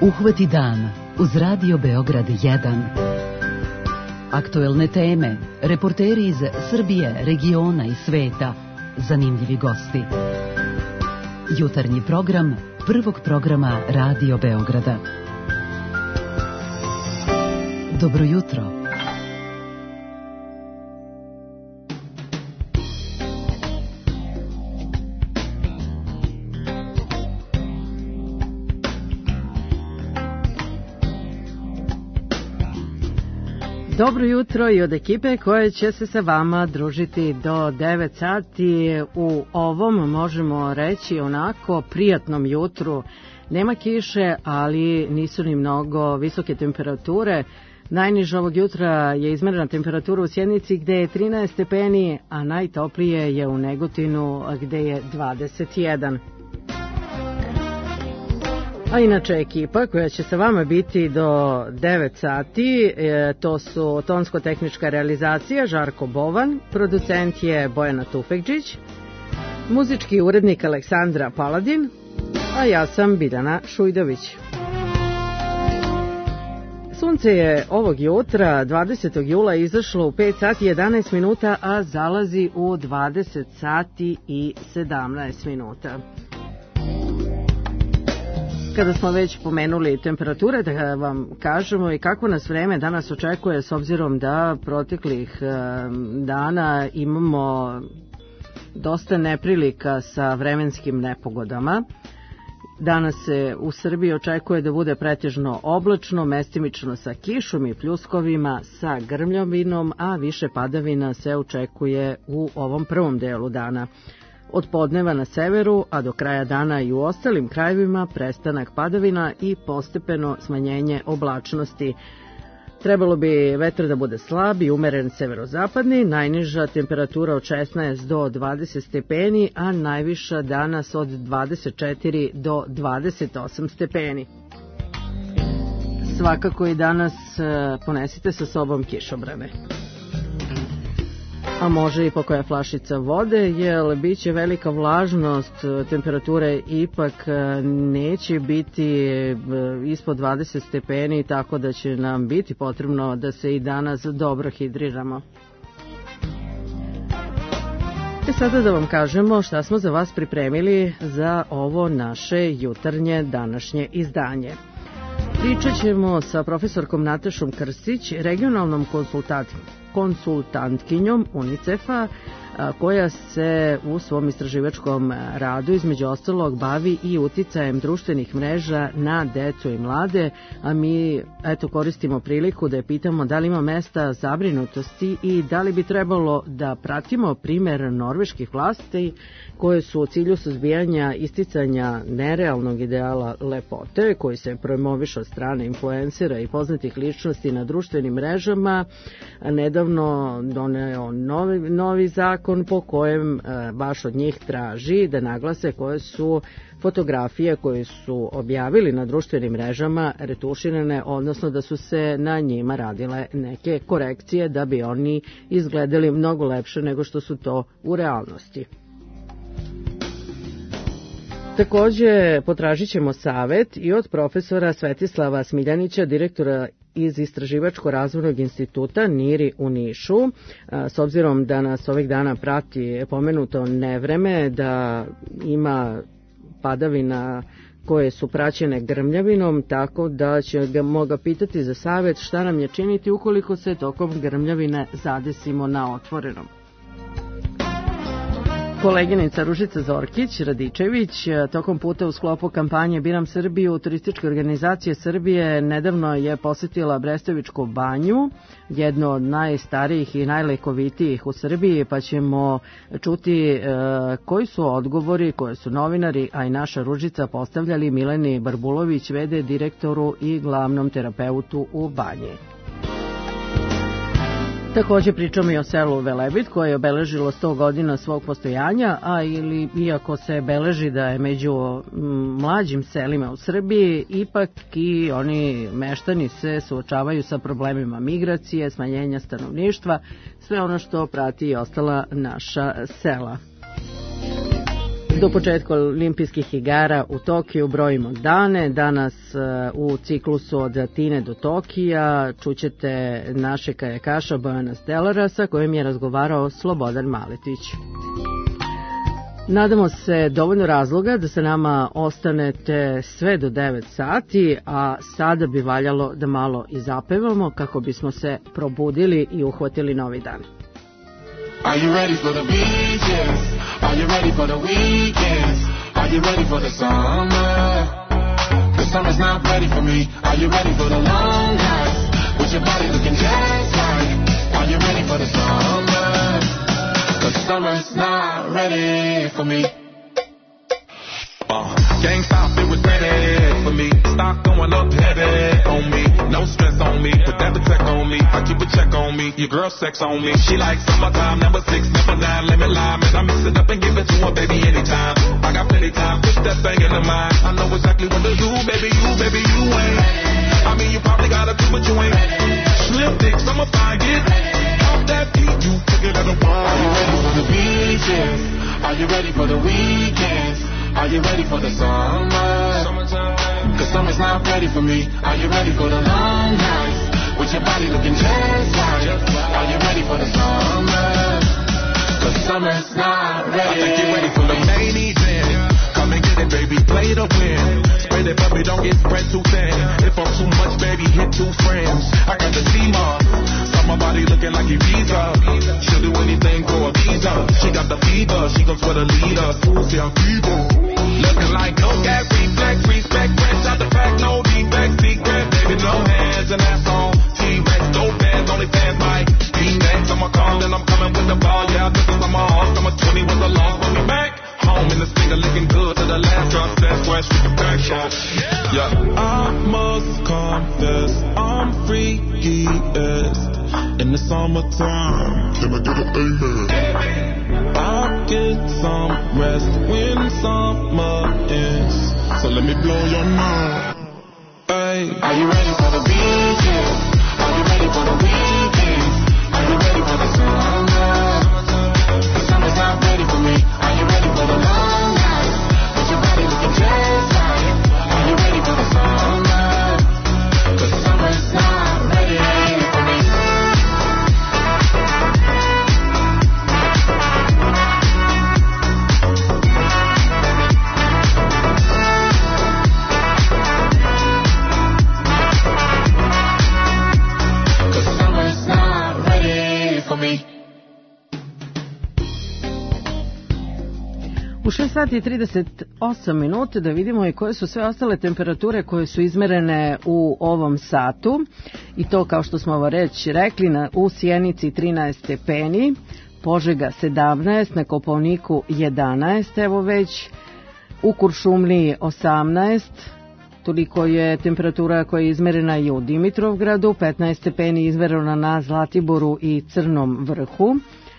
Uhvati dan uz Radio Beograd 1. Aktuelne teme, reporteri iz Srbije, regiona i sveta, zanimljivi gosti. Jutarnji program prvog programa Radio Beograda. Dobro jutro. Dobro jutro i od ekipe koja će se sa vama družiti do 9 sati u ovom, možemo reći, onako prijatnom jutru. Nema kiše, ali nisu ni mnogo visoke temperature. Najniža ovog jutra je izmerena temperatura u Sjenici gde je 13 stepeni, a najtoplije je u Negotinu gde je 21. A inače ekipa koja će sa vama biti do 9 sati, to su tonsko-tehnička realizacija Žarko Bovan, producent je Bojana Tufekđić, muzički urednik Aleksandra Paladin, a ja sam Biljana Šujdović. Sunce je ovog jutra, 20. jula, izašlo u 5 sati 11 minuta, a zalazi u 20 sati i 17 minuta. Kada smo već pomenuli temperature, da vam kažemo i kako nas vreme danas očekuje, s obzirom da proteklih dana imamo dosta neprilika sa vremenskim nepogodama. Danas se u Srbiji očekuje da bude pretežno oblačno, mestimično sa kišom i pljuskovima, sa grmljavinom, a više padavina se očekuje u ovom prvom delu dana. Od podneva na severu, a do kraja dana i u ostalim krajevima prestanak padavina i postepeno smanjenje oblačnosti. Trebalo bi vetar da bude slab i umeren severozapadni, najniža temperatura od 16 do 20 stepeni, a najviša danas od 24 do 28 stepeni. Svakako i danas ponesite sa sobom kišobrane. A može i po koja flašica vode, jer bit će velika vlažnost, temperature ipak neće biti ispod 20 stepeni, tako da će nam biti potrebno da se i danas dobro hidriramo. Sada da vam kažemo šta smo za vas pripremili za ovo naše jutarnje današnje izdanje. Pričat ćemo sa profesorkom Natašom Krstić, regionalnom konsultantkinjom UNICEF-a, koja se u svom istraživačkom radu između ostalog bavi i uticajem društvenih mreža na decu i mlade, a mi koristimo priliku da je pitamo da li ima mesta zabrinutosti i da li bi trebalo da pratimo primer norveških vlasti koje su u cilju suzbijanja isticanja nerealnog ideala lepote koji se promoviše od strane influencera i poznatih ličnosti na društvenim mrežama nedavno doneo novi zakon po kojem baš od njih traži da naglase koje su fotografije koje su objavili na društvenim mrežama retuširane, odnosno da su se na njima radile neke korekcije da bi oni izgledali mnogo lepše nego što su to u realnosti. Takođe, potražit ćemo savet i od profesora Svetislava Smiljanića, direktora iz Istraživačko-razvojnog instituta NIRI u Nišu. S obzirom da nas ovih dana prati pomenuto nevreme, da ima padavina koje su praćene grmljavinom, tako da ćemo ga pitati za savet šta nam je činiti ukoliko se tokom grmljavine zadesimo na otvorenom. Koleginica Ružica Zorkić-Radičević tokom puta u sklopu kampanje Biram Srbiju turističke organizacije Srbije nedavno je posetila Brestovičku banju, jednu od najstarijih i najlekovitijih u Srbiji, pa ćemo čuti koji su odgovori koje su novinari, a i naša Ružica postavljali Mileni Barbulović, v.d. direktoru i glavnom terapeutu u banji. Takođe pričamo i o selu Velebit koje je obeležilo 100 godina svog postojanja, iako se beleži da je među mlađim selima u Srbiji, ipak i oni meštani se suočavaju sa problemima migracije, smanjenja stanovništva, sve ono što prati i ostala naša sela. Do početka olimpijskih igara u Tokiju brojimo dane. Danas u ciklusu od Atine do Tokija čućete naše kajakaša Bojana Stelara sa kojim je razgovarao Slobodan Maletić. Nadamo se dovoljno razloga da sa nama ostanete sve do 9 sati, a sada bi valjalo da malo i zapevamo kako bismo se probudili i uhvatili novi dan. Are you ready for the beaches? Are you ready for the weekends? Are you ready for the summer? The summer's not ready for me. Are you ready for the long nights? With your body looking just right. Are you ready for the summer? The summer's not ready for me. Gang stop, it was ready for me. Stock going up heavy on me. No stress on me, put that protect on me. I keep a check on me, your girl sex on me. She like summertime, number 6, number 9, lemon lime. And I mix it up and give it to her, baby, anytime. I got plenty time, push that thing in the mind. I know exactly what to do, baby, you ain't. I mean, you probably got a two, but you ain't. Slim thick, summer fine, get off that beat, you took it at a while. Are you ready for the beaches? Are you ready for the weekends? Are you ready for the summer? Cause summer's not ready for me. Are you ready for the long nights? With your body looking just right. Are you ready for the summer? Cause summer's not ready. I think you're ready for the main event. Come and get it, baby, play to win. Spread it, puppy, don't get spread too thin. If I'm too much, baby, hit 2 friends. I got the steamer. My body looking like Ibiza. She'll do anything for a visa. She got the fever, she gon' sweat a leader. Sucia fever. Looking like no gas reflex, respect, fresh out the pack, no defects, secret, baby, no hands, and that's on T-Rex, no fans, only fans like D-Nex. I'm a call, and I'm coming with the ball, yeah, this is my heart, summer 20 was a long for me back. Home in the stinger, looking good to the last drop, that's fresh with the back shot. Yeah, I must confess, I'm freakiest. In the summertime, can I get an amen? I'll get some rest when summer ends. So let me blow your mind. Hey. Are you ready for the beaches? Are you ready for the weekends? Are you ready for the summer? The summer's not ready for me. Are you ready for the long nights? With your body looking just right. Are you ready for the summer? The summer's not ready for me. U 6 sati i 38 minuta da vidimo i koje su sve ostale temperature koje su izmerene u ovom satu. I to, kao što smo već rekli, u Sjenici 13 stepeni, Požega 17, na Kopaoniku 11, evo već u Kuršumliji 18, toliko je temperatura koja je izmerena i u Dimitrovgradu, 15 stepeni izmerena na Zlatiboru i Crnom Vrhu,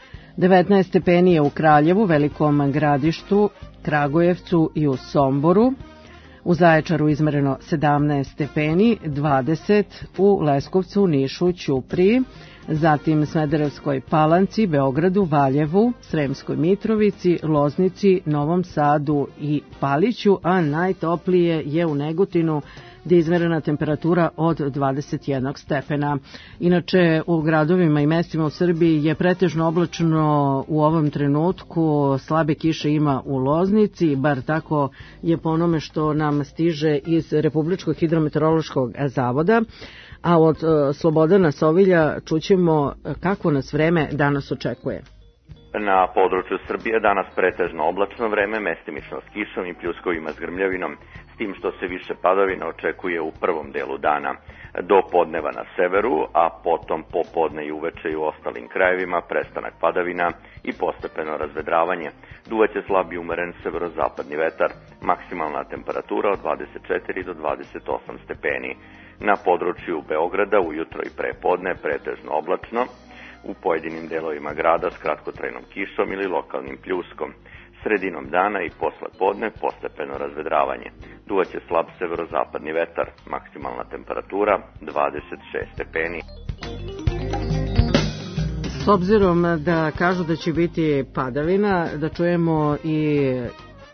19 stepeni je u Kraljevu, Velikom Gradištu, Kragujevcu i u Somboru. U Zaječaru izmereno 17 stepeni, 20 u Leskovcu, Nišu, Ćupriji, zatim Smederevskoj Palanci, Beogradu, Valjevu, Sremskoj Mitrovici, Loznici, Novom Sadu i Paliću, a najtoplije je u Negotinu, gdje je izmerena temperatura od 21 stepena. Inače, u gradovima i mestima u Srbiji je pretežno oblačno u ovom trenutku, slabe kiše ima u Loznici, bar tako je po onome što nam stiže iz Republičkog hidrometeorološkog zavoda. A od Slobodana Sovilja čućemo kako nas vreme danas očekuje. Na području Srbije danas pretežno oblačno vreme, mestimično s kišom i pljuskovima s grmljavinom, s tim što se više padavina očekuje u prvom delu dana. Do podneva na severu, a potom popodne i uveče i u ostalim krajevima prestanak padavina i postepeno razvedravanje. Duvaće slab i umeren severozapadni vetar, maksimalna temperatura od 24 do 28 stepeni. Na području Beograda ujutro i prepodne pretežno oblačno, u pojedinim delovima grada s kratkotrajnom kišom ili lokalnim pljuskom. Sredinom dana i posle podne postepeno razvedravanje. Duvaće slab severozapadni vetar, maksimalna temperatura 26 stepeni. S obzirom da kažu da će biti padavina, da čujemo i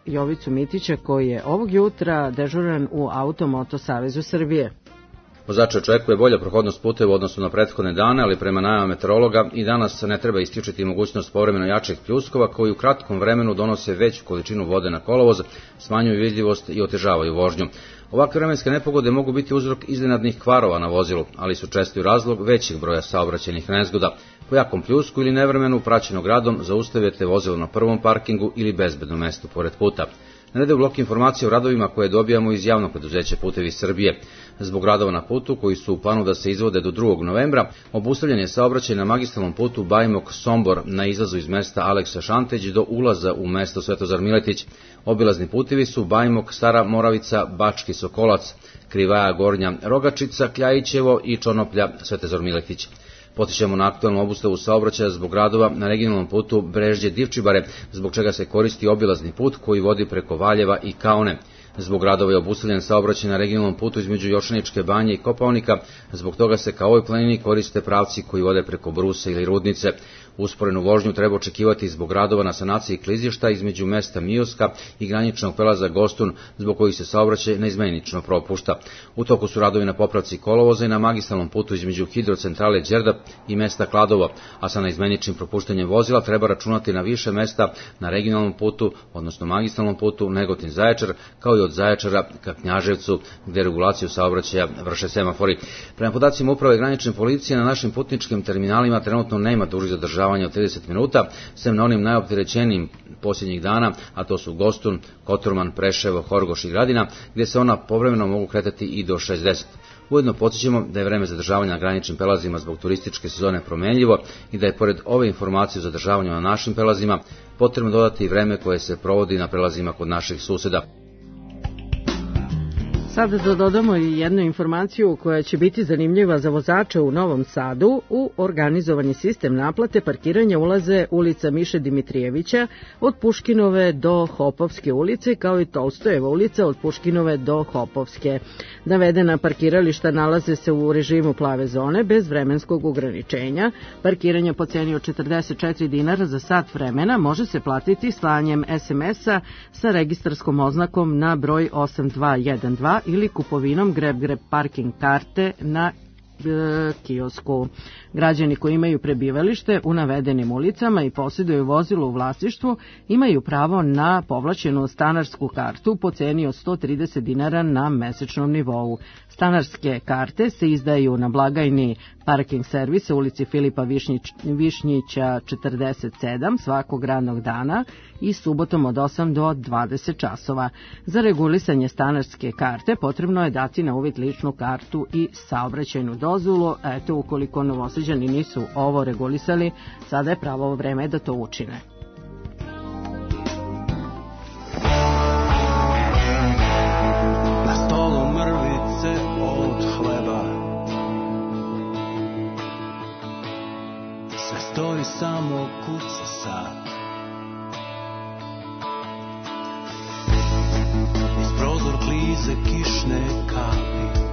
Jovicu Mitića koji je ovog jutra dežuran u Automoto Savezu Srbije. Vozače očekuje bolja prohodnost puteva u odnosu na prethodne dane, ali prema najavama meteorologa i danas ne treba isključiti mogućnost povremeno jačih pljuskova koji u kratkom vremenu donose veću količinu vode na kolovoz, smanjuju vidljivost i otežavaju vožnju. Ovakve vremenske nepogode mogu biti uzrok iznenadnih kvarova na vozilu, ali su često i razlog većih broja saobraćajnih nezgoda. Po jakom pljusku ili nevremenu praćeno gradom zaustavite vozilo na prvom parkingu ili bezbednom mestu pored puta. Naredaju blok informacije o radovima koje dobijamo iz javnog preduzeća Putevi Srbije. Zbog radova na putu, koji su u planu da se izvode do 2. novembra, obustavljen je saobraćaj na magistralnom putu Bajmok-Sombor na izlazu iz mesta Aleksa Šanteć do ulaza u mesto Svetozar Miletić. Obilazni putevi su Bajmok, Stara Moravica, Bački Sokolac, Krivaja Gornja Rogačica, Kljajićevo i Čonoplja Svetozar Miletić. Potičemo na aktualnu obustavu saobraćaja zbog radova na regionalnom putu Brežđe-Divčibare, zbog čega se koristi obilazni put koji vodi preko Valjeva i Kaone. Zbog radova je obustavljen saobraćaj na regionalnom putu između Jošaničke banje i Kopaonika, zbog toga se ka ovoj planini koriste pravci koji vode preko Brusa ili Rudnice. Usporenu vožnju treba očekivati zbog radova na sanaciji klizišta između mesta Mioska i graničnog prelaza Gostun, zbog kojih se saobraćaj neizmenično propušta. U toku su radovi na popravci kolovoza i na magistralnom putu između hidrocentrale Đerdap i mesta Kladovo, a sa neizmeničnim propuštanjem vozila treba računati na više mesta na regionalnom putu, odnosno magistralnom putu Negotin-Zaječar, kao i od Zaječara ka Knjaževcu, gde regulaciju saobraćaja vrše semafori. Prema podacima Uprave granične policije, na našim putničkim terminalima trenutno nema dužih zadržavanja od 30 minuta, sem na onim najopterećenijim posljednjih dana, a to su Gostun, Kotorman, Preševo, Horgoš i Gradina, gdje se ona povremeno mogu kretati i do 60. Ujedno podsjećamo da je vreme zadržavanja na graničnim prelazima zbog turističke sezone promenljivo i da je pored ove informacije o zadržavanju na našim prelazima potrebno dodati i vreme koje se provodi na prelazima kod naših suseda. Sada da dodamo i jednu informaciju koja će biti zanimljiva za vozače u Novom Sadu. U organizovani sistem naplate parkiranja ulaze ulica Miše Dimitrijevića od Puškinove do Hopovske ulice, kao i Tolstojeva ulica od Puškinove do Hopovske. Navedena parkirališta nalaze se u režimu plave zone bez vremenskog ograničenja. Parkiranje po ceni od 44 dinara za sat vremena može se platiti slanjem SMS-a sa registarskom oznakom na broj 8212 ili kupovinom Grab parking karte na kiosku. Građani koji imaju prebivalište u navedenim ulicama i posjeduju vozilo u vlasništvu imaju pravo na povlačenu stanarsku kartu po ceni od 130 dinara na mesečnom nivou. Stanarske karte se izdaju na blagajni parking servisa u ulici Filipa Višnjića 47 svakog radnog dana i subotom od 8 do 20 časova. Za regulisanje stanarske karte potrebno je dati na uvid ličnu kartu i saobraćajnu dozvolu. Eto, ukoliko Novosađani nisu ovo regulisali, sada je pravo vreme da to učine. Na stolu mrvice od hleba, sve stoji, samo kuca sat. Iz prozor klize kišne kapi,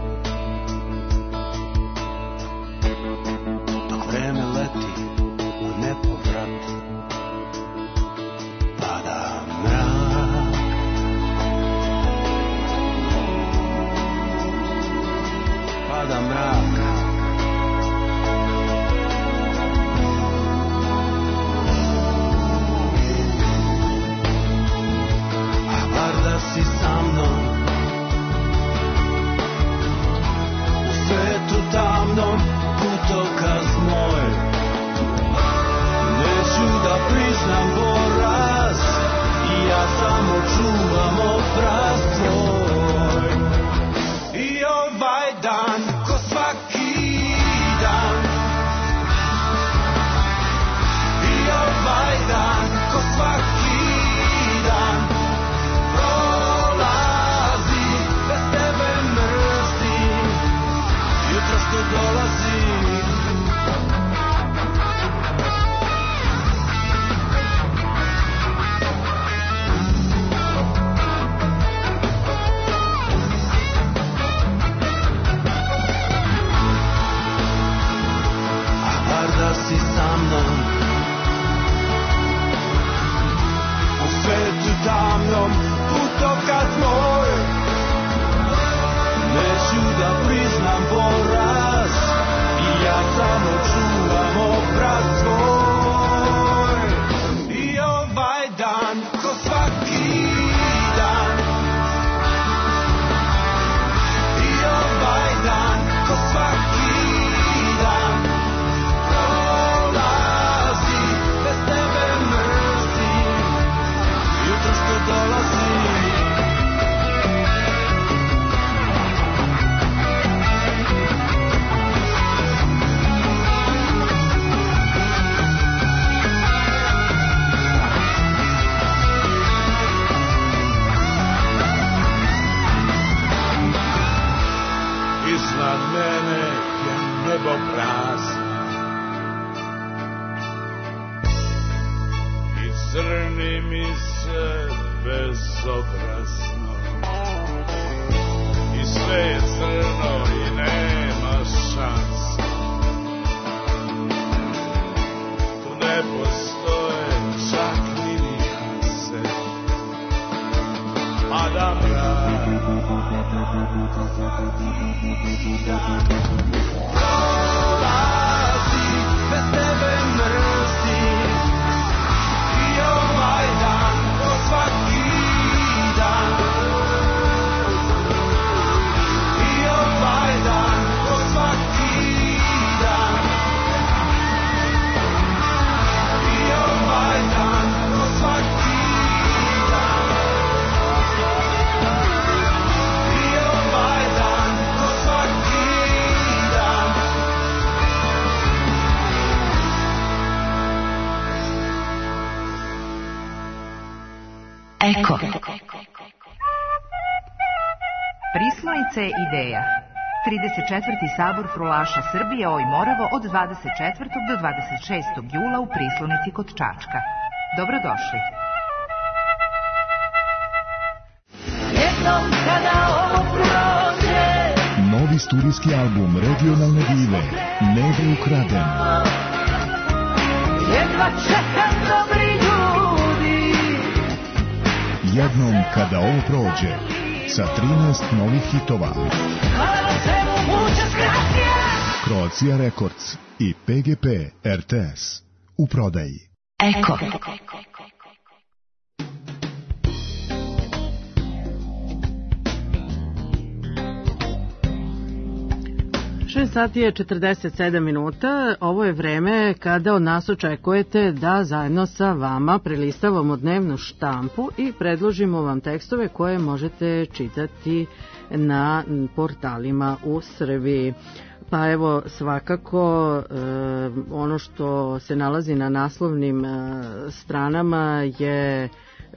dok vreme leti u nepovrat. Pada mrak, pada mrak. A bar da si sa mnom u svetu tamnom, putokaz moj. Neću da priznam poraz i ja samo čuvam obraz tvoj. I ovaj dan ko svaki dan, i ovaj dan ko svaki dan prolazi, bez tebe mrzim jutro što dolazi. bezobrazno i sve je crno i nema šanse. Tu ne postoje čak ni nijanse, mada mrak prolazi, bez tebe mrzim i ovaj dan ko svaki dan, i ovaj dan ko svaki dan, i ovaj dan ko svaki dan, i ovaj dan ko svaki dan. Eko. Prislonice ideja. 34. sabor frulaša Srbije Oj Moravo od 24. do 26. jula u Prislonici kod Čačka. Dobrodošli. Jednom kada ovo prođe, Novi studijski album regionalne dive Neve ukraden. jedva čekam dobri ljudi. Jednom kada ovo prođe, sa 13 novih hitova. Kada se muče skratje, Croatia Records i PGP RTS u prodaji. Eko. 6 sati je 47 minuta. Ovo je vreme kada od nas očekujete da zajedno sa vama prelistavamo dnevnu štampu i predložimo vam tekstove koje možete čitati na portalima u Srbiji. Pa evo, svakako ono što se nalazi na naslovnim stranama je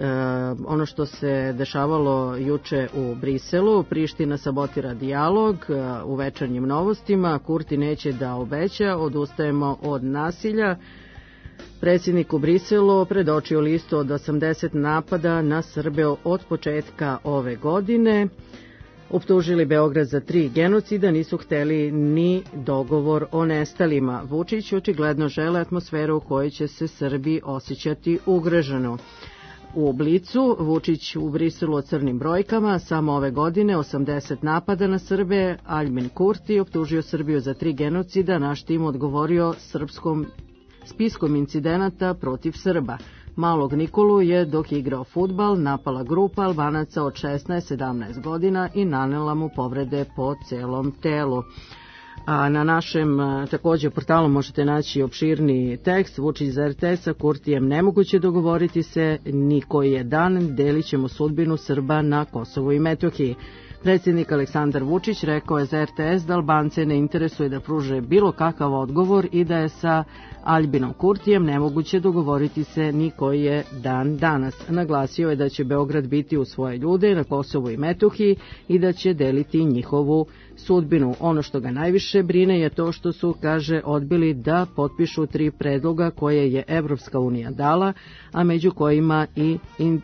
ono što se dešavalo juče u Briselu. Priština sabotira dijalog. U Večernjim novostima Kurti neće da obeća, odustajemo od nasilja. Predsjednik u Briselu predočio listu od 80 napada na Srbe od početka ove godine. Optužili Beograd za 3 genocida, nisu hteli ni dogovor o nestalima. Vučić očigledno žele atmosferu u kojoj će se Srbi osjećati ugroženo. U Blicu, Vučić u Briselu o crnim brojkama, samo ove godine 80 napada na Srbe. Aljbin Kurti optužio Srbiju za 3 genocida, naš tim odgovorio srpskom spiskom incidenata protiv Srba. Malog Nikolu je, dok je igrao fudbal, napala grupa Albanaca od 16-17 godina i nanela mu povrede po celom telu. A na našem također portalu možete naći opširni tekst. Vučić za RTS-a, Kurtijem nemoguće dogovoriti se, ni koji je dan, delit ćemo sudbinu Srba na Kosovu i Metohiji. Predsjednik Aleksandar Vučić rekao je za RTS da Albance ne interesuje da pruže bilo kakav odgovor i da je sa Aljbinom Kurtijem nemoguće dogovoriti se ni koji je dan danas. Naglasio je da će Beograd biti u svoje ljude na Kosovu i Metohiji i da će deliti njihovu sudbinu. Ono što ga najviše brine je to što su, kaže, odbili da potpišu 3 predloga koje je Evropska unija dala, a među kojima i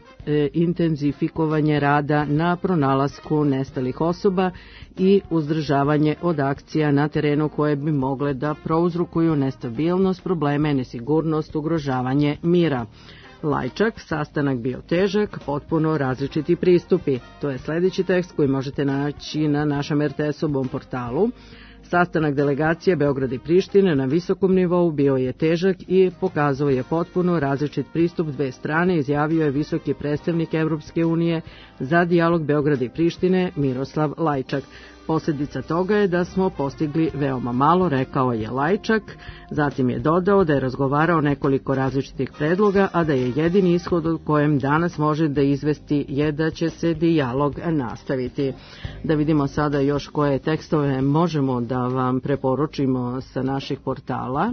intenzifikovanje rada na pronalasku nestalih osoba i uzdržavanje od akcija na terenu koje bi mogle da prouzrokuju nestabilnost, probleme, nesigurnost, ugrožavanje mira. Lajčak, sastanak bio težak, potpuno različiti pristupi. To je sljedeći tekst koji možete naći na našem RTS-ovom portalu. Sastanak delegacije Beograda i Prištine na visokom nivou bio je težak i pokazao je potpuno različit pristup dve strane, izjavio je visoki predstavnik Evropske unije za dijalog Beograda i Prištine Miroslav Lajčak. Posljedica toga je da smo postigli veoma malo, rekao je Lajčak. Zatim je dodao da je razgovarao nekoliko različitih predloga, a da je jedini ishod u kojem danas može da izvesti je da će se dijalog nastaviti. Da vidimo sada još koje tekstove možemo da vam preporučimo sa naših portala,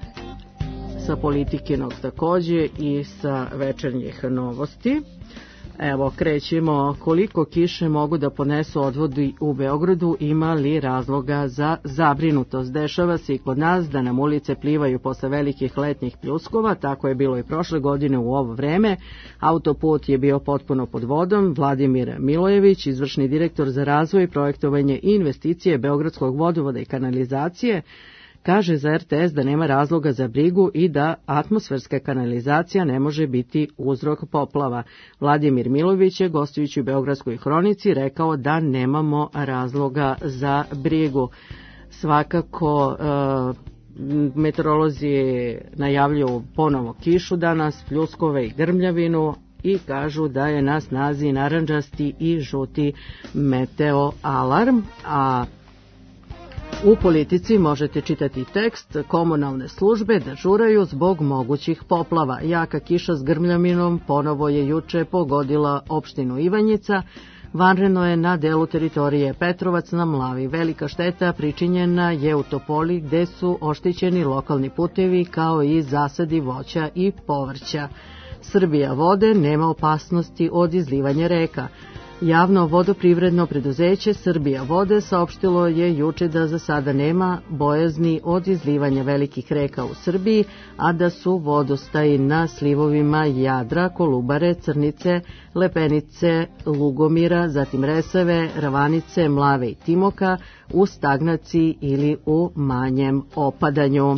sa Politikinog također i sa Večernjih novosti. Evo, krećemo. Koliko kiše mogu da ponesu odvodi u Beogradu, ima li razloga za zabrinutost? Dešava se i kod nas da nam ulice plivaju posle velikih letnjih pljuskova, tako je bilo i prošle godine u ovo vreme. Autoput je bio potpuno pod vodom. Vladimir Milojević, izvršni direktor za razvoj, projektovanje i investicije Beogradskog vodovoda i kanalizacije, kaže za RTS da nema razloga za brigu i da atmosferska kanalizacija ne može biti uzrok poplava. Vladimir Milojević je, gostujući u Beogradskoj hronici, rekao da nemamo razloga za brigu. Svakako, meteorolozi najavljuju ponovo kišu danas, pljuskove i grmljavinu i kažu da je na snazi narandžasti i žuti meteo alarm, a u Politici možete čitati tekst: komunalne službe dežuraju zbog mogućih poplava. Jaka kiša s grmljavinom ponovo je juče pogodila opštinu Ivanjica. Vanredno je na delu teritorije Petrovac na Mlavi. Velika šteta pričinjena je u Topoli, gde su oštećeni lokalni putevi kao i zasadi voća i povrća. Srbija vode nema opasnosti od izlivanja reka. Javno vodoprivredno preduzeće Srbija vode saopštilo je juče da za sada nema bojazni od izlivanja velikih reka u Srbiji, a da su vodostaji na slivovima Jadra, Kolubare, Crnice, Lepenice, Lugomira, zatim Resave, Ravanice, Mlave i Timoka u stagnaciji ili u manjem opadanju.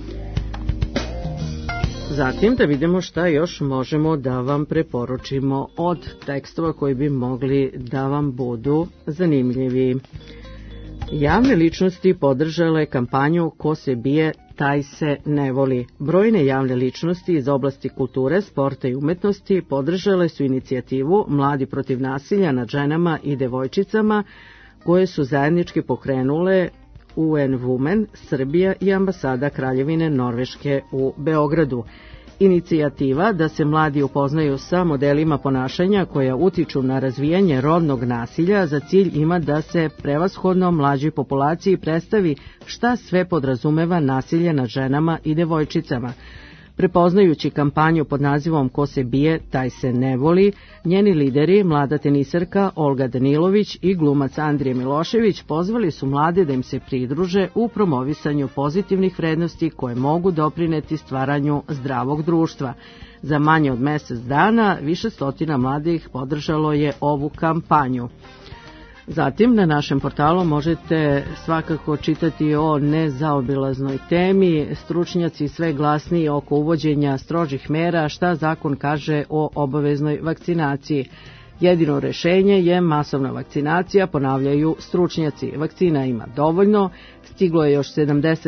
Zatim da vidimo šta još možemo da vam preporučimo od tekstova koji bi mogli da vam budu zanimljivi. Javne ličnosti podržale kampanju Ko se bije, taj se ne voli. Brojne javne ličnosti iz oblasti kulture, sporta i umetnosti podržale su inicijativu Mladi protiv nasilja nad ženama i devojčicama, koje su zajednički pokrenule UN Women, Srbija i ambasada Kraljevine Norveške u Beogradu. Inicijativa da se mladi upoznaju sa modelima ponašanja koja utiču na razvijanje rodnog nasilja za cilj ima da se prevashodno mlađoj populaciji predstavi šta sve podrazumeva nasilje nad ženama i devojčicama. Prepoznajući kampanju pod nazivom Ko se bije, taj se ne voli, njeni lideri, mlada tenisarka Olga Danilović i glumac Andrije Milošević, pozvali su mlade da im se pridruže u promovisanju pozitivnih vrednosti koje mogu doprineti stvaranju zdravog društva. Za manje od mesec dana više stotina mladih podržalo je ovu kampanju. Zatim na našem portalu možete svakako čitati o nezaobilaznoj temi. Stručnjaci sve glasniji oko uvođenja strožih mera, šta zakon kaže o obaveznoj vakcinaciji. Jedino rešenje je masovna vakcinacija, ponavljaju stručnjaci. Vakcina ima dovoljno, stiglo je još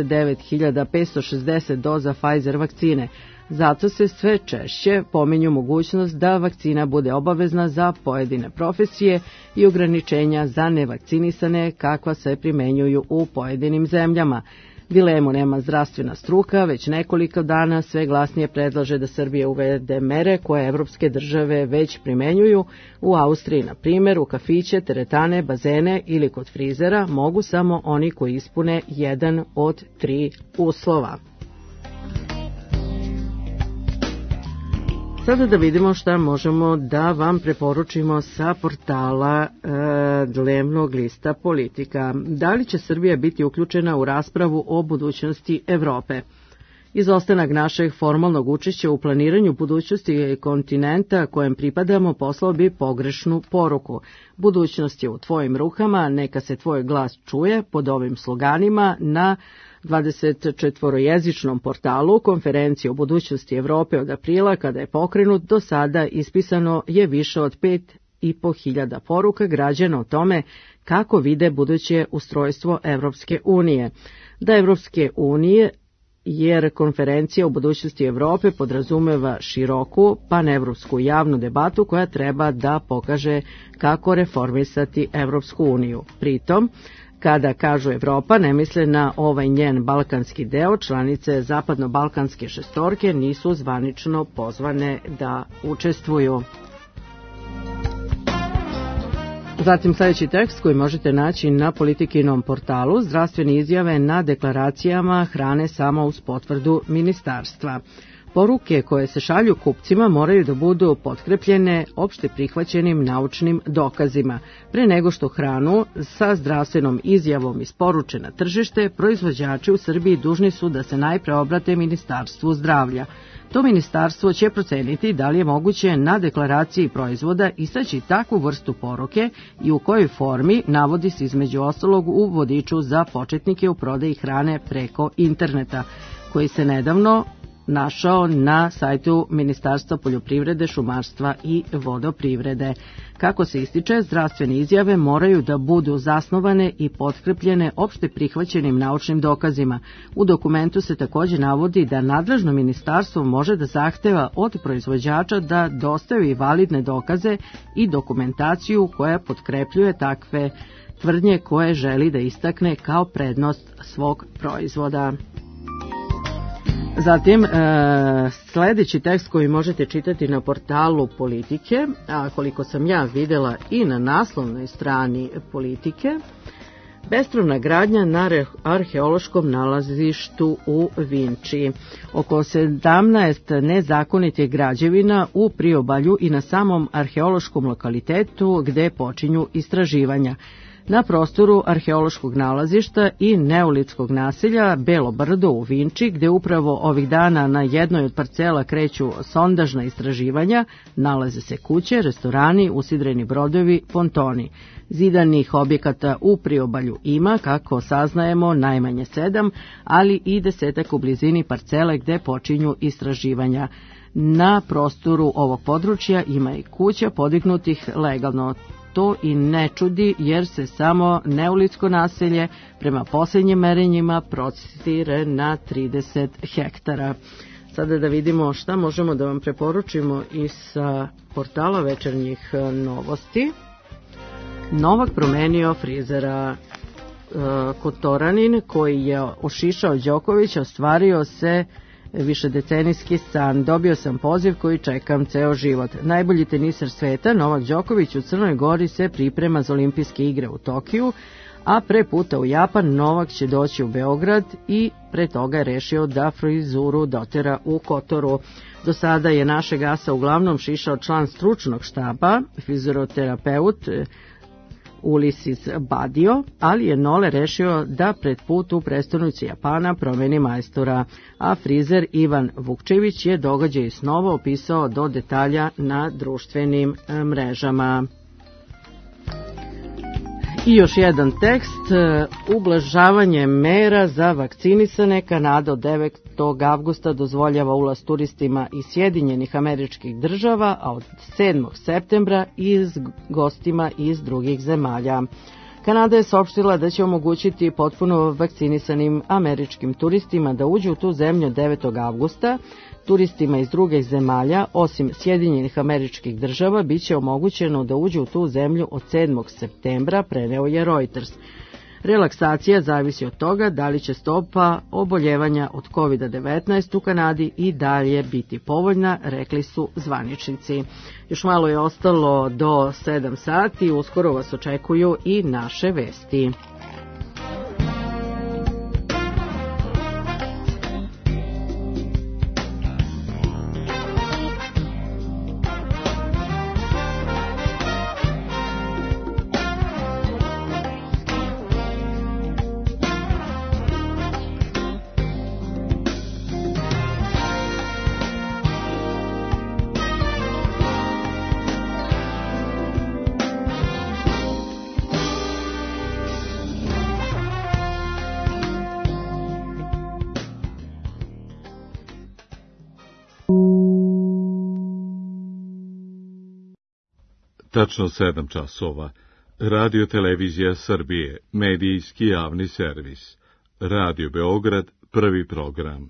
79.560 doza Pfizer vakcine. Zato se sve češće pominju mogućnost da vakcina bude obavezna za pojedine profesije i ograničenja za nevakcinisane kakva se primenjuju u pojedinim zemljama. Dilemu nema zdravstvena struka, već nekoliko dana sve glasnije predlaže da Srbija uvede mere koje evropske države već primenjuju. U Austriji, na primjer, u kafiće, teretane, bazene ili kod frizera mogu samo oni koji ispune jedan od 3 uslova. Sada da vidimo šta možemo da vam preporučimo sa portala dnevnog lista Politika. Da li će Srbija biti uključena u raspravu o budućnosti Evrope? Izostanak našeg formalnog učešća u planiranju budućnosti kontinenta kojem pripadamo poslao bi pogrešnu poruku. Budućnost je u tvojim rukama, neka se tvoj glas čuje pod ovim sloganima na 24-jezičnom portalu konferencije o budućnosti Evrope od aprila, kada je pokrenut, do sada ispisano je više od 5.500 poruka građana o tome kako vide buduće ustrojstvo Evropske unije. Da Evropske unije, jer konferencija o budućnosti Evrope podrazumeva široku panevropsku javnu debatu koja treba da pokaže kako reformisati Evropsku uniju. Pritom, kada kažu Evropa, ne misle na ovaj njen balkanski deo, članice zapadno-balkanske šestorke nisu zvanično pozvane da učestvuju. Zatim sljedeći tekst koji možete naći na Politikinom portalu: zdravstvene izjave na deklaracijama hrane samo uz potvrdu ministarstva. Poruke koje se šalju kupcima moraju da budu potkrepljene opšte prihvaćenim naučnim dokazima. Pre nego što hranu sa zdravstvenom izjavom isporuče na tržište, proizvođači u Srbiji dužni su da se najpre obrate Ministarstvu zdravlja. To ministarstvo će proceniti da li je moguće na deklaraciji proizvoda istaći takvu vrstu poruke i u kojoj formi, navodi se između ostalog u vodiču za početnike u prodaji hrane preko interneta, koji se nedavno našao na sajtu Ministarstva poljoprivrede, šumarstva i vodoprivrede. Kako se ističe, zdravstvene izjave moraju da budu zasnovane i potkrepljene opšte prihvaćenim naučnim dokazima. U dokumentu se takođe navodi da nadležno ministarstvo može da zahteva od proizvođača da dostavi validne dokaze i dokumentaciju koja potkrepljuje takve tvrdnje koje želi da istakne kao prednost svog proizvoda. Zatim, sledeći tekst koji možete čitati na portalu Politike, a koliko sam ja videla i na naslovnoj strani Politike, bespravna gradnja na arheološkom nalazištu u Vinči. Oko 17 nezakonitih građevina u priobalju i na samom arheološkom lokalitetu gde počinju istraživanja. Na prostoru arheološkog nalazišta i neolitskog naselja Belo Brdo u Vinči, gde upravo ovih dana na jednoj od parcela kreću sondažna istraživanja, nalaze se kuće, restorani, usidreni brodovi, pontoni. Zidanih objekata u priobalju ima, kako saznajemo, najmanje 7, ali i 10 u blizini parcele gde počinju istraživanja. Na prostoru ovog područja ima i kuća podignutih legalno. To i ne čudi jer se samo neolitsko naselje prema posljednjim merenjima prostire na 30 hektara. Sada da vidimo šta možemo da vam preporučimo i sa portala Večernjih novosti. Novak promenio frizera. Kotoranin koji je ošišao Đokovića ostvario se višedecenijski san. Dobio sam poziv koji čekam ceo život. Najbolji teniser sveta, Novak Đoković u Crnoj Gori se priprema za olimpijske igre u Tokiju, a pre puta u Japan Novak će doći u Beograd i pre toga je rešio da frizuru dotera u Kotoru. Do sada je našeg asa uglavnom šišao član stručnog štaba, fizioterapeut Ulisis Badio, ali je Nole rešio da pred put u prestonici Japana promeni majstora, a frizer Ivan Vukčević je događaj snova opisao do detalja na društvenim mrežama. I još jedan tekst, ublažavanje mera za vakcinisane. Kanada od 9. avgusta dozvoljava ulaz turistima iz Sjedinjenih Američkih Država, a od 7. septembra iz gostima iz drugih zemalja. Kanada je saopštila da će omogućiti potpuno vakcinisanim američkim turistima da uđu u tu zemlju 9. avgusta. Turistima iz drugih zemalja, osim Sjedinjenih Američkih Država, biće omogućeno da uđu u tu zemlju od 7. septembra, preneo je Reuters. Relaksacija zavisi od toga da li će stopa oboljevanja od COVID-19 u Kanadi i dalje biti povoljna, rekli su zvaničnici. Još malo je ostalo do 7 sati, uskoro vas očekuju i naše vesti. Tačno 7 časova. Radio Televizija Srbije, medijski javni servis. Radio Beograd, prvi program.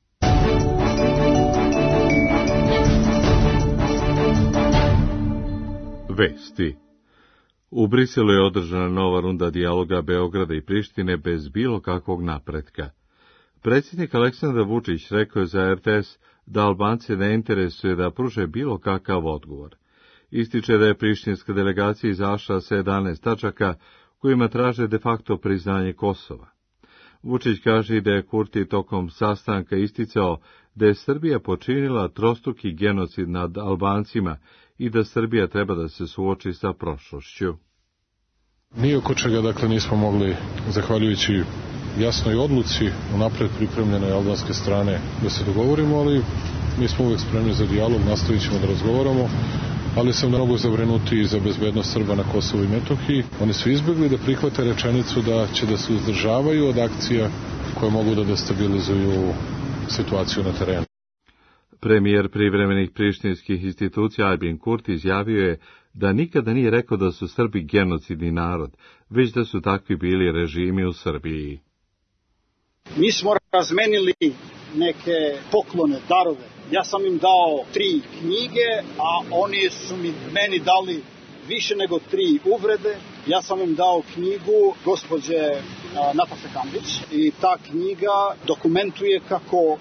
Vesti. U Briselu je održana nova runda dijaloga Beograda i Prištine bez bilo kakvog napretka. Predsjednik Aleksandar Vučić rekao je za RTS da Albance ne interesuje da pruže bilo kakav odgovor. Ističe da je prištinska delegacija izašla sa 11 tačaka kojima traže de facto priznanje Kosova. Vučić kaže da je Kurti tokom sastanka isticao da je Srbija počinila trostruki genocid nad Albancima i da Srbija treba da se suoči sa prošlošću. Ni oko čega, dakle, nismo mogli, zahvaljujući jasnoj odluci unapred pripremljenoj albanske strane, da se dogovorimo, ali mi smo uvek spremni za dijalog, nastavit ćemo da razgovaramo, ali sam mnogo zabrinuti za bezbednost Srba na Kosovu i Metohiji. Oni su izbjegli da prihvate rečenicu da će da se uzdržavaju od akcija koje mogu da destabilizuju situaciju na terenu. Premijer privremenih prištinskih institucija Albin Kurti izjavio je da nikada nije rekao da su Srbi genocidni narod, već da su takvi bili režimi u Srbiji. Mi smo razmenili neke poklone, darove. Ja sam im dao 3 knjige, a oni su meni dali više nego 3 uvrede. Ja sam im dao knjigu gospođe Nataše Kambić i ta knjiga dokumentuje kako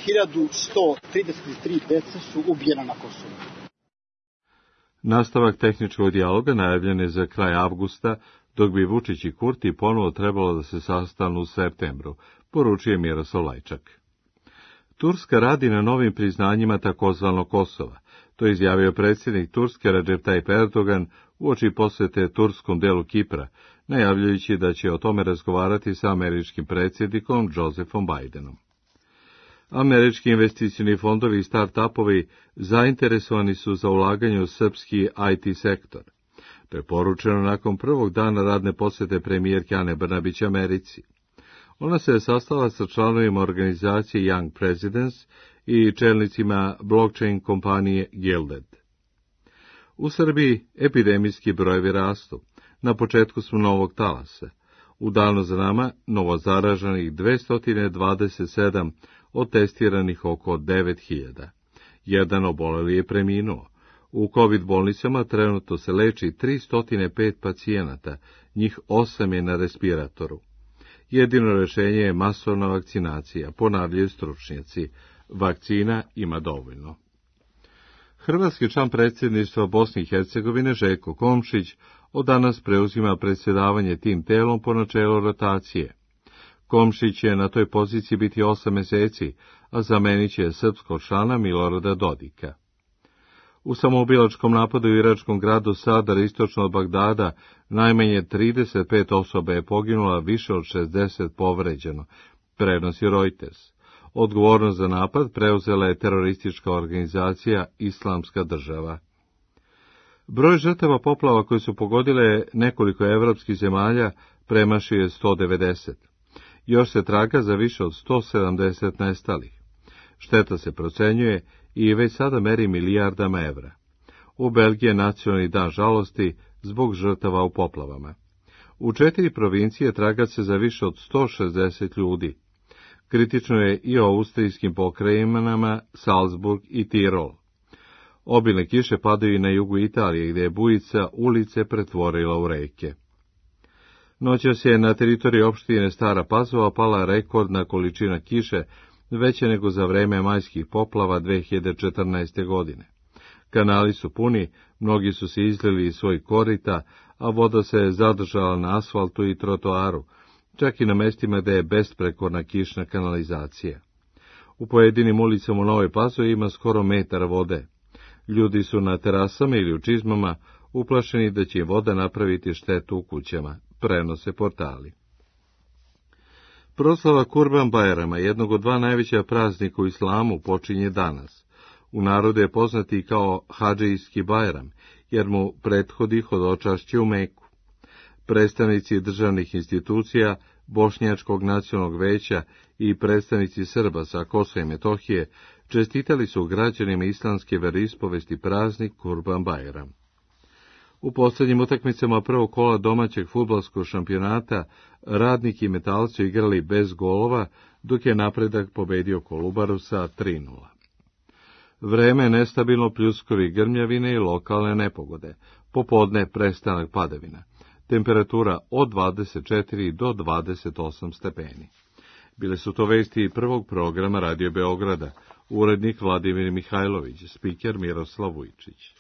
1133 dece su ubijena na Kosovu. Nastavak tehničkog dijaloga najavljen je za kraj avgusta, dok bi Vučić i Kurti ponovo trebalo da se sastanu u septembru, poručuje Miroslav Lajčak. Turska radi na novim priznanjima takozvanog Kosova. To je izjavio predsjednik Turske Recep Tayyip Erdogan uoči posjete turskom delu Kipra, najavljujući da će o tome razgovarati sa američkim predsjednikom Josephom Bidenom. Američki investicioni fondovi i start-upovi zainteresovani su za ulaganje u srpski IT sektor. To je poručeno nakon prvog dana radne posjete premijerke Ane Brnabić Americi. Ona se je sastala sa članovima organizacije Young Presidents i čelnicima blockchain kompanije Gilded. U Srbiji epidemijski brojevi rastu. Na početku smo novog talasa. U danu za nama novozaraženih 227 od testiranih oko 9000. Jedan oboleli je preminuo. U COVID bolnicama trenutno se leči 305 pacijenata, njih 8 je na respiratoru. Jedino rješenje je masovna vakcinacija, ponavljaju stručnjaci. Vakcina ima dovoljno. Hrvatski član predsjedništva Bosne i Hercegovine Željko Komšić od danas preuzima predsjedavanje tim telom po načelu rotacije. Komšić će na toj poziciji biti 8 mjeseci, a zamenit će srpskog člana Milorada Dodika. U samoubilačkom napadu u iračkom gradu Sadar, istočno od Bagdada, najmanje 35 osoba je poginula, više od 60 povređeno, prenosi Reuters. Odgovornost za napad preuzela je teroristička organizacija Islamska država. Broj žrtava poplava koje su pogodile nekoliko evropskih zemalja premašio je 190. Još se traga za više od 170 nestalih. Šteta se procenjuje i već sada meri milijardama evra. U Belgiji je nacionalni dan žalosti zbog žrtava u poplavama. U 4 provincije traga se za više od 160 ljudi. Kritično je i o austrijskim pokrajinama Salzburg i Tirol. Obilne kiše padaju na jugu Italije, gdje je bujica ulice pretvorila u reke. Noćas je na teritoriji opštine Stara Pazova pala rekordna količina kiše, veće nego za vreme majskih poplava 2014. godine. Kanali su puni, mnogi su se izlili iz svojih korita, a voda se je zadržala na asfaltu i trotoaru, čak i na mestima gdje je besprekorna kišna kanalizacija. U pojedinim ulicama u Novoj Pazovi ima skoro metar vode. Ljudi su na terasama ili u čizmama uplašeni da će voda napraviti štetu u kućama, prenose portali. Proslava Kurban Bajrama, jednog od 2 najveća praznika u islamu, počinje danas. U narodu je poznati i kao Hadžijski Bajram, jer mu prethodi hodočašće u Meku. Predstavnici državnih institucija, Bošnjačkog nacionalnog veća i predstavnici Srba sa Kosova i Metohije čestitali su građanima islamske veroispovesti praznik Kurban Bajram. U posljednjim utakmicama prvog kola domaćeg fudbalskog šampionata Radnik i Metal su igrali bez golova, dok je Napredak pobedio Kolubaru sa 3:0. Vreme je nestabilno, pljuskovi, grmljavine i lokalne nepogode. Popodne prestanak padavina. Temperatura od 24 do 28 stepeni. Bile su to vesti prvog programa Radio Beograda. Urednik Vladimir Mihajlović, spiker Miroslav Vujčić.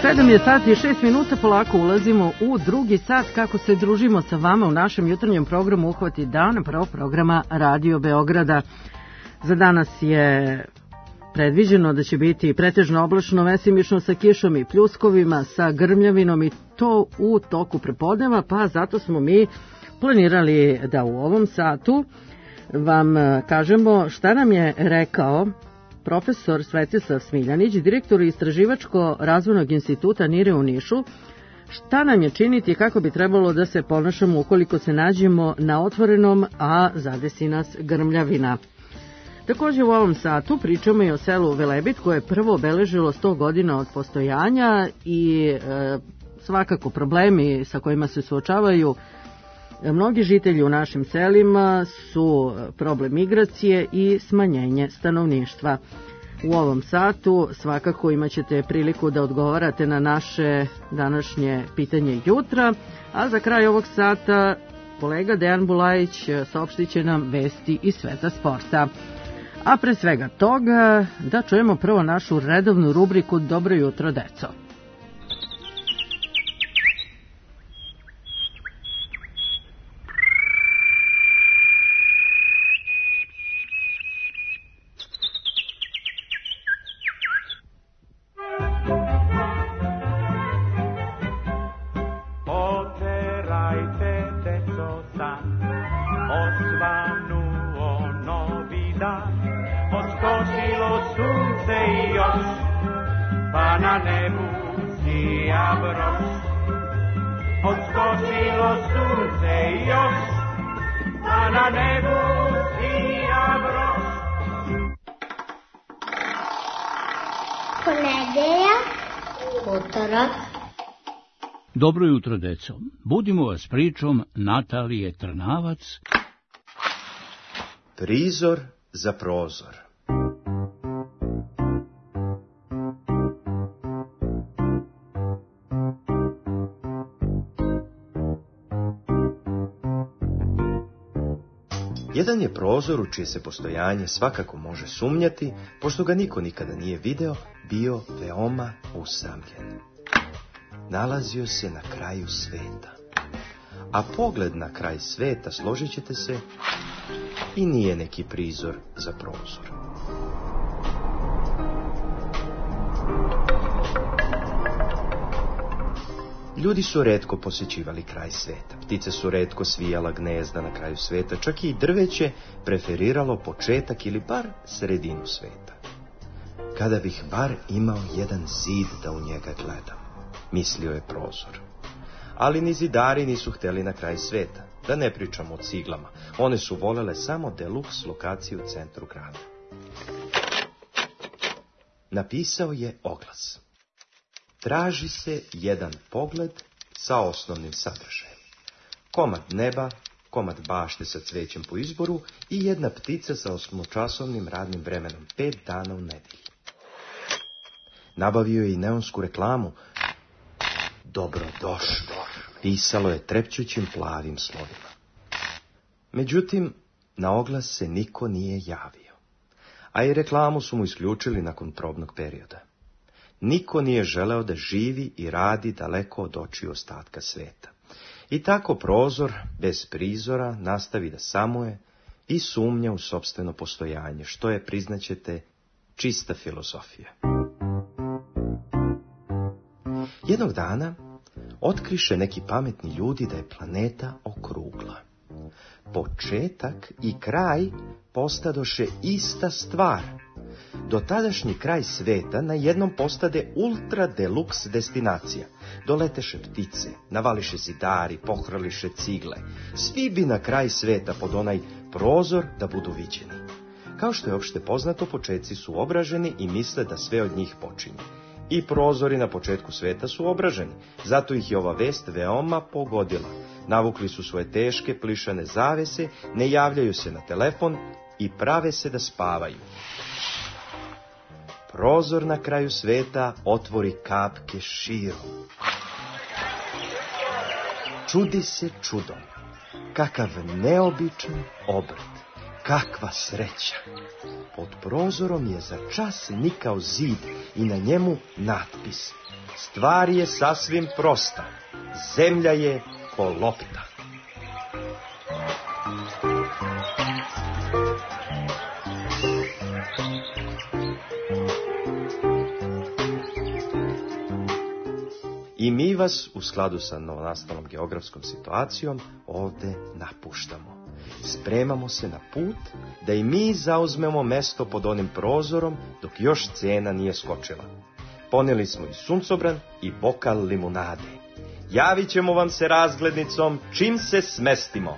7 je sati i 6 minuta, polako ulazimo u drugi sat kako se družimo sa vama u našem jutarnjem programu Uhvati dan, prvog programa Radio Beograda. Za danas je predviđeno da će biti pretežno oblačno, mesimično sa kišom i pljuskovima, sa grmljavinom i to u toku prepodneva, pa zato smo mi planirali da u ovom satu vam kažemo šta nam je rekao profesor Svetislav Smiljanić, direktor Istraživačko-razvojnog instituta NIRE u Nišu, šta nam je činiti i kako bi trebalo da se ponašamo ukoliko se nađemo na otvorenom, a zadesi nas grmljavina. Također u ovom satu pričamo i o selu Velebit koje je prvo obeležilo 100 godina od postojanja i svakako problemi sa kojima se suočavaju mnogi žitelji u našim selima su problem migracije i smanjenje stanovništva. U ovom satu svakako imat ćete priliku da odgovarate na naše današnje pitanje jutra, a za kraj ovog sata kolega Dejan Bulajić saopštit će nam vesti iz sveta sporta. A pre svega toga da čujemo prvo našu redovnu rubriku Dobro jutro, deco. Dobro jutro, deco. Budimo vas pričom Natalije Trnavac. Prizor za prozor. Jedan je prozor u čije se postojanje svakako može sumnjati, pošto ga niko nikada nije video, bio veoma usamljen. Nalazio se na kraju sveta. A pogled na kraj sveta, složit ćete se, i nije neki prizor za prozor. Ljudi su retko posjećivali kraj sveta. Ptice su retko svijala gnezda na kraju sveta, čak i drveće preferiralo početak ili bar sredinu sveta. Kada bih bar imao jedan zid da u njega gledam, mislio je prozor. Ali ni zidari nisu htjeli na kraj sveta, da ne pričamo o ciglama. One su volele samo deluks lokaciju u centru grada. Napisao je oglas. Traži se jedan pogled sa osnovnim sadržajem. Komad neba, komad bašte sa cvećem po izboru i jedna ptica sa 8-časovnim radnim vremenom, 5 dana u nedelji. Nabavio je i neonsku reklamu. Dobrodošli, pisalo je trepćućim plavim slovima. Međutim, na oglas se niko nije javio, a i reklamu su mu isključili nakon probnog perioda. Niko nije želeo da živi i radi daleko od očiju ostatka sveta. I tako prozor, bez prizora, nastavi da samuje i sumnja u sopstveno postojanje, što je, priznaćete, čista filozofija. Jednog dana otkriše neki pametni ljudi da je planeta okrugla. Početak i kraj postadoše ista stvar. Dotadašnji kraj sveta na jednom postade ultra deluks destinacija. Doleteše ptice, navališe zidari, pohrliše cigle. Svi bi na kraj sveta pod onaj prozor da budu viđeni. Kao što je opšte poznato, početci su obraženi i misle da sve od njih počinje. I prozori na početku sveta su obraženi, zato ih je ova vest veoma pogodila. Navukli su svoje teške plišane zavese, ne javljaju se na telefon i prave se da spavaju. Prozor na kraju sveta otvori kapke širom. Čudi se čudom. Kakav neobičan obrt. kakva sreća! Pod prozorom je za čas nikao zid i na njemu natpis. Stvar je sasvim prosta. Zemlja je ko lopta. I mi vas, u skladu sa novonastalom geografskom situacijom, ovde napuštamo. Spremamo se na put da i mi zauzmemo mesto pod onim prozorom dok još cena nije skočila. Poneli smo i suncobran i bokal limunade. Javit ćemo vam se razglednicom čim se smestimo.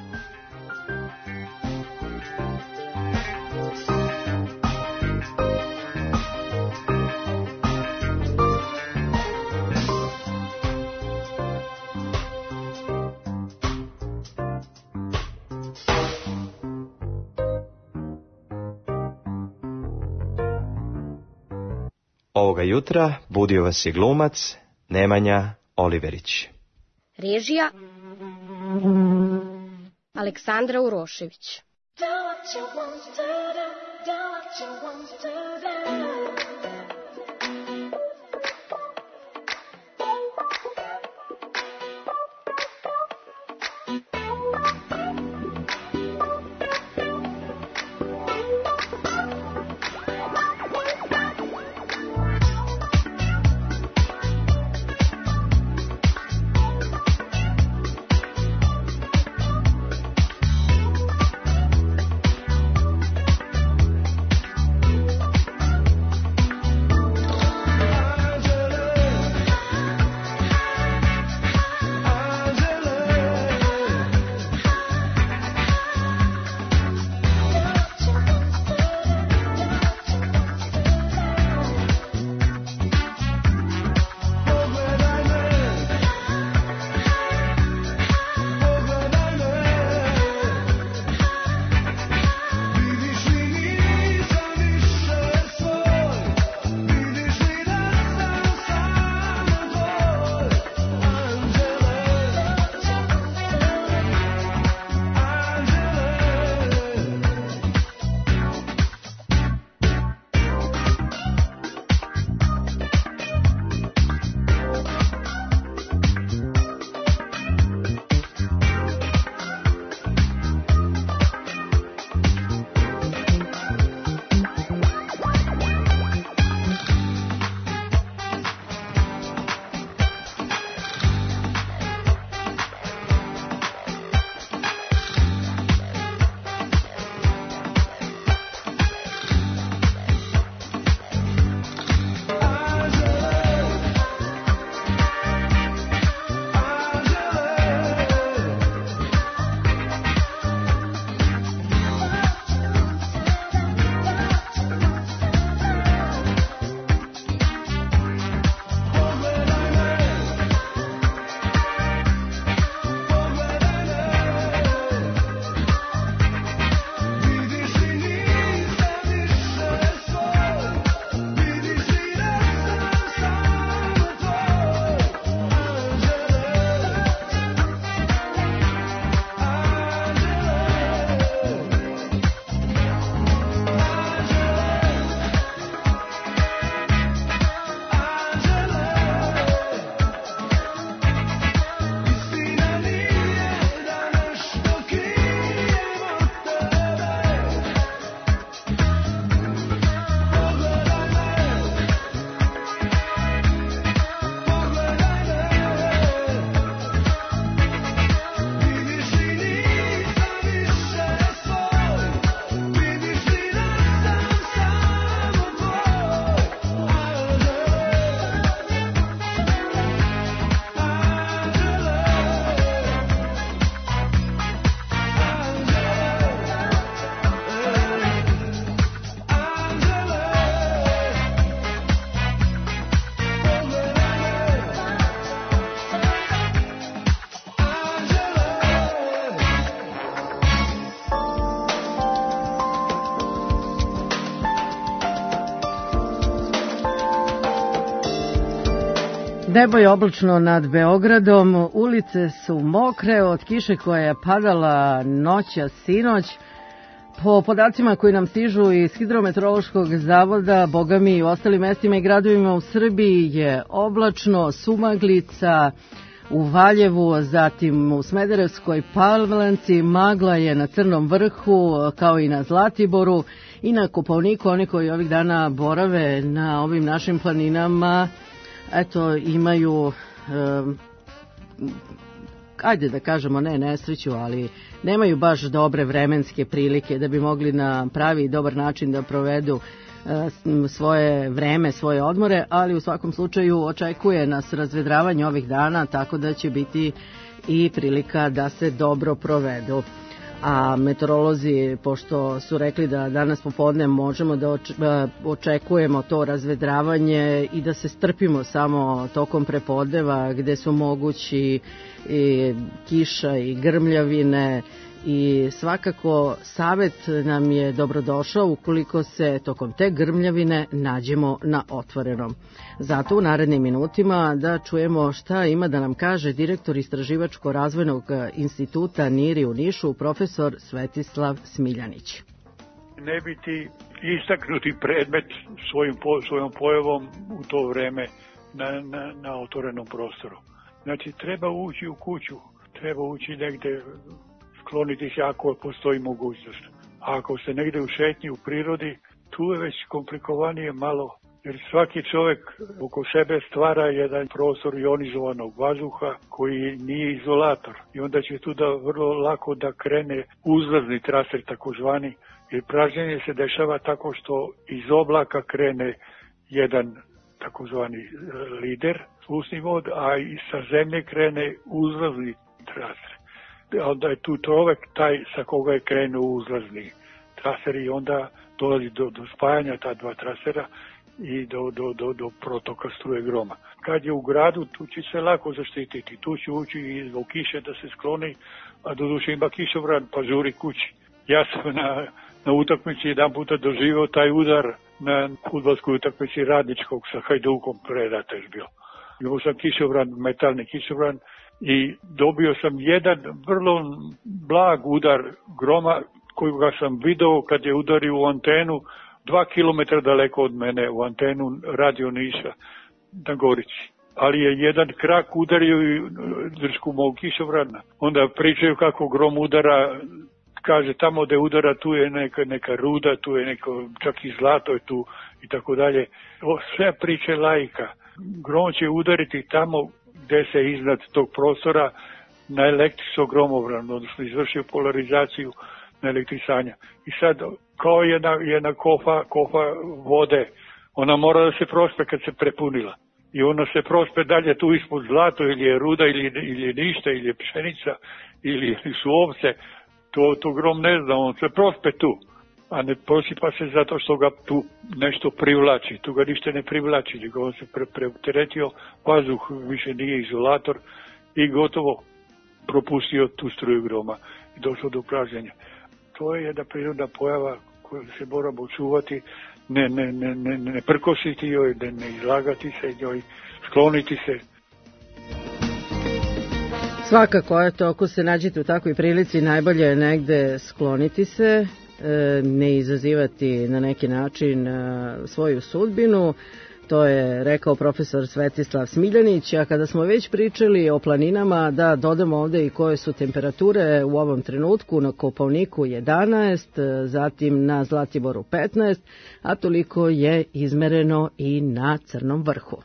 Ovoga jutra budio vas je glumac Nemanja Oliverić. Režija Aleksandra Urošević. Nebo je oblačno nad Beogradom, ulice su mokre od kiše koja je padala noća sinoć, Po podacima koji nam stižu iz Hidrometeorološkog zavoda, bogami i u ostalim mestima i gradovima u Srbiji je oblačno, sumaglica u Valjevu, zatim u Smederevskoj Palanci, magla je na Crnom vrhu kao i na Zlatiboru i na Kopaoniku. Oni koji ovih dana borave na ovim našim planinama, eto, imaju ajde da kažemo ne nesreću, ali nemaju baš dobre vremenske prilike da bi mogli na pravi i dobar način da provedu svoje vreme, svoje odmore, ali u svakom slučaju očekuje nas razvedravanje ovih dana, tako da će biti i prilika da se dobro provedu. A meteorolozi, pošto su rekli da danas popodne možemo da očekujemo to razvedravanje i da se strpimo samo tokom prepodneva gde su mogući i kiša i grmljavine, i svakako savet nam je dobrodošao ukoliko se tokom te grmljavine nađemo na otvorenom. Zato u narednim minutima da čujemo šta ima da nam kaže direktor Istraživačko-razvojnog instituta NIRI u Nišu, profesor Svetislav Smiljanić. Ne biti istaknuti predmet svojom pojavom u to vreme na otvorenom prostoru. Znači, treba ući u kuću, treba ući negde, skloniti se ako postoji mogućnost. A ako ste negde u šetnji u prirodi, tu je već komplikovanije malo, jer svaki čovjek oko sebe stvara jedan prostor ionizovanog vazduha koji nije izolator. I onda će tu da vrlo lako da krene uzlazni traser takozvani, jer pražnjenje se dešava tako što iz oblaka krene jedan takozvani lider, usni vod, a i sa zemlje krene uzlazni traser. Onda je tu čovjek taj sa koga je krenuo uzlazni traser i onda dolazi do spajanja ta dva trasera i do protoka struje groma. Kad je u gradu, tu će se lako zaštititi. Tu će ući i zbog kiše da se skloni, a doduše ima kišobran pa žuri kući. Ja sam na utakmici jedan puta doživio taj udar na fudbalskoj utakmici Radničkog sa Hajdukom, predata je bilo. Imao sam kišobran, metalni kišobran, i dobio sam jedan vrlo blag udar groma kojega sam video kad je udario u antenu 2 kilometra daleko od mene, u antenu Radio Niša na Gorici. Ali je jedan krak udario i dršku mog kišobrana. Onda pričaju kako grom udara, kaže tamo gde udara tu je neka ruda, tu je neko, čak i zlato je tu i tako dalje. Sve priče laika. Grom će udariti tamo gde se iznad tog prostora na električnog gromobran, odnosno izvršio polarizaciju na elektrisanja. I sad, kao jedna kofa vode, ona mora da se prospe kad se prepunila. I ona se prospe dalje tu ispod zlato, ili je ruda, ili je ništa, ili je pšenica, ili su ovce. To grom ne zna, on se prospe tu. A ne prosipa se zato što ga tu nešto privlači. Tu ga ništa ne privlači, nego on se preopteretio, vazduh više nije izolator i gotovo propustio tu struju groma i došlo do pražnjenja. To je jedna prirodna pojava koju se moramo čuvati, ne prkositi joj, ne izlagati se njoj, skloniti se. Svakako, eto, ako se nađete u takvoj prilici, najbolje je negde skloniti se, ne izazivati na neki način svoju sudbinu. To je rekao profesor Svetislav Smiljanić. A kada smo već pričali o planinama, da dodamo ovde i koje su temperature u ovom trenutku. Na Kopaoniku 11, zatim na Zlatiboru 15, a toliko je izmereno i na Crnom vrhu.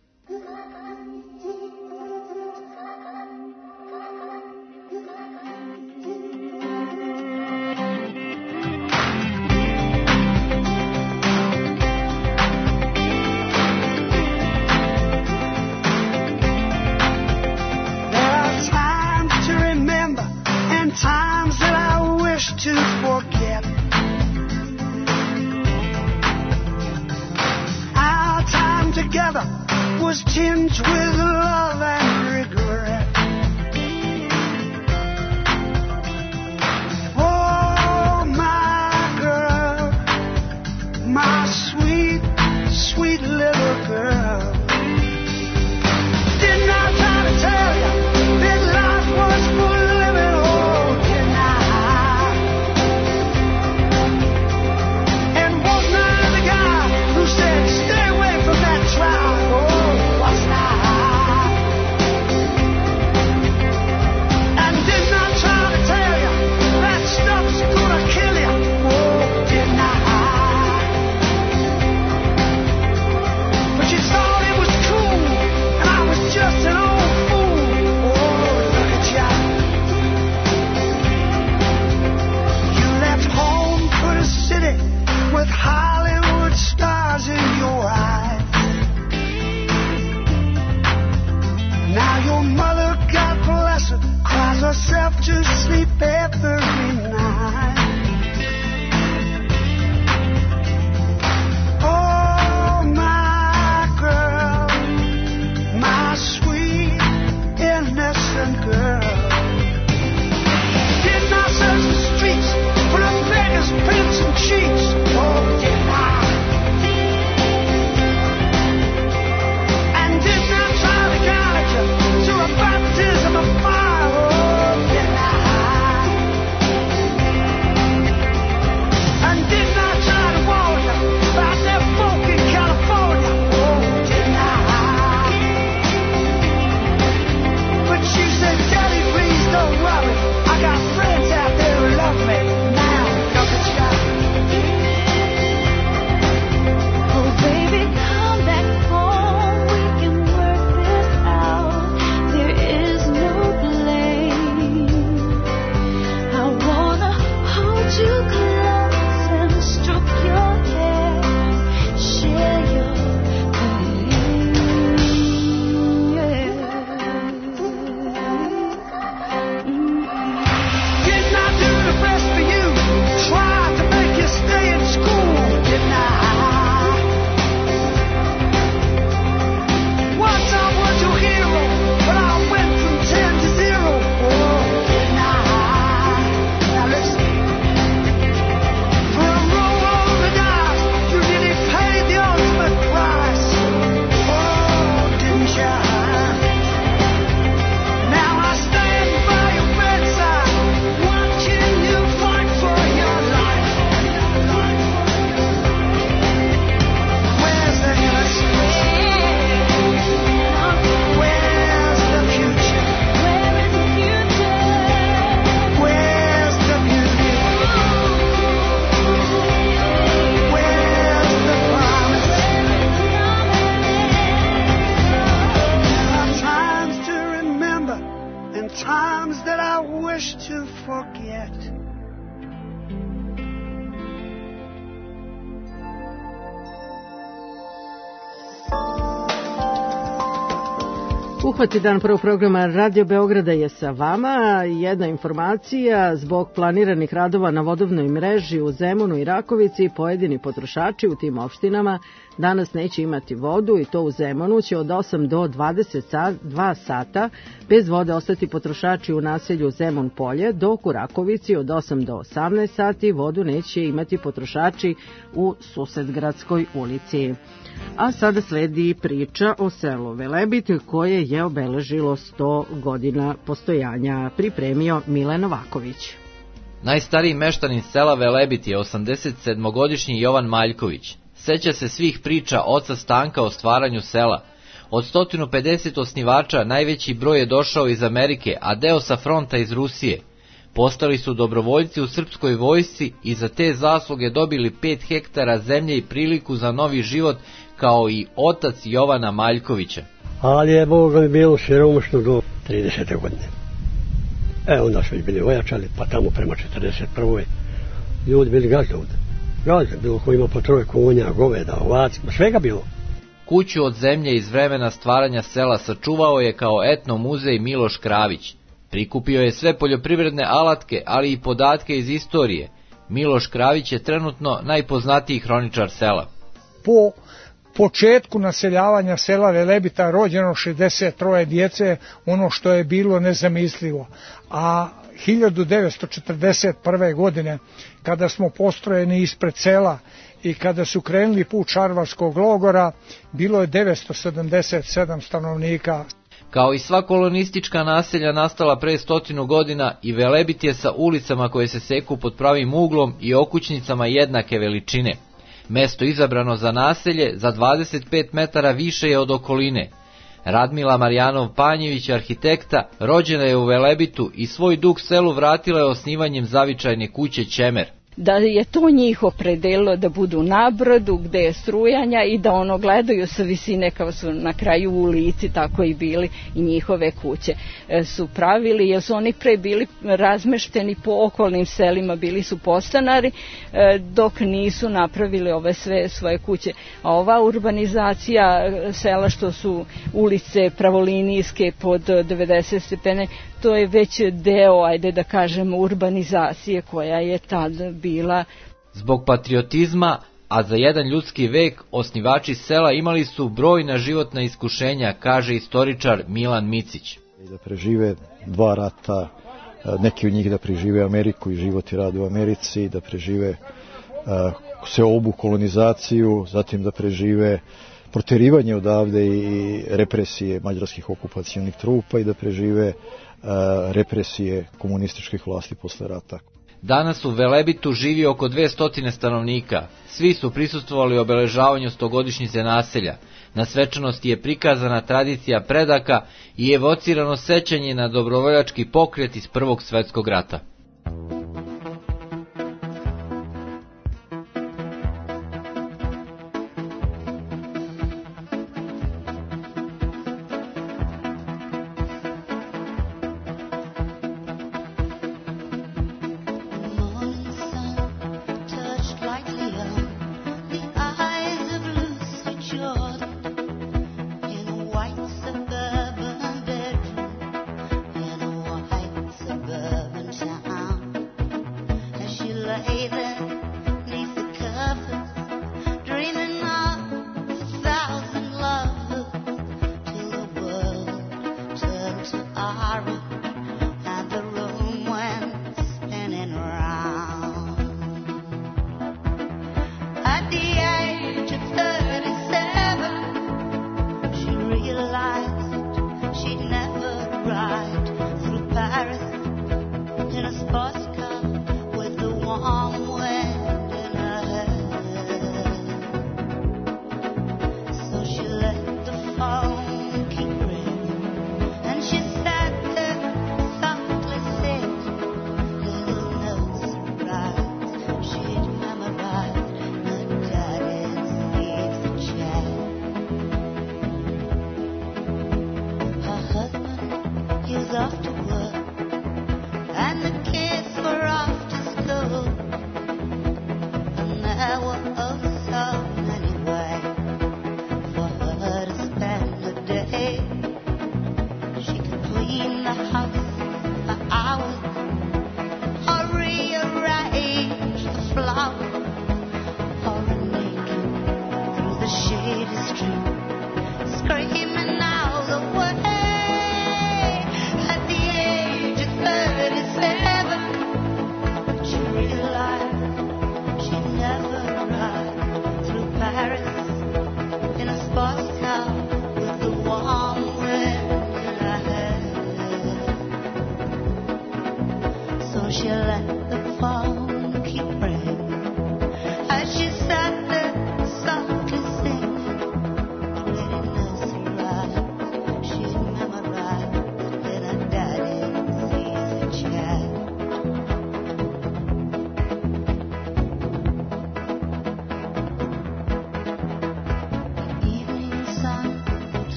Was tinged with love and regret. Oh, my girl, my sweet, sweet little girl. Didn't I try to tell you that life was for living? Oh, didn't I? Uhvati dan prvog programa Radio Beograda je sa vama. Jedna informacija, zbog planiranih radova na vodovnoj mreži u Zemunu i Rakovici, pojedini potrošači u tim opštinama danas neće imati vodu i to u Zemunu će od 8 do 22 sata bez vode ostati potrošači u naselju Zemun Polje, dok u Rakovici od 8 do 18 sati vodu neće imati potrošači u Susedgradskoj ulici. A sada sledi priča o selu Velebit koje je obeležilo 100 godina postojanja, pripremio Mile Novaković. Najstariji meštanin sela Velebit je 87-godišnji Jovan Maljković. Seća se svih priča oca Stanka o stvaranju sela. Od 150 osnivača najveći broj je došao iz Amerike, a deo sa fronta iz Rusije. Postali su dobrovoljci u srpskoj vojsci i za te zasluge dobili 5 hektara zemlje i priliku za novi život, kao i otac Jovana Maljkovića. Ali je Boga mi bilo siromašno do 30. godine. Onda su bili ojačali, pa tamo prema 41. ljudi bili gazdovni. Bilo ko ima po 3 konja, goveda, ovac, svega bilo. Kuću od zemlje iz vremena stvaranja sela sačuvao je kao etno muzej Miloš Kravić. Prikupio je sve poljoprivredne alatke, ali i podatke iz istorije. Miloš Kravić je trenutno najpoznatiji hroničar sela. Po početku naseljavanja sela Velebita rođeno 63 djece, ono što je bilo nezamislivo. A 1941. godine, kada smo postrojeni ispred sela i kada su krenuli put Šarvarskog logora, bilo je 977 stanovnika. Kao i sva kolonistička naselja nastala pre 100 godina, i Velebit je sa ulicama koje se seku pod pravim uglom i okućnicama jednake veličine. Mesto izabrano za naselje za 25 metara više je od okoline. Radmila Marjanov-Panjević, arhitekta, rođena je u Velebitu i svoj dug selu vratila je osnivanjem zavičajne kuće Ćemer. Da je to njih opredelilo da budu na brodu gde je strujanja i da gledaju sa visine kao su na kraju u ulici, tako i bili i njihove kuće su pravili, jer su oni pre bili razmešteni po okolnim selima, bili su podstanari dok nisu napravili ove sve svoje kuće. A ova urbanizacija sela što su ulice pravolinijske pod 90 stepene, to je već deo, ajde da kažemo, urbanizacije koja je tad bila. Zbog patriotizma, a za jedan ljudski vek, osnivači sela imali su brojna životna iskušenja, kaže istoričar Milan Micić. Da prežive 2 rata, neki od njih da prežive Ameriku i život i rad u Americi, da prežive seobu kolonizaciju, zatim da prežive proterivanje odavde i represije mađarskih okupacionih trupa i da prežive represije komunističkih vlasti posle rata. Danas u Velebitu živi oko 200 stanovnika. Svi su prisustvovali obeležavanju 100-godišnjice naselja. Na svečanosti je prikazana tradicija predaka i evocirano sećanje na dobrovoljački pokret iz Prvog svetskog rata.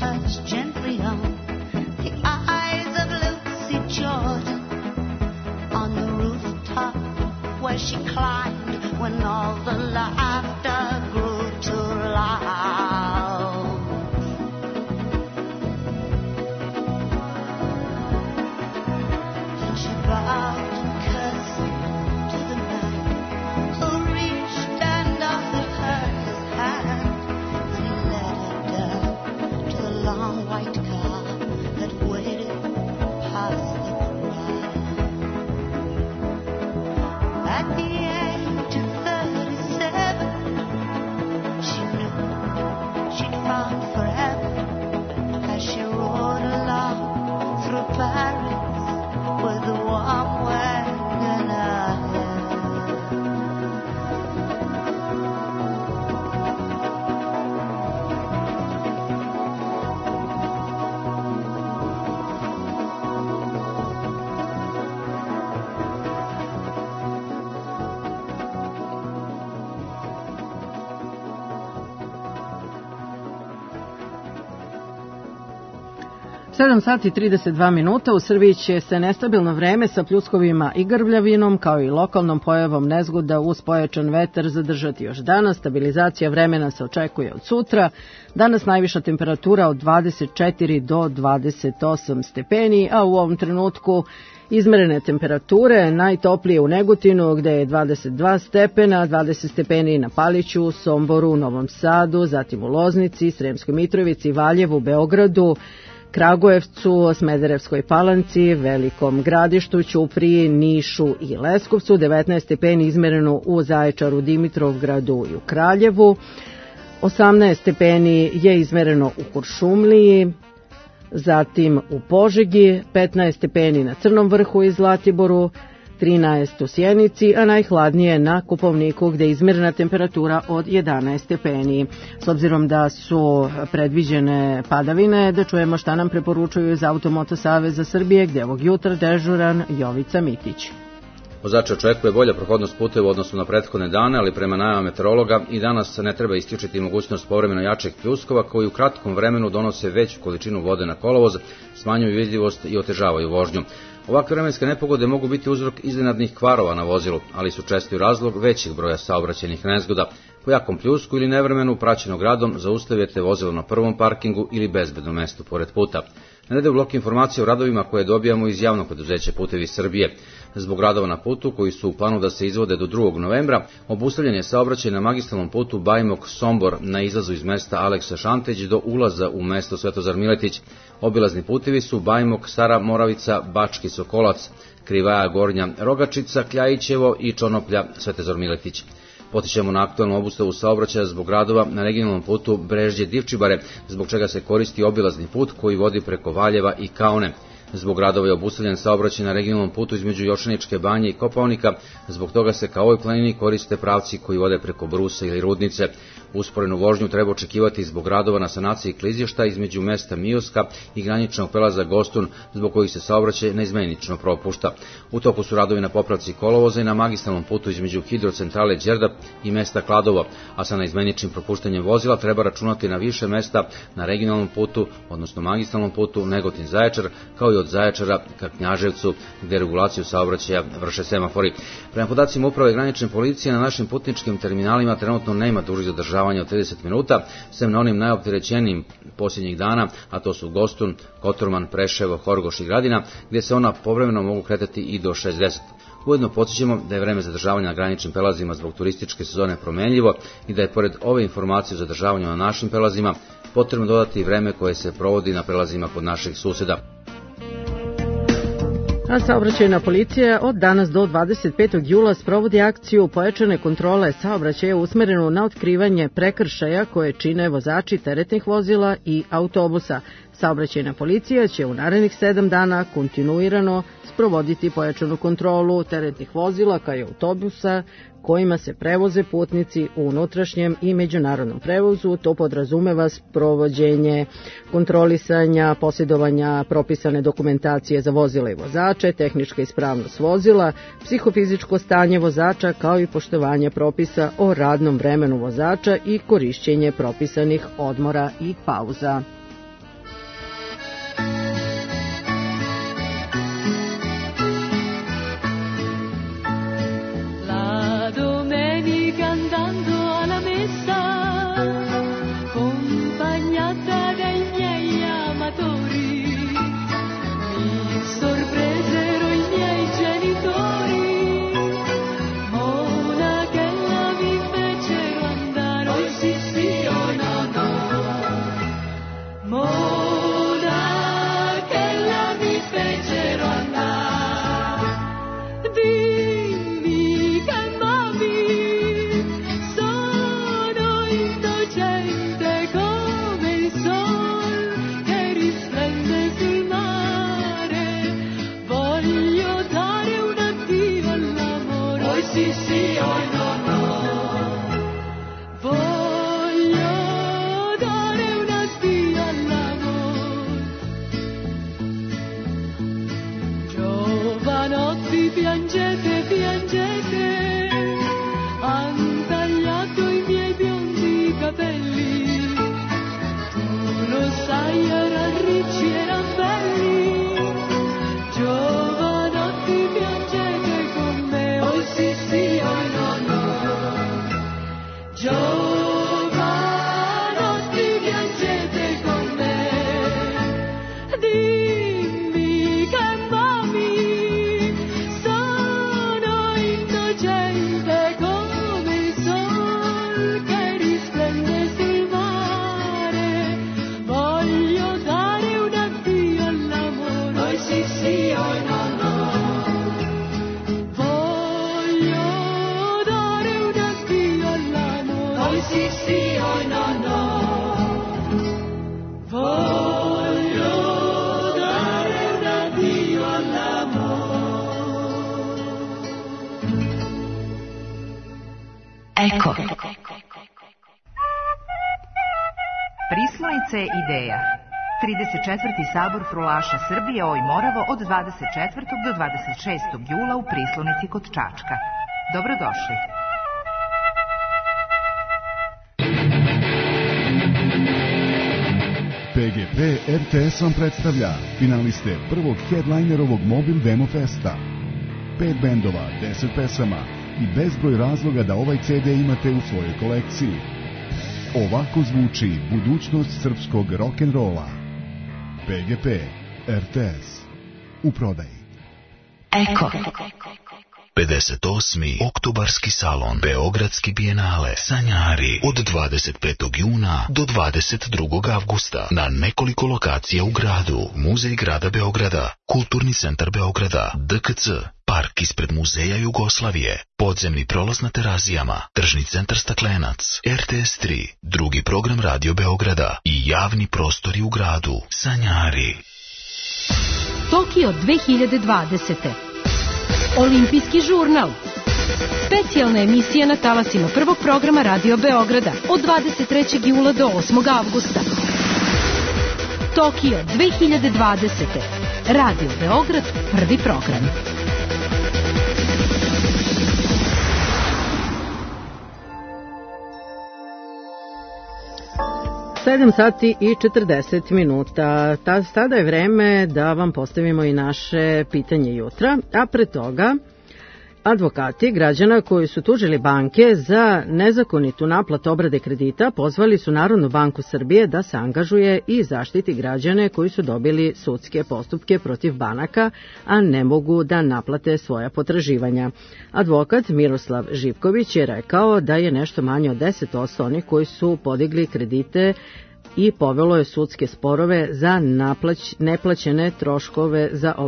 touched gently on the eyes of Lucy Jordan on the rooftop where she climbed when all the laughter grew too loud. And she bowed and curtsied to the man who reached and offered her his hand. Then he led her down to the long white car that waited past the crowd. At the age of 37, she knew she'd found forever as she rode along through Paris with the warm wind in her hair. Sedam sati 32 minuta. U Srbiji će se nestabilno vreme sa pljuskovima i grbljavinom kao i lokalnom pojavom nezgoda uz pojačan vetar zadržati još danas. Stabilizacija vremena se očekuje od sutra. Danas najviša temperatura od 24 do 28 stepeni, a u ovom trenutku izmerene temperature najtoplije u Negotinu gde je 22 stepena, 20 stepeni na Paliću, Somboru, Novom Sadu, zatim u Loznici, Sremskoj Mitrovici, Valjevu, Beogradu, Kragujevcu, Smederevskoj Palanci, Velikom Gradištu, Ćupriji, Nišu i Leskovcu, 19 stepeni izmereno u Zaječaru, Dimitrovgradu i u Kraljevu, 18 stepeni je izmereno u Kuršumliji, zatim u Požegi, 15 stepeni na Crnom Vrhu i Zlatiboru, 13 u Sjenici, a najhladnije na Kopaoniku gde je izmerena temperatura od 11 stepeni. S obzirom da su predviđene padavine, da čujemo šta nam preporučuju iz Automoto Saveza Srbije gde ovog jutra dežuran Jovica Mitić. Vozače očekuje bolja prohodnost puteva u odnosu na prethodne dane, ali prema najavama meteorologa i danas ne treba isključiti mogućnost povremeno jačeg pljuskova koji u kratkom vremenu donose veću količinu vode na kolovoz, smanjuju vidljivost i otežavaju vožnju. Ovakve vremenske nepogode mogu biti uzrok iznenadnih kvarova na vozilu, ali su česti razlog većeg broja saobraćajnih nezgoda. Po jakom pljusku ili nevremenu praćeno gradom zaustavite vozilo na prvom parkingu ili bezbednom mestu pored puta. Narede u blok informacije o radovima koje dobijamo iz javnog preduzeća Putevi Srbije. Zbog radova na putu koji su u planu da se izvode do 2. novembra, obustavljen je saobraćaj na magistralnom putu Bajmok-Sombor na izlazu iz mesta Aleksa Šantić do ulaza u mesto Svetozar Miletić. Obilazni putevi su Bajmok, Stara Moravica, Bački Sokolac, Krivaja Gornja Rogačica, Kljajićevo i Čonoplja Svetozar Miletić. Potičemo na aktualnu obustavu saobraćaja zbog radova na regionalnom putu Brežđe-Divčibare, zbog čega se koristi obilazni put koji vodi preko Valjeva i Kaone. Zbog radova je obustavljen saobraćaj na regionalnom putu između Jošaničke banje i Kopaonika, zbog toga se ka ovoj planini koriste pravci koji vode preko Brusa ili Rudnice. Usporenu vožnju treba očekivati zbog radova na sanaciji klizišta između mesta Mioska i graničnog prelaza Gostun, zbog kojih se saobraćaj neizmenično propušta. U toku su radovi na popravci kolovoza i na magistralnom putu između hidrocentrale Đerdap i mesta Kladovo, a sa neizmeničnim propuštanjem vozila treba računati na više mesta na regionalnom putu, odnosno magistralnom putu Negotin-Zaječar, kao i od Zaječara ka Knjaževcu, gde regulaciju saobraćaja vrše semafori. Prema podacima Uprave granične policije, na našim putničkim terminalima trenutno nema dužih zadržavanja od 30 minuta, sem na onim najopterećenijim posljednjih dana, a to su Gostun, Kotorman, Preševo, Horgoš i Gradina, gdje se ona povremeno mogu kretati i do 60. Ujedno podsjećamo da je vreme zadržavanja na graničnim prelazima zbog turističke sezone promenljivo i da je pored ove informacije o zadržavanju na našim prelazima potrebno dodati i vreme koje se provodi na prelazima kod naših suseda. A saobraćajna policija od danas do 25. jula sprovodi akciju pojačane kontrole saobraćaja usmerenu na otkrivanje prekršaja koje čine vozači teretnih vozila i autobusa. Saobraćajna policija će u narednih 7 dana kontinuirano sprovoditi pojačanu kontrolu teretnih vozila kao i autobusa kojima se prevoze putnici u unutrašnjem i međunarodnom prevozu. To podrazumeva sprovođenje kontrolisanja, posjedovanja propisane dokumentacije za vozila i vozače, tehnička ispravnost vozila, psihofizičko stanje vozača kao i poštovanje propisa o radnom vremenu vozača i korišćenje propisanih odmora i pauza. Eko. Prislonice ideja. 34. sabor frulaša Srbije Oj Moravo od 24. do 26. jula u Prislonici kod Čačka. Dobrodošli. PGP RTS vam predstavlja finaliste prvog headlinerovog Mobil Demo Festa. 5 bendova, 10 pesama i bezbroj razloga da ovaj CD imate u svojoj kolekciji. Ovako zvuči budućnost srpskog rock'n'rolla. PGP RTS u prodaji. Eko. 58. oktobarski salon Beogradski bijenale Sanjari od 25. juna do 22. avgusta na nekoliko lokacija u gradu. Muzej grada Beograda, Kulturni centar Beograda, DKC, park ispred Muzeja Jugoslavije, podzemni prolaz na Terazijama, tržni centar Staklenac, RTS 3, drugi program Radio Beograda i javni prostori u gradu. Sanjari. Tokio 2020. Olimpijski žurnal. Specijalna emisija na talasima prvog programa Radio Beograda od 23. jula do 8. avgusta. Tokio 2020. Radio Beograd, prvi program. Sedam sati i 40 minuta. Sada je vreme da vam postavimo i naše pitanje jutra, a pre toga advokati građana koji su tužili banke za nezakonitu naplatu obrade kredita pozvali su Narodnu banku Srbije da se angažuje i zaštiti građane koji su dobili sudske postupke protiv banaka, a ne mogu da naplate svoja potraživanja. Advokat Miroslav Živković je rekao da je nešto manje od 10% onih koji su podigli kredite i povelo je sudske sporove za naplaćene troškove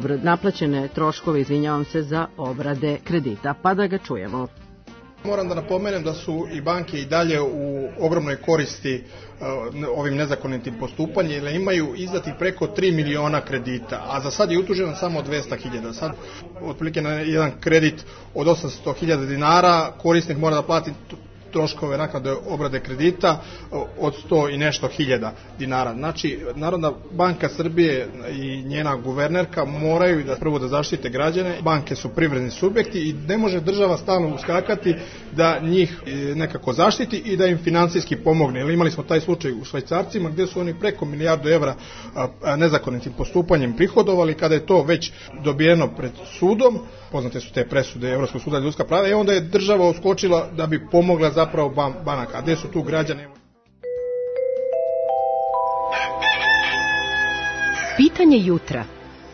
za obrade kredita. Pa da ga čujemo. Moram da napomenem da su i banke i dalje u ogromnoj koristi ovim nezakonitim postupanjem, jer imaju izdati preko 3 miliona kredita, a za sad je utuženo samo 200.000. Sad, otprilike na jedan kredit od 800.000 dinara, korisnik mora da plati troškove naknade obrade kredita od 100 i nešto hiljada dinara. Znači, Narodna banka Srbije i njena guvernerka moraju prvo da zaštite građane. Banke su privredni subjekti i ne može država stalno uskakati da njih nekako zaštiti i da im finansijski pomogne. Jer imali smo taj slučaj u Švajcarcima gdje su oni preko milijardu evra nezakonitim postupanjem prihodovali. Kada je to već dobijeno pred sudom, poznate su te presude Evropskog suda za ljudska prava, i onda je država uskočila da bi pomogla zapravo banaka. A gdje su tu građani? Pitanje jutra.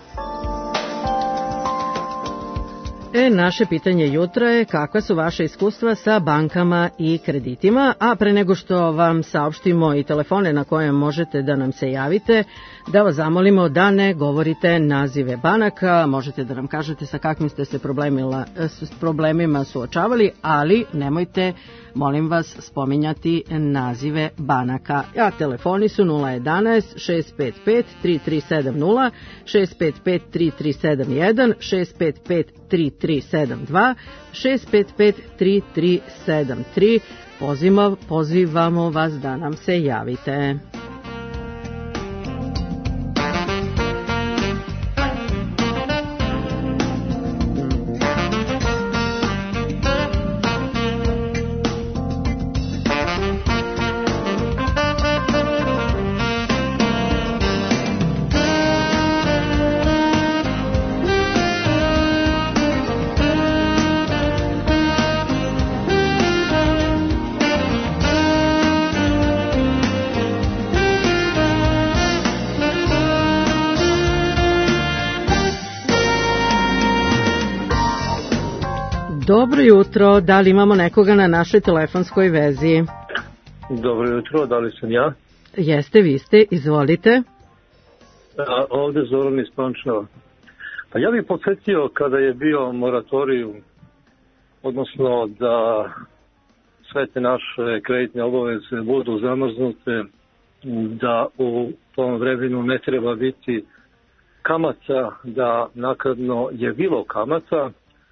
Naše pitanje jutra je kakva su vaše iskustva sa bankama i kreditima, a pre nego što vam saopštimo i telefone na koje možete da nam se javite, da vas zamolimo da ne govorite nazive banaka, možete da nam kažete sa kakvim ste se problemima suočavali, ali nemojte, molim vas, spominjati nazive banaka. A telefoni su 011 655 3370, 655 3371, 655 3372, 655 3373. Pozivamo vas da nam se javite. Dobro jutro, da li imamo nekoga na našoj telefonskoj vezi? Dobro jutro, da li sam ja? Jeste, vi ste, izvolite. Ovde Zoran iz Pančeva. Pa ja bih podsjetio kada je bio moratorijum, odnosno da sve te naše kreditne obaveze budu zamrznute, da u tom vremenu ne treba biti kamata, da naknadno je bilo kamata,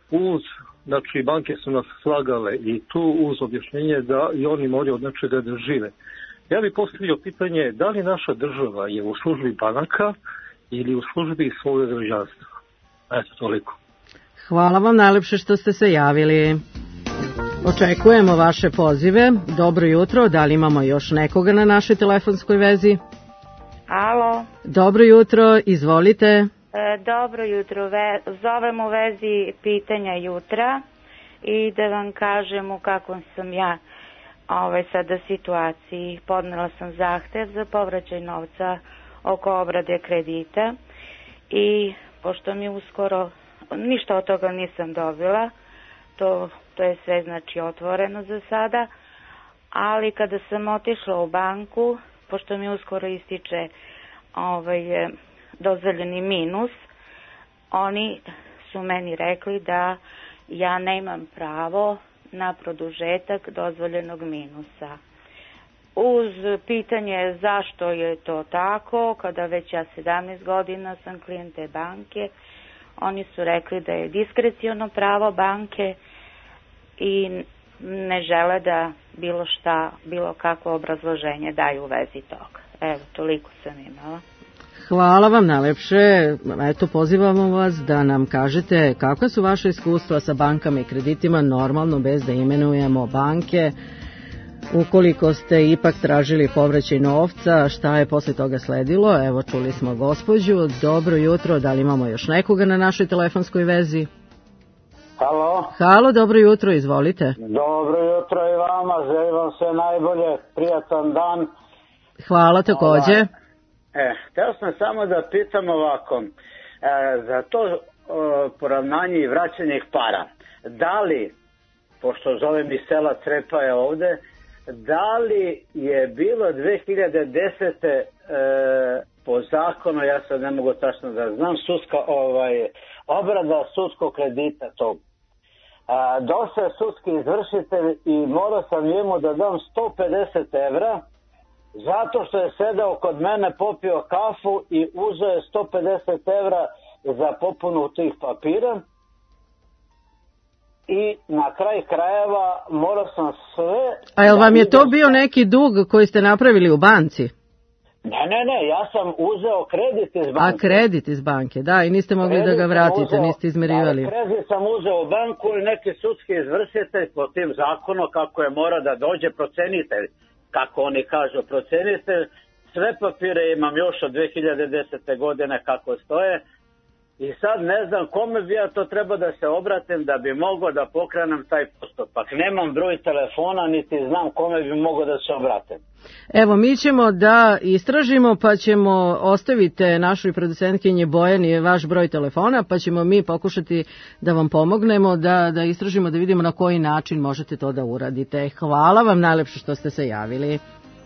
Znači, banke su nas slagale i tu uz objašnjenje da i oni moraju od nečega da žive. Ja bih postavio pitanje, da li naša država je u službi banaka ili u službi svoje građanstva? Eto, toliko. Hvala vam najlepše što ste se javili. Očekujemo vaše pozive. Dobro jutro, da li imamo još nekoga na našoj telefonskoj vezi? Alo. Dobro jutro, izvolite. Dobro jutro, zovem u vezi pitanja jutra i da vam kažem u kakvom sam ja sada situaciji. Podnela sam zahtev za povraćaj novca oko obrade kredita i pošto mi uskoro ništa od toga nisam dobila, to je sve znači otvoreno za sada, ali kada sam otišla u banku, pošto mi uskoro ističe dozvoljeni minus, oni su meni rekli da ja nemam pravo na produžetak dozvoljenog minusa. Uz pitanje zašto je to tako, kada već ja 17 godina sam klijent te banke, oni su rekli da je diskreciono pravo banke i ne žele da bilo kakvo obrazloženje daju u vezi toga. Evo, toliko sam imala. Hvala vam najlepše. Eto, pozivamo vas da nam kažete kakva su vaše iskustva sa bankama i kreditima, normalno bez da imenujemo banke. Ukoliko ste ipak tražili povraćaj novca, šta je posle toga sledilo? Evo, čuli smo gospođu. Dobro jutro, da li imamo još nekoga na našoj telefonskoj vezi? Halo. Halo, dobro jutro, izvolite. Dobro jutro i vama, želim vam sve najbolje, prijatan dan. Hvala takođe. Hteo sam samo da pitam ovako, za to poravnanje i vraćanje para, da li, pošto zovem iz sela Crepaje ovde, da li je bilo 2010. Po zakonu, ja sad ne mogu tačno da znam, obrada sudskog kredita tog. Došao je sudski izvršitelj i morao sam njemu da dam 150 evra, zato što je sedao kod mene, popio kafu i uzeo je 150 evra za popunu tih papira. I na kraj krajeva morao sam sve... A jel vam je to bio neki dug koji ste napravili u banci? Ne, ja sam uzeo kredit iz banke. A kredit iz banke, da, i niste mogli da ga vratite, niste izmerivali. Kredit sam uzeo u banku i neki sudski izvršitelj po tim zakonu kako je mora da dođe procenitelj, kako oni kažu procenitelj, sve papire imam još od 2010. godine kako stoje. I sad ne znam kome bi ja to treba da se obratim da bi mogao da pokrenem taj postupak. Nemam broj telefona, niti znam kome bi mogao da se obratim. Evo, mi ćemo da istražimo, pa ćemo ostavite našoj producentkinji Bojani vaš broj telefona, pa ćemo mi pokušati da vam pomognemo, da istražimo, da vidimo na koji način možete to da uradite. Hvala vam najlepše što ste se javili.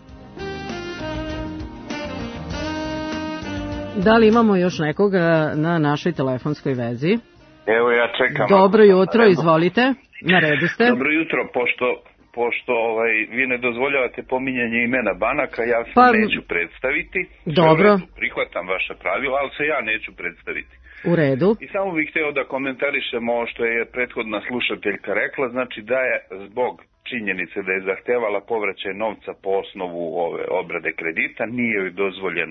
Da li imamo još nekoga na našoj telefonskoj vezi? Evo ja čekam. Dobro jutro, izvolite. Na redu ste. Dobro jutro, pošto vi ne dozvoljavate pominjanje imena banaka, ja se neću predstaviti. Dobro. Prihvatam vaše pravila, ali se ja neću predstaviti. U redu. I samo bih hteo da komentarišem ovo što je prethodna slušateljka rekla, znači da je zbog činjenice da je zahtevala povraćaj novca po osnovu ove obrade kredita, nije joj dozvoljen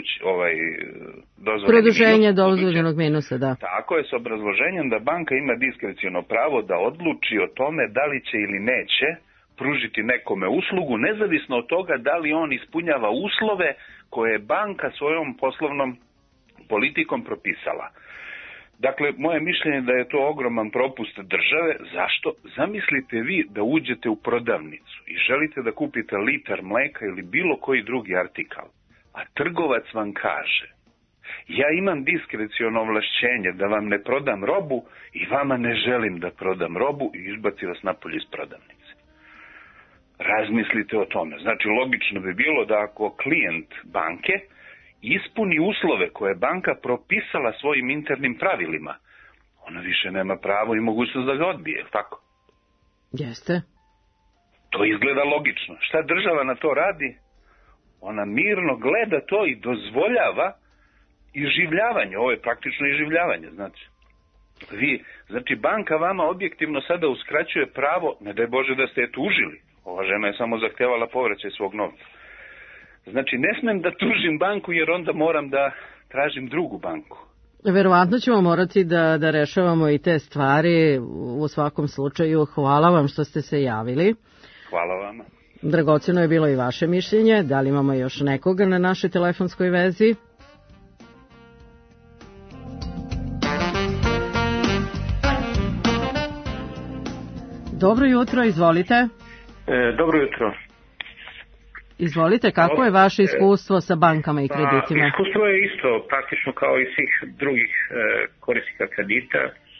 produženje dozvoljenog minusa, da. Tako je, s obrazloženjem da banka ima diskreciono pravo da odluči o tome da li će ili neće pružiti nekome uslugu, nezavisno od toga da li on ispunjava uslove koje je banka svojom poslovnom politikom propisala. Dakle, moje mišljenje je da je to ogroman propust države. Zašto? Zamislite vi da uđete u prodavnicu i želite da kupite litar mleka ili bilo koji drugi artikal, a trgovac vam kaže: ja imam diskreciono ovlašćenje da vam ne prodam robu i vama ne želim da prodam robu, i izbaci vas napolje iz prodavnice. Razmislite o tome. Znači, logično bi bilo da ako klijent banke ispuni uslove koje je banka propisala svojim internim pravilima, ona više nema pravo i mogućnost da ga odbije, tako? Jeste. To izgleda logično. Šta država na to radi? Ona mirno gleda to i dozvoljava iživljavanje. Ovo je praktično iživljavanje, znači. Znači banka vama objektivno sada uskraćuje pravo, ne daj Bože da ste je tužili. Ova žena je samo zahtevala povraćaj svog novca. Znači ne smem da tužim banku jer onda moram da tražim drugu banku. Verovatno ćemo morati da rešavamo i te stvari. U svakom slučaju hvala vam što ste se javili. Hvala vama. Dragoceno je bilo i vaše mišljenje. Da li imamo još nekoga na našoj telefonskoj vezi? Dobro jutro, izvolite. Dobro jutro. Izvolite, kako je vaše iskustvo sa bankama i kreditima? Iskustvo je isto, praktično kao i svih drugih korisnika kredita.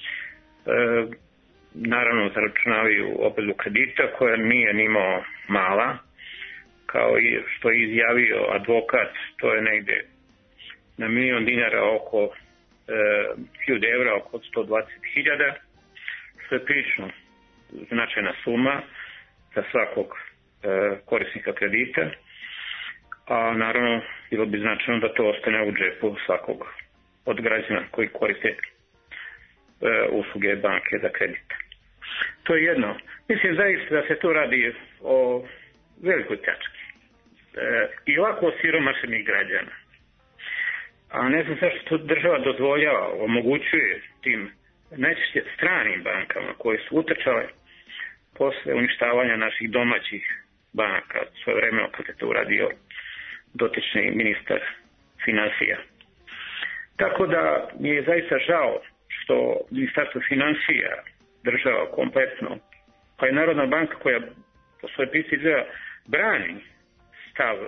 Naravno, zaračunavaju obavezu kredita koja nije nimao mala, kao i što je izjavio advokat, to je negde na $1.000.000 oko 1.000 evra, oko 120.000, što je prilično značajna suma za svakog korisnika kredita, a naravno bilo bi značajno da to ostane u džepu svakog od građana koji koriste usluge banke za kredit. To je jedno. Mislim zaista da se to radi o velikoj pljački i ovako osiromašenih građana. A ne znam zašto to država dozvoljava, omogućuje tim najčešće stranim bankama koje su utrčale posle uništavanja naših domaćih banaka, svoje vremeno kad je to uradio dotični ministar finansija. Tako da mi je zaista žao što ministarstvo finansija, država kompletno, pa i Narodna banka koja po svojoj prici izgleda brani stav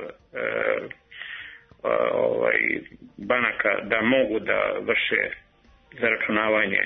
banaka da mogu da vrše zaračunavanje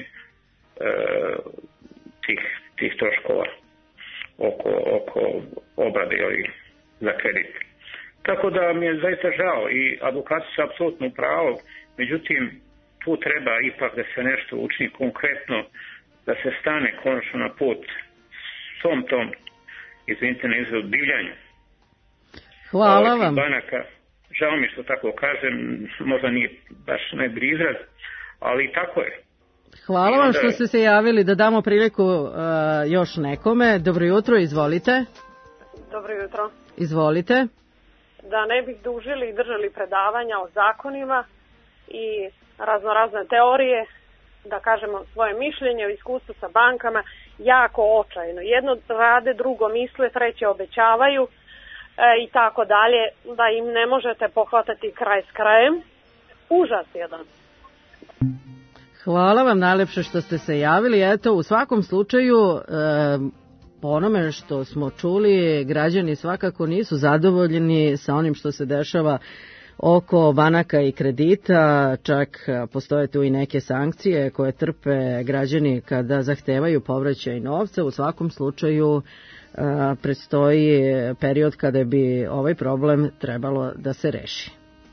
tih troškova oko obrade za kredit. Tako da mi je zaista žao i advokati su apsolutno u pravu, međutim tu treba ipak da se nešto učini konkretno, da se stane konačno na put svom tom, izvinite na izgled, divljanju. Hvala vam. Banaka, žao mi što tako kažem, možda nije baš najbolji izraz, ali tako je. Hvala vam što ste se javili, da damo priliku još nekome. Dobro jutro, izvolite. Dobro jutro. Izvolite. Da ne bih dužili i držali predavanja o zakonima i razne teorije, da kažemo svoje mišljenje o iskustvu sa bankama, jako očajno. Jedno rade, drugo misle, treće obećavaju i tako dalje, da im ne možete pohvatati kraj s krajem. Užas jedan. Hvala vam najlepše što ste se javili. Eto, u svakom slučaju, po onome što smo čuli, građani svakako nisu zadovoljni sa onim što se dešava oko banaka i kredita, čak postoje tu i neke sankcije koje trpe građani kada zahtevaju povraćaj novca. U svakom slučaju predstoji period kada bi ovaj problem trebalo da se reši.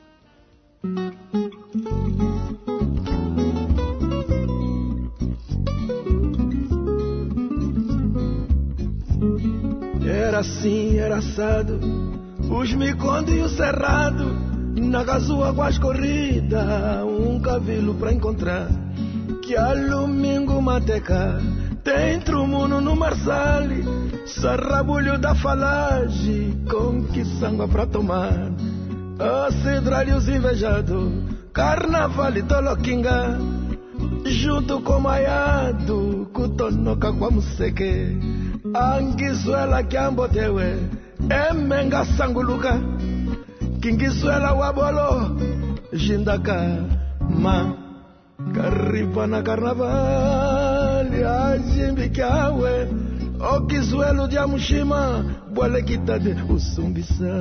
Era assim, era assado, os micondos e o cerrado, na gasua com as corridas, cavilo pra encontrar, que a domingo mateca, tem trumuno no marsale, sarrabulho da falagem, com que sangua pra tomar, a cidra e os invejados, carnaval e toloquinga, junto com maiado, cutonoca com a museque. Angizuela kiambotewe emenga sanguluka kingizuela wabolo jindaka ma karipa na carnaval ajimbikawe okizuelo dia mushima bwale kitade usumbisa.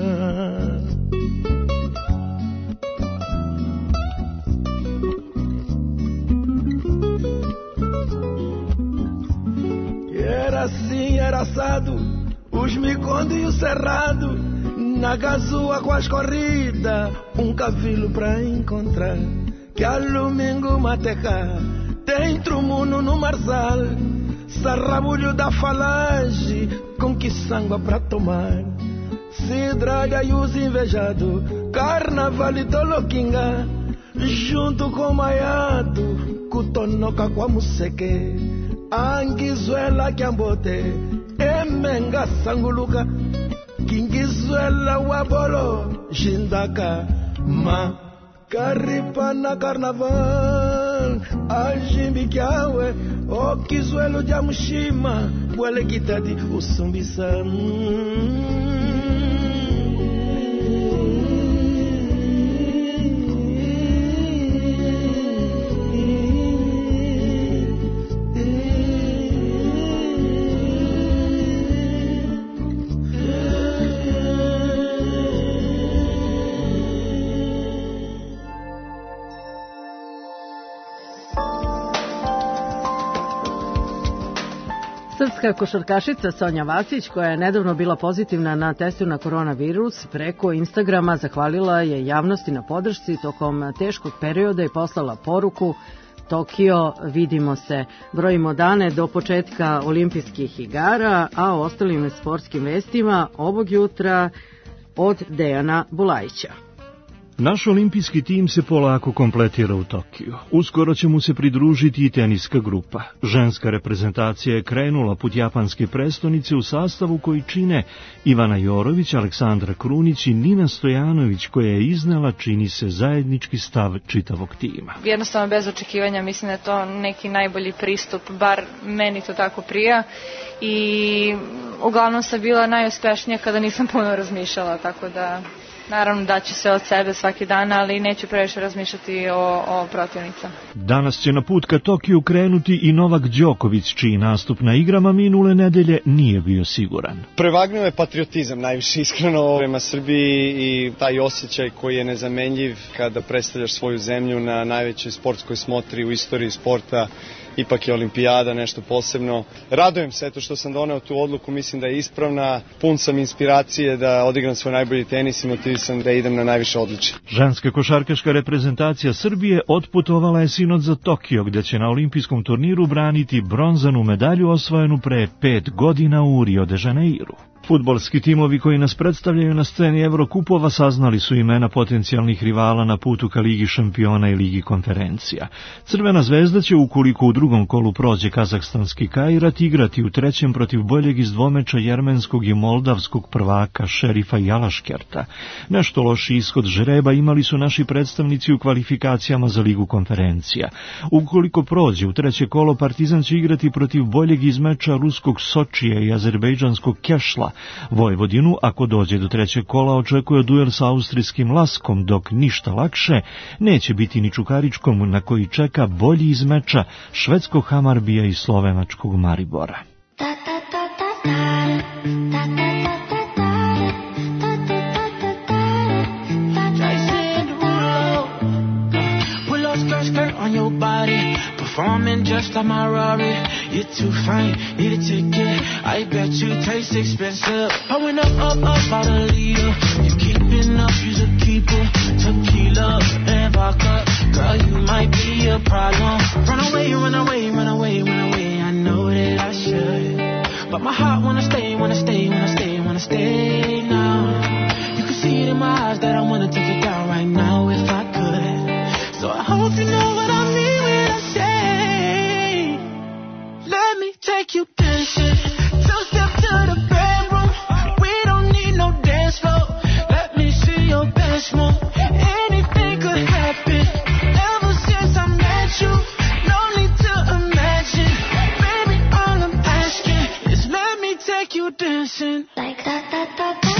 Era assim, era assado, os micondos e o cerrado, na gasua com as corridas, cavilo pra encontrar, que a domingo mateca, tem trumuno no marzal, sarrabulho da falagem, com que sangua pra tomar, cidralha e os invejados, carnaval e toloquinga, junto com Maiado, Kutonoka kwa Museke, Angizuela Kiambote, Emenga Sanguluka, Kingizuela Wabolo, Jindaka, Makaripana Carnaval, Ajimbikiawe, Okizuelo Jamushima, Bwele Kitadi, Usumbisa. Srpska košarkašica Sonja Vasić, koja je nedavno bila pozitivna na testu na koronavirus, preko Instagrama zahvalila je javnosti na podršci tokom teškog perioda i poslala poruku: Tokio, vidimo se. Brojimo dane do početka olimpijskih igara, a o ostalim sportskim vestima ovog jutra od Dejana Bulajića. Naš olimpijski tim se polako kompletira u Tokiju. Uskoro će mu se pridružiti i teniska grupa. Ženska reprezentacija je krenula put japanske prestonice u sastavu koji čine Ivana Jorović, Aleksandra Krunić i Nina Stojanović, koja je iznela, čini se, zajednički stav čitavog tima. Jednostavno bez očekivanja, mislim da je to neki najbolji pristup, bar meni to tako prija. I uglavnom sam bila najuspešnija kada nisam puno razmišljala, tako da... Naravno da će se od sebe svaki dan, ali neću previše razmišljati o protivnicama. Danas će na put ka Tokiju krenuti i Novak Đoković, čiji nastup na igrama minule nedelje nije bio siguran. Prevagnuo je patriotizam najviše, iskreno, prema Srbiji i taj osjećaj koji je nezamenljiv kada predstavljaš svoju zemlju na najvećoj sportskoj smotri u istoriji sporta. Ipak je olimpijada nešto posebno. Radujem se eto što sam doneo tu odluku, mislim da je ispravna. Pun sam inspiracije da odigram svoj najbolji tenis i motivisan da idem na najviše odličje. Ženska košarkaška reprezentacija Srbije otputovala je sinoć za Tokio, gde će na olimpijskom turniru braniti bronzanu medalju osvojenu pre 5 godina u Rio de Janeiru. Fudbalski timovi koji nas predstavljaju na sceni Evrokupova saznali su imena potencijalnih rivala na putu ka Ligi šampiona i Ligi konferencija. Crvena zvezda će, ukoliko u drugom kolu prođe kazahstanski Kairat, igrati u trećem protiv boljeg iz dvomeča jermenskog i moldavskog prvaka Šerifa Jalaškerta. Nešto loši ishod žreba imali su naši predstavnici u kvalifikacijama za Ligu konferencija. Ukoliko prođe u treće kolo, Partizan će igrati protiv boljeg iz meča ruskog Sočija i azerbejdžanskog Kešla. Vojvodinu, ako dođe do trećeg kola, očekuje duel sa austrijskim Laskom, dok ništa lakše neće biti ni Čukaričkom, na koji čeka bolji iz meča švedskog Hamarbija i slovenačkog Maribora. Performing just like my Rari. You're too fine, need a ticket. I bet you taste expensive. Pouring up out a leader. You keeping up, you's a keeper. Tequila and vodka. Girl, you might be a problem. Run away, run away, run away, run away. I know that I should, but my heart wanna stay, wanna stay, wanna stay, wanna stay now. You can see it in my eyes that I wanna take it down right now if I could. So I hope you know what I mean. Take you dancing, two-step to the bedroom. We don't need no dance floor. Let me see your best move. Anything could happen. Ever since I met you, no need to imagine. Baby, all I'm asking is let me take you dancing. Like that, that, that, that.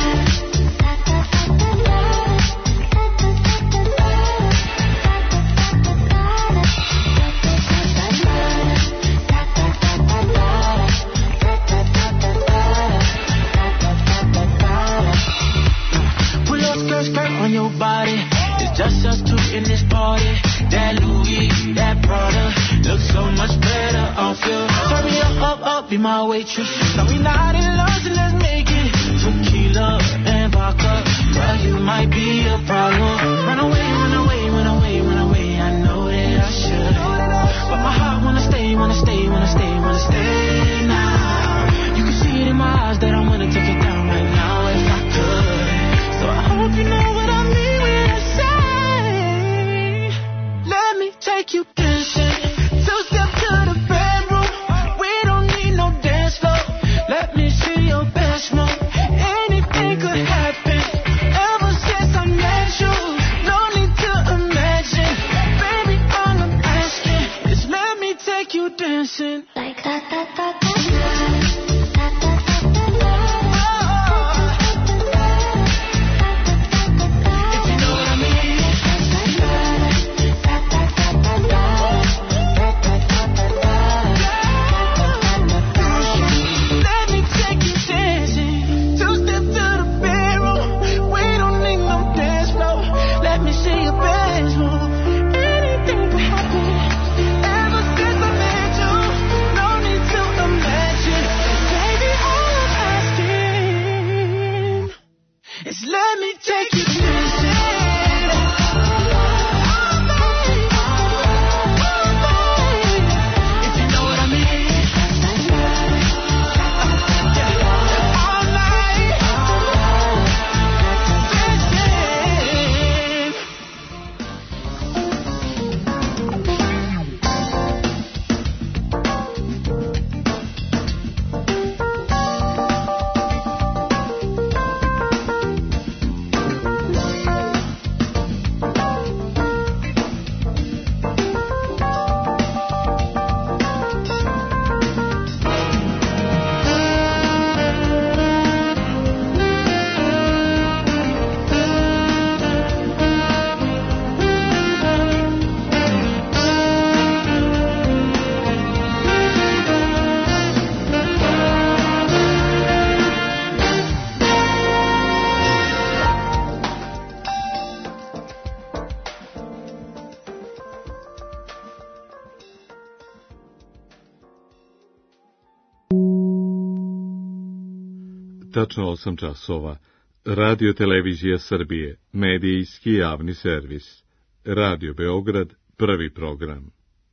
On your body, it's just us two in this party. That Louis, that Prada, looks so much better off you. Turn me up, be my waitress. Tell me not in love, so let's make it. Tequila and vodka, girl, you might be a problem. Run away, run away, run away, run away. I know that I should, but my heart wanna stay, wanna stay, wanna stay, wanna stay now. You can see it in my eyes that I wanna take it down right now if I could. So I hope you know what I mean when I say Tačno 8 časova. Radio Televizija Srbije, medijski javni servis. Radio Beograd, prvi program.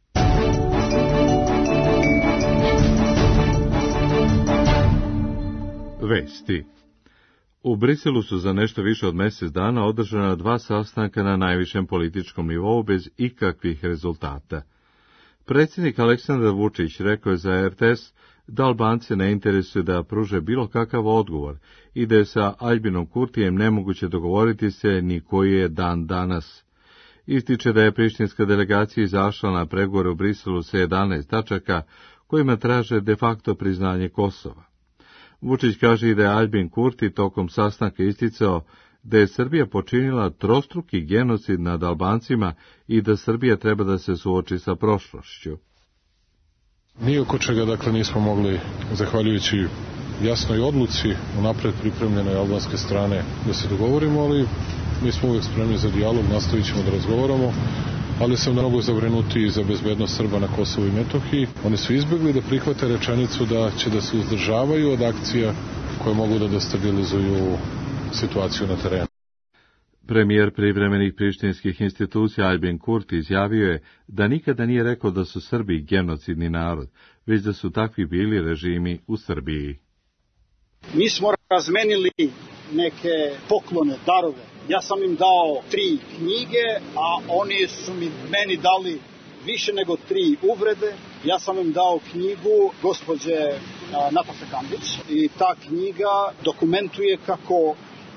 Vesti. U Briselu su za nešto više od mjesec dana održana 2 sastanka na najvišem političkom nivou bez ikakvih rezultata. Predsjednik Aleksandar Vučić rekao je za RTS da Albance ne interesuje da pruže bilo kakav odgovor i da je sa Aljbinom Kurtijem nemoguće dogovoriti se ni koji je dan danas. Ističe da je prištinska delegacija izašla na pregovore u Briselu sa 11 tačaka kojima traže de facto priznanje Kosova. Vučić kaže i da je Aljbin Kurti tokom sastanka isticao da je Srbija počinila trostruki genocid nad Albancima i da Srbija treba da se suoči sa prošlošću. Ni oko čega, dakle, nismo mogli, zahvaljujući jasnoj odluci unapred pripremljenoj albanske strane, da se dogovorimo, ali mi smo uvijek spremni za dijalog, nastavit ćemo da razgovaramo, ali sam mnogo zabrinuti za bezbednost Srba na Kosovu i Metohiji. Oni su izbjegli da prihvate rečenicu da će da se uzdržavaju od akcija koje mogu da destabilizuju situaciju na terenu. Premijer privremenih prištinskih institucija Aljbin Kurti izjavio je da nikada nije rekao da su Srbi genocidni narod, već da su takvi bili režimi u Srbiji. Mi smo razmenili neke poklone, darove. Ja sam im dao 3 knjige, a oni su meni dali više nego 3 uvrede. Ja sam im dao knjigu gospođe Nataše Kandić i ta knjiga dokumentuje kako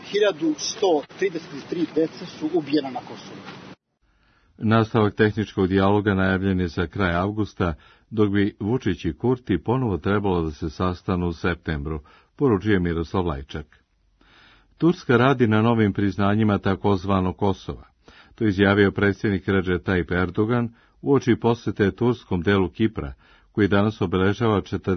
1133 dece su ubijena na Kosovu. Nastavak tehničkog dijaloga najavljen je za kraj avgusta, dok bi Vučić i Kurti ponovo trebalo da se sastanu u septembru, poručuje Miroslav Lajčak. Turska radi na novim priznanjima takozvano Kosova. To izjavio predsjednik Recep Tayyip Erdogan uoči posjete turskom delu Kipra, koji danas obeležava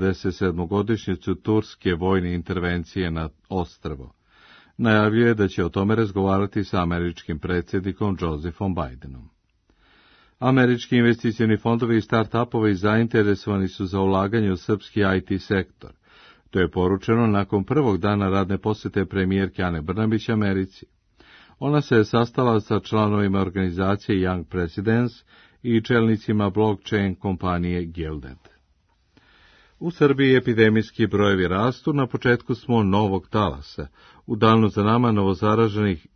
47. turske vojne intervencije na ostrvo. Najavio je da će o tome razgovarati sa američkim predsjednikom Josephom Bidenom. Američki investicioni fondovi i start-upovi zainteresovani su za ulaganje u srpski IT sektor. To je poručeno nakon prvog dana radne posjete premijerke Ane Brnabić Americi. Ona se je sastala sa članovima organizacije Young Presidents i čelnicima blockchain kompanije Gilded. U Srbiji epidemijski brojevi rastu, na početku smo novog talasa. U danu za nama novozaraženih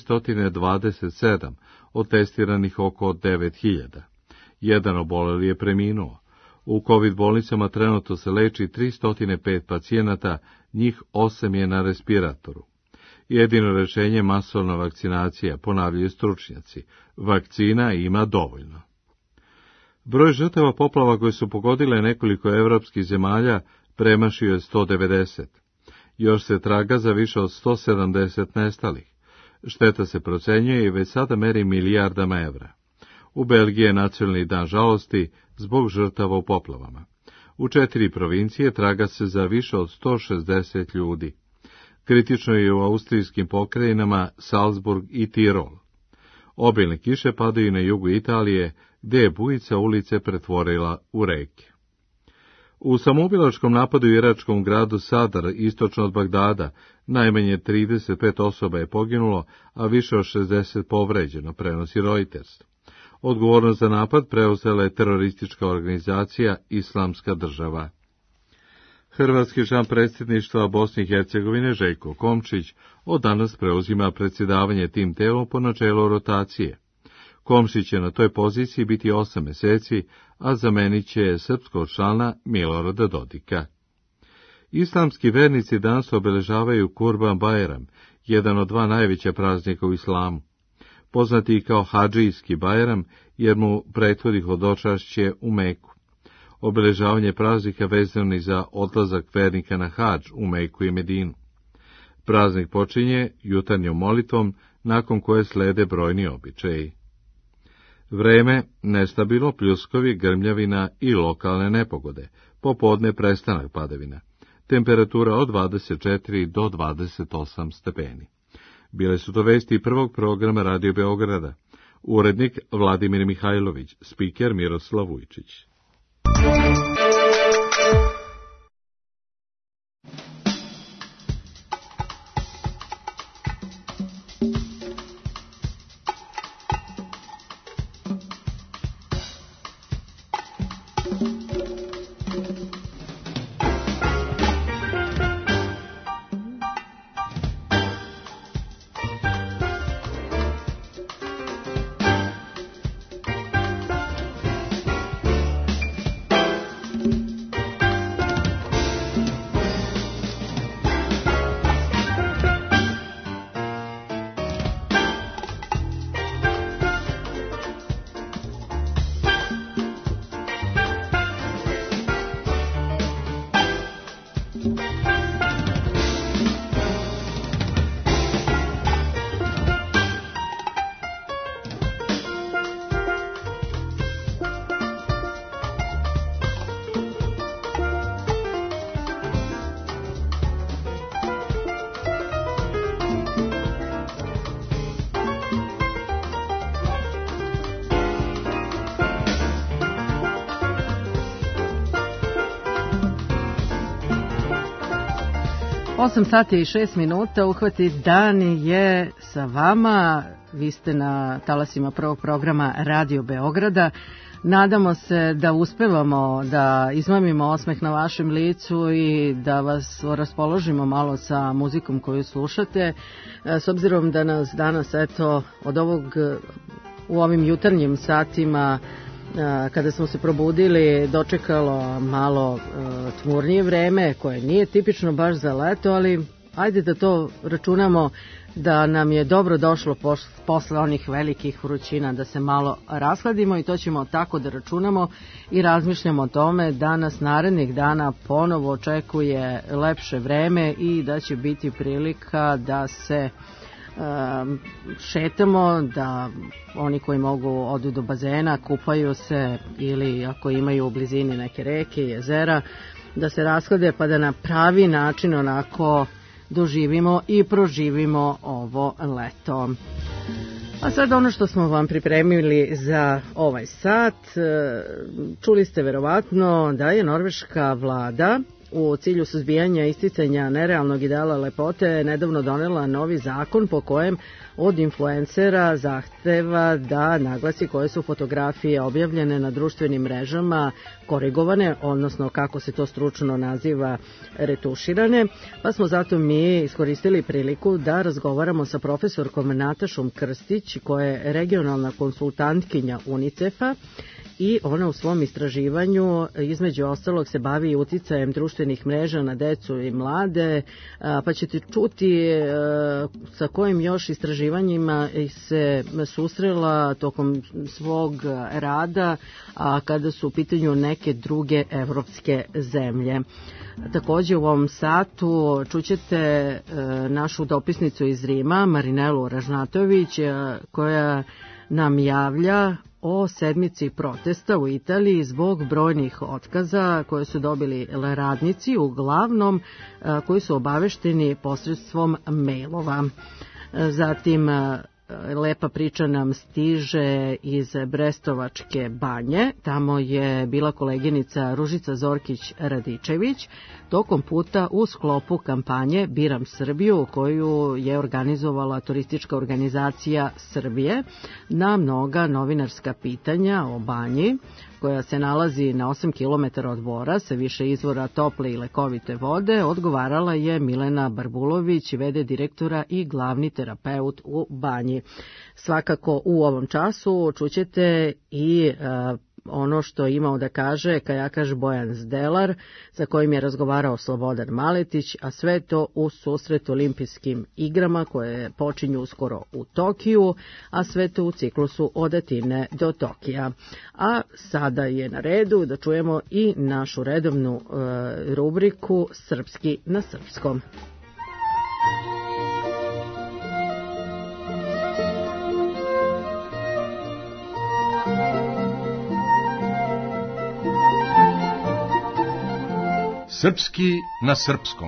227, od testiranih oko 9000. Jedan oboleli je preminuo. U COVID bolnicama trenutno se leči 305 pacijenata, njih 8 je na respiratoru. Jedino rješenje je masovna vakcinacija, ponavljaju stručnjaci. Vakcina ima dovoljno. Broj žrtava poplava koje su pogodile nekoliko evropskih zemalja premašio je 190. Još se traga za više od 170 nestalih. Šteta se procenjuje i već sada meri milijardama evra. U Belgiji je nacionalni dan žalosti zbog žrtava u poplavama. U 4 provincije traga se za više od 160 ljudi. Kritično je u austrijskim pokrajinama Salzburg i Tirol. Obilne kiše padaju na jugu Italije, gdje je bujica ulice pretvorila u reke. U samoubilačkom napadu u iračkom gradu Sadar, istočno od Bagdada, najmanje 35 osoba je poginulo, a više od 60 povređeno, prenosi Reuters. Odgovornost za napad preuzela je teroristička organizacija Islamska država. Hrvatski član predsjedništva Bosne i Hercegovine Željko Komšić od danas preuzima predsjedavanje tim telom po načelu rotacije. Komšić će na toj poziciji biti 8 mjeseci, a zamenit će srpskog člana Milorada Dodika. Islamski vernici danas obeležavaju Kurban Bajram, jedan od 2 najveća praznika u islamu. Poznati i kao Hadžijski Bajram, jer mu prethodi hodočašće u Meku. Obeležavanje praznika vezano za odlazak vernika na Hadž u Meku i Medinu. Praznik počinje jutarnjom molitvom, nakon koje slede brojni običaji. Vreme nestabilno, pljuskovi, grmljavina i lokalne nepogode, popodne prestanak padavina. Temperatura od 24 do 28 stepeni. Bile su to vesti prvog programa Radio Beograda. Urednik Vladimir Mihajlović, spiker Miroslav Vujčić. 8 sati i 6 minuta, uhvati dan je sa vama. Vi ste na talasima prvog programa Radio Beograda. Nadamo se da uspevamo da izmamimo osmeh na vašem licu i da vas raspoložimo malo sa muzikom koju slušate. S obzirom da nas danas, eto, od u ovim jutarnjim satima, kada smo se probudili, dočekalo malo tmurnije vreme, koje nije tipično baš za leto, ali ajde da to računamo da nam je dobro došlo posle onih velikih vrućina, da se malo rashladimo, i to ćemo tako da računamo i razmišljamo o tome da nas narednih dana ponovo očekuje lepše vreme i da će biti prilika da se šetamo, da oni koji mogu odu do bazena, kupaju se, ili ako imaju u blizini neke reke, jezera, da se rashlade pa da na pravi način onako doživimo i proživimo ovo leto. A sad ono što smo vam pripremili za ovaj sat, čuli ste verovatno da je norveška vlada u cilju suzbijanja isticanja nerealnog ideala lepote nedavno donela novi zakon po kojem od influencera zahteva da naglasi koje su fotografije objavljene na društvenim mrežama korigovane, odnosno kako se to stručno naziva, retuširane, pa smo zato mi iskoristili priliku da razgovaramo sa profesorkom Natašom Krstić, koja je regionalna konsultantkinja UNICEF-a, i ona u svom istraživanju između ostalog se bavi i uticajem društvenih mreža na decu i mlade, pa ćete čuti sa kojim još istraživanjima se susrela tokom svog rada, a kada su u pitanju neke druge evropske zemlje. Takođe u ovom satu čućete našu dopisnicu iz Rima, Marinelu Ražnatović, koja nam javlja o sedmici protesta u Italiji zbog brojnih otkaza koje su dobili radnici, uglavnom koji su obavešteni posredstvom mailova. Zatim lepa priča nam stiže iz Brestovačke banje. Tamo je bila koleginica Ružica Zorkić-Radičević tokom puta u sklopu kampanje Biram Srbiju, koju je organizovala turistička organizacija Srbije. Na mnoga novinarska pitanja o banji, koja se nalazi na 8 km od Bora sa više izvora tople i lekovite vode, odgovarala je Milena Barbulović, v.d. direktora i glavni terapeut u banji. Svakako u ovom času čućete i ono što je imao da kaže kajakaš Bojan Zdelar, sa kojim je razgovarao Slobodan Maletić, a sve to u susret olimpijskim igrama koje počinju uskoro u Tokiju, a sve to u ciklusu od Atine do Tokija. A sada je na redu da čujemo i našu redovnu rubriku Srpski na srpskom. Srpski na srpskom.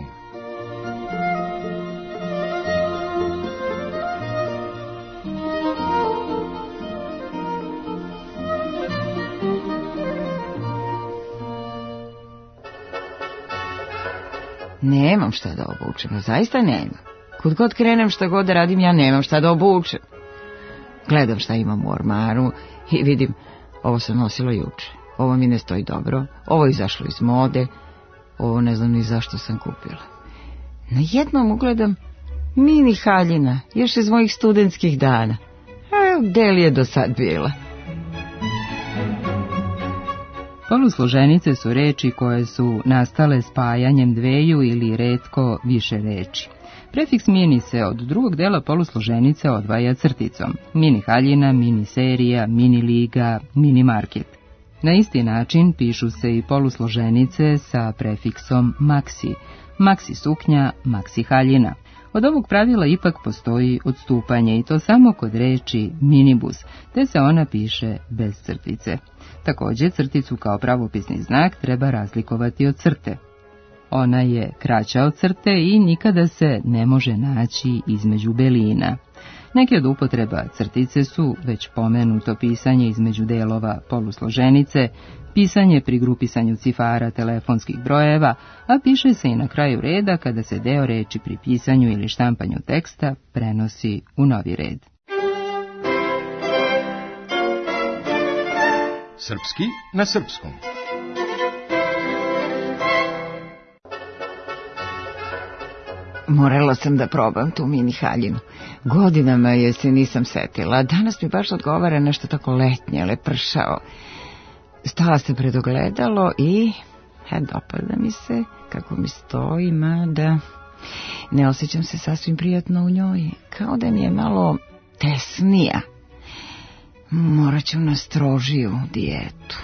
Nemam šta da obučem, zaista nemam. Kud god krenem, šta god da radim, ja nemam šta da obučem. Gledam šta imam u ormaru i vidim, ovo sam nosilo juče, ovo mi ne stoji dobro, ovo je izašlo iz mode, ovo ne znam ni zašto sam kupila. Na jednom ugledam mini haljina, još iz mojih studentskih dana. A gde li je do sad bila? Polusloženice su reči koje su nastale spajanjem dveju ili retko više reči. Prefiks mini se od drugog dela polusloženice odvaja crticom. Mini haljina, mini serija, mini liga, mini market. Na isti način pišu se i polusloženice sa prefiksom maxi. Maxi suknja, maxi haljina. Od ovog pravila ipak postoji odstupanje i to samo kod reči minibus, te se ona piše bez crtice. Također crticu kao pravopisni znak treba razlikovati od crte. Ona je kraća od crte i nikada se ne može naći između belina. Neke od upotreba crtice su već pomenuto pisanje između delova polusloženice, pisanje pri grupisanju cifara telefonskih brojeva, a piše se i na kraju reda kada se deo reči pri pisanju ili štampanju teksta prenosi u novi red. Srpski na srpskom. Morala sam da probam tu mini haljinu. Godinama je se nisam setila. Danas mi baš odgovara nešto tako letnje, lepršao. Stala se pred ogledalo i dopada mi se kako mi stoji, mada ne osjećam se sasvim prijatno u njoj. Kao da mi je malo tesnija. Morat ću na strožiju dijetu.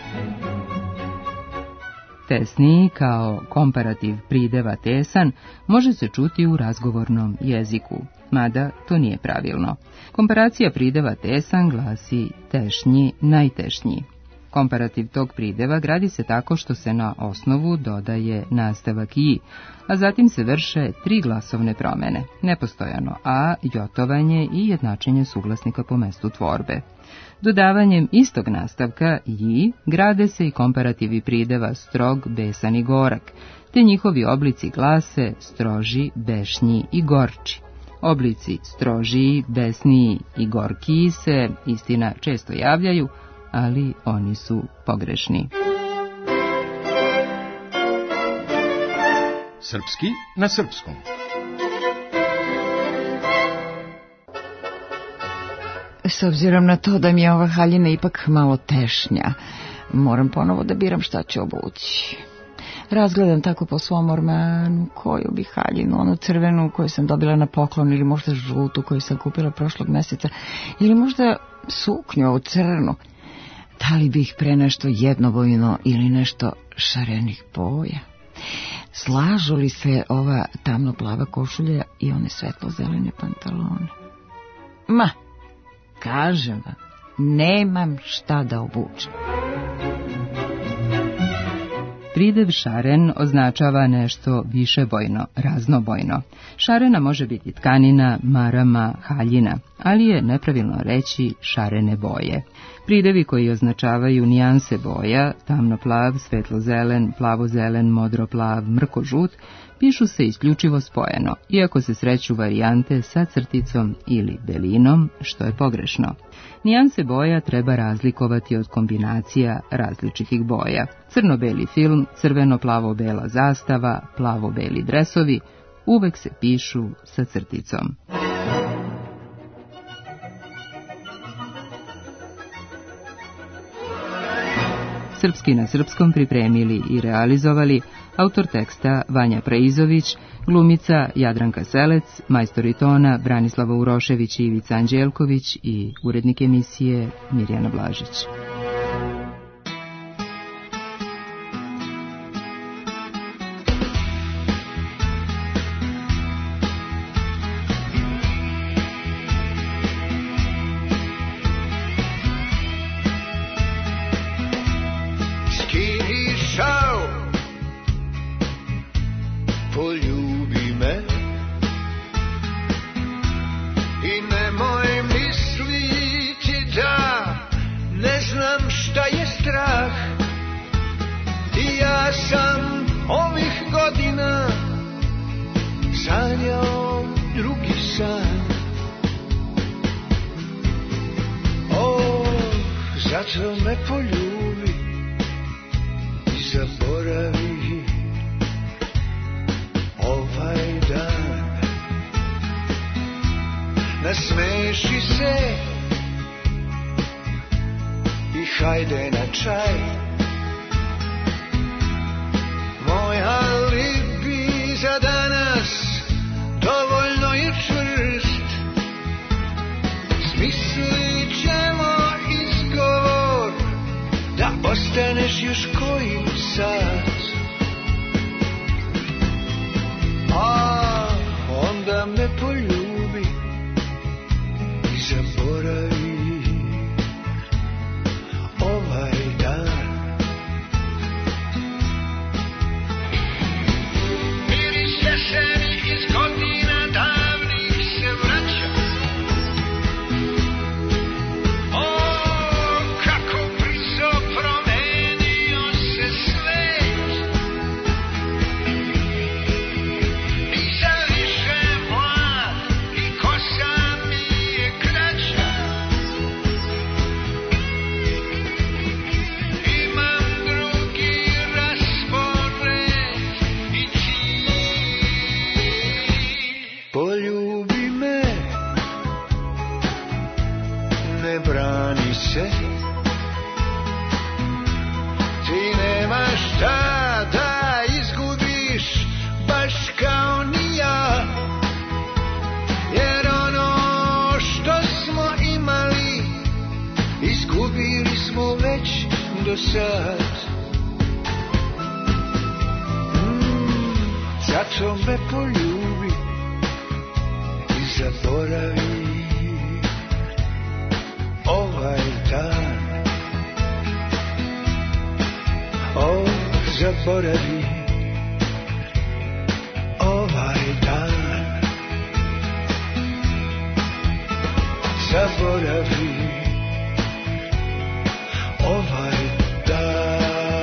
Tesniji kao komparativ prideva tesan može se čuti u razgovornom jeziku, mada to nije pravilno. Komparacija prideva tesan glasi tešnji, najtešnji. Komparativ tog prideva gradi se tako što se na osnovu dodaje nastavak i, a zatim se vrše 3 glasovne promene, nepostojano a, jotovanje i jednačenje suglasnika po mestu tvorbe. Dodavanjem istog nastavka i grade se i komparativi prideva strog, besan i gorak, te njihovi oblici glase stroži, bešnji i gorči. Oblici strožiji, besniji i gorkiji se, istina, često javljaju, ali oni su pogrešni. Srpski na srpskom. S obzirom na to da mi je ova haljina ipak malo tešnja, moram ponovo da biram šta ću obući. Razgledam tako po svom ormanu, koju bi haljinu, onu crvenu koju sam dobila na poklon, ili možda žutu koju sam kupila prošlog meseca, ili možda suknju u crnu. Da li bih pre nešto jednobojno ili nešto šarenih boja? Slažu li se ova tamno plava košulja i one svetlo zelene pantalone? Ma, kažem vam, nemam šta da obučem. Pridev šaren označava nešto višebojno, raznobojno. Šarena može biti tkanina, marama, haljina, ali je nepravilno reći šarene boje. Pridevi koji označavaju nijanse boja, tamnoplav, svetlozelen, plavozelen, modroplav, mrkožut, pišu se isključivo spojeno, iako se sreću varijante sa crticom ili belinom, što je pogrešno. Nijanse boja treba razlikovati od kombinacija različitih boja. Crno-beli film, crveno-plavo-bela zastava, plavo-beli dresovi, uvek se pišu sa crticom. Srpski na srpskom pripremili i realizovali autor teksta Vanja Preizović, glumica Jadranka Selec, majstori tona Branislava Urošević i Ivica Anđelković i urednik emisije Mirjana Blažić. Zato me poljubi i zaboravi ovaj dan. Nasmeši se i hajde na čaj. Moj alibi za danas dovoljno je čvrst. Smislit ćemo izgovor da ostaneš još koji sat. A onda me poljubi i zaboravi ovaj dan. Miris jeseni iz godina davnih se vraća. ne brani se, ti nemaš šta da izgubiš, baš kao ni ja, jer ono što smo imali izgubili smo već do sad. Zato me poljubi i zaboravi ovaj dan. Zaboravi ovaj dan. Zaboravi ovaj dan.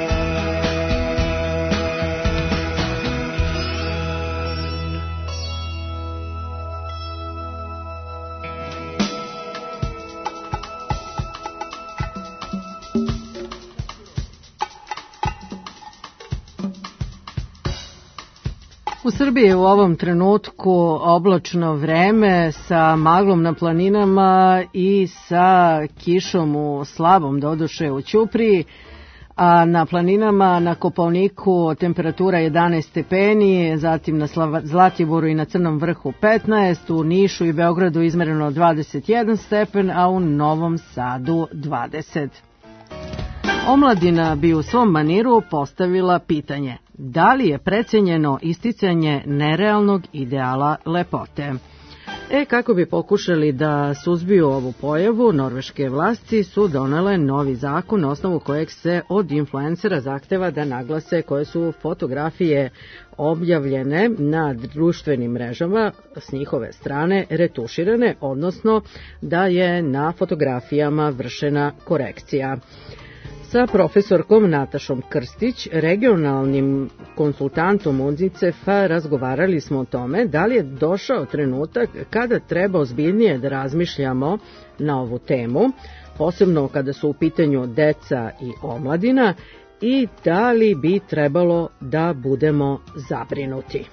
U Srbiji je u ovom trenutku oblačno vreme sa maglom na planinama i sa kišom u slabom, doduše u Ćupriji, a na planinama na Kopaoniku temperatura 11 stepeni, zatim na Zlatiboru i na Crnom vrhu 15, u Nišu i Beogradu izmereno 21 stepen, a u Novom Sadu 20. Omladina bi u svom maniru postavila pitanje: da li je precenjeno isticanje nerealnog ideala lepote? Kako bi pokušali da suzbiju ovu pojavu, norveške vlasti su donele novi zakon na osnovu kojeg se od influencera zahteva da naglase koje su fotografije objavljene na društvenim mrežama s njihove strane retuširane, odnosno da je na fotografijama vršena korekcija. Sa profesorkom Natašom Krstić, regionalnim konsultantom UNICEF-a, razgovarali smo o tome da li je došao trenutak kada treba ozbiljnije da razmišljamo na ovu temu, posebno kada su u pitanju deca i omladina, i da li bi trebalo da budemo zabrinuti.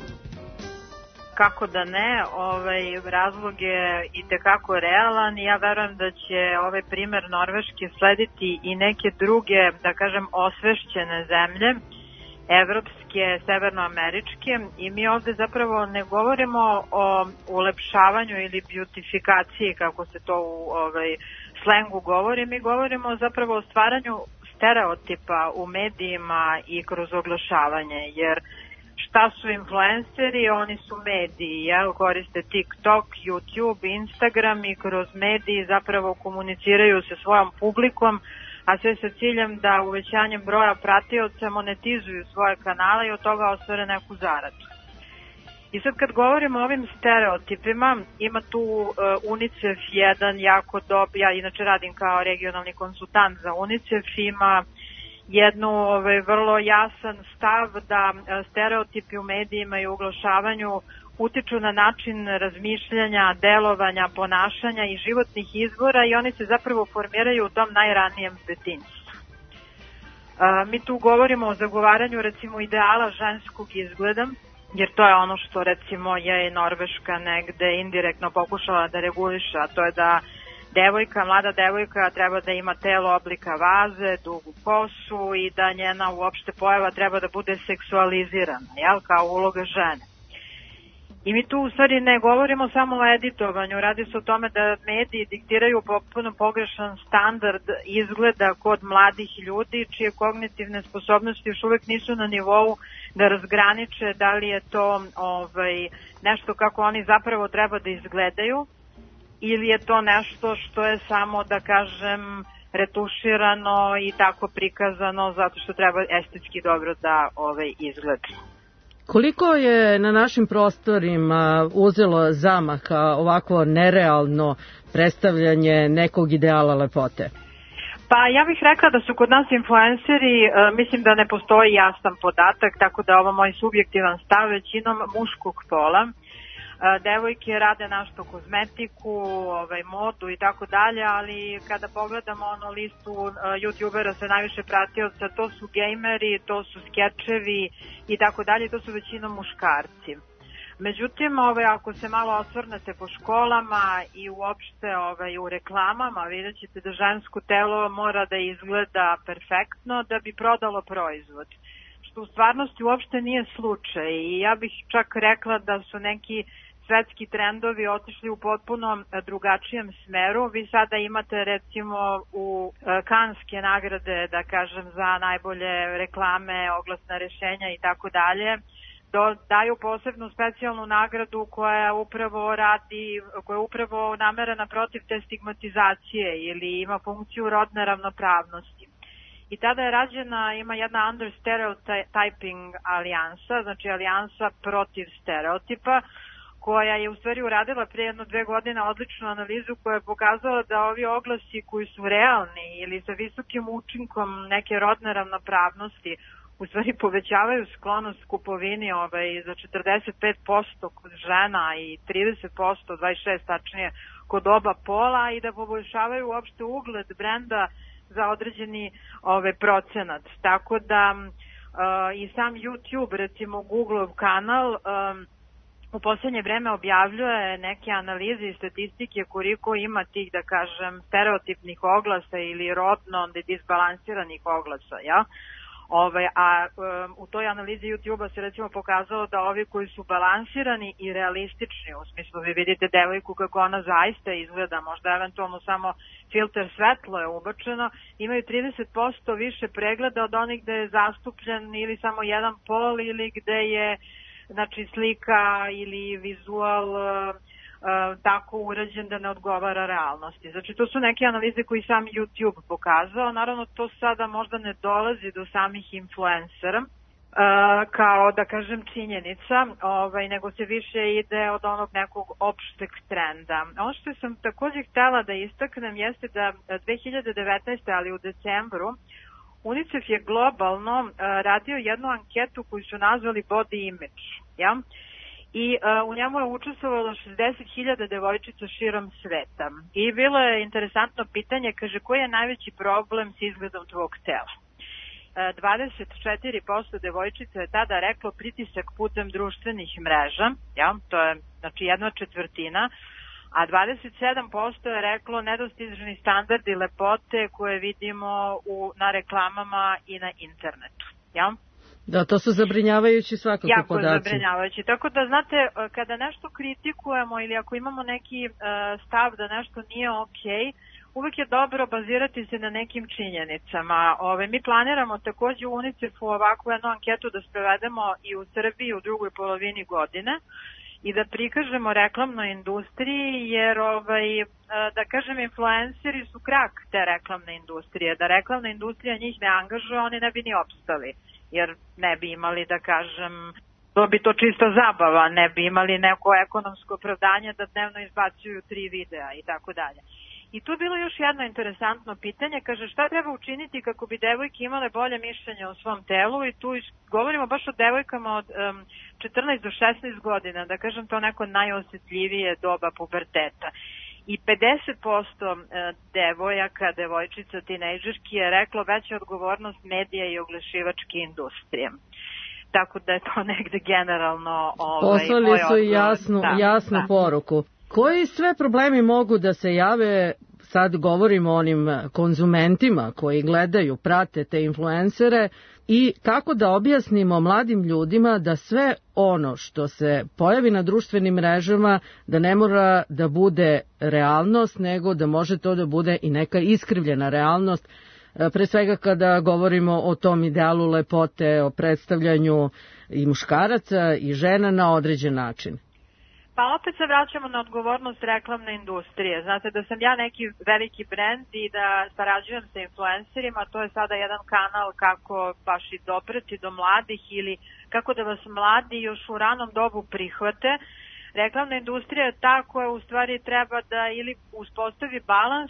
Kako da ne, razlog je itekako realan i ja verujem da će ovaj primer Norveške slediti i neke druge, da kažem, osvešćene zemlje, evropske, severnoameričke, i mi ovde zapravo ne govorimo o ulepšavanju ili beautifikaciji, kako se to u slengu govori, mi govorimo zapravo o stvaranju stereotipa u medijima i kroz oglašavanje, jer šta su influenceri? Oni su mediji, koriste TikTok, YouTube, Instagram i kroz mediji zapravo komuniciraju sa svojom publikom, a sve sa ciljem da uvećanjem broja pratioca monetizuju svoje kanale i od toga ostvare neku zaradu. I sad kad govorimo o ovim stereotipima, ima tu UNICEF jedan jako ja inače radim kao regionalni konsultant za UNICEF, ima jednu vrlo jasan stav da stereotipi u medijima i oglašavanju utiču na način razmišljanja, delovanja, ponašanja i životnih izbora i oni se zapravo formiraju u tom najranijem detinjstvu. Mi tu govorimo o zagovaranju recimo ideala ženskog izgleda, jer to je ono što recimo je Norveška negde indirektno pokušala da reguliše, a to je da mlada devojka treba da ima telo oblika vaze, dugu kosu i da njena uopšte pojava treba da bude seksualizirana, kao uloga žene. I mi tu u stvari ne govorimo samo o editovanju, radi se o tome da mediji diktiraju potpuno pogrešan standard izgleda kod mladih ljudi čije kognitivne sposobnosti još uvek nisu na nivou da razgraniče da li je to nešto kako oni zapravo treba da izgledaju, ili je to nešto što je samo, da kažem, retuširano i tako prikazano zato što treba estetski dobro da izgleda. Koliko je na našim prostorima uzelo zamaha ovako nerealno predstavljanje nekog ideala lepote? Pa ja bih rekla da su kod nas influenceri, mislim da ne postoji jasan podatak, tako da ovo moj subjektivan stav, većinom muškog pola. Devojke rade našto kozmetiku, modu i tako dalje, ali kada pogledamo listu youtubera sa najviše pratioca, to su gejmeri, to su skečevi i tako dalje, to su većinom muškarci. Međutim, ako se malo osvrnete po školama i uopšte u reklamama, vidjet ćete da žensko telo mora da izgleda perfektno da bi prodalo proizvod. Što u stvarnosti uopšte nije slučaj i ja bih čak rekla da su neki svetski trendovi otišli u potpuno drugačijem smeru. Vi sada imate recimo u Kanske nagrade, da kažem, za najbolje reklame, oglasna rešenja i tako dalje, daju posebnu specijalnu nagradu koja je upravo namerena protiv te stigmatizacije ili ima funkciju rodne ravnopravnosti. I tada je rađena, ima jedna Under Stereotyping alijansa, znači alijansa protiv stereotipa, koja je u stvari uradila prije 1-2 godine odličnu analizu koja je pokazala da ovi oglasi koji su realni ili sa visokim učinkom neke rodne ravnopravnosti u stvari povećavaju sklonost kupovini za 45% kod žena i 30%, 26% tačnije, kod oba pola i da poboljšavaju uopšte ugled brenda za određeni procenat. Tako da i sam YouTube, recimo Google kanal, u posljednje vreme objavljuje neke analize i statistike koliko ima tih, da kažem, stereotipnih oglasa ili rodno disbalansiranih oglasa, ja? U toj analizi YouTube-a se recimo pokazalo da ovi koji su balansirani i realistični, u smislu vi vidite devojku kako ona zaista izgleda, možda eventualno samo filter svetlo je ubačeno, imaju 30% više pregleda od onih gde je zastupljen ili samo jedan pol ili gde je slika ili vizual tako urađen da ne odgovara realnosti. Znači, to su neke analize koji sam YouTube pokazao. Naravno, to sada možda ne dolazi do samih influencera kao, da kažem, činjenica, nego se više ide od onog nekog opšteg trenda. Ono što sam također htela da istaknem jeste da 2019. ali u decembru UNICEF je globalno radio jednu anketu koju su nazvali Body Image, ja? I u njemu je učestvovalo 60.000 devojčica širom sveta. I bilo je interesantno pitanje, kaže, koji je najveći problem s izgledom tvog tela? 24% devojčica je tada reklo pritisak putem društvenih mreža, ja? To je znači 1/4, a 27% je reklo nedostižni standardi lepote koje vidimo na reklamama i na internetu. Ja? Da, to su zabrinjavajući svakako jako podaci. Jako zabrinjavajući. Tako da, znate, kada nešto kritikujemo ili ako imamo neki stav da nešto nije okej, uvek je dobro bazirati se na nekim činjenicama. Mi planiramo također u UNICEF-u ovakvu jednu anketu da sprovedemo i u Srbiji u drugoj polovini godine i da prikažemo reklamnoj industriji, jer da kažem, influenceri su krak te reklamne industrije. Da reklamna industrija njih ne angažuje, oni ne bi ni opstali, jer ne bi imali, da kažem, to bi to čisto zabava, ne bi imali neko ekonomsko opravdanje da dnevno izbacuju 3 videa i tako dalje. I tu je bilo još jedno interesantno pitanje, kaže šta treba učiniti kako bi devojke imale bolje mišljenje o svom telu, i tu govorimo baš o devojkama od 14 do 16 godina, da kažem to neko najosjetljivije doba puberteta. I 50% devojaka, devojčica, tinejdžerki je reklo veća odgovornost medija i oglašivačke industrije. Tako da je to negde generalno poslali su jasnu poruku. Koji sve problemi mogu da se jave, sad govorimo o onim konzumentima koji gledaju, prate te influencere, i kako da objasnimo mladim ljudima da sve ono što se pojavi na društvenim mrežama da ne mora da bude realnost, nego da može to da bude i neka iskrivljena realnost, pre svega kada govorimo o tom idealu lepote, o predstavljanju i muškaraca i žena na određen način. Pa opet se vraćamo na odgovornost reklamne industrije. Znate da sam ja neki veliki brend i da sarađujem sa influencerima, to je sada jedan kanal kako baš i dopreti do mladih ili kako da vas mladi još u ranom dobu prihvate. Reklamna industrija je ta koja u stvari treba da ili uspostavi balans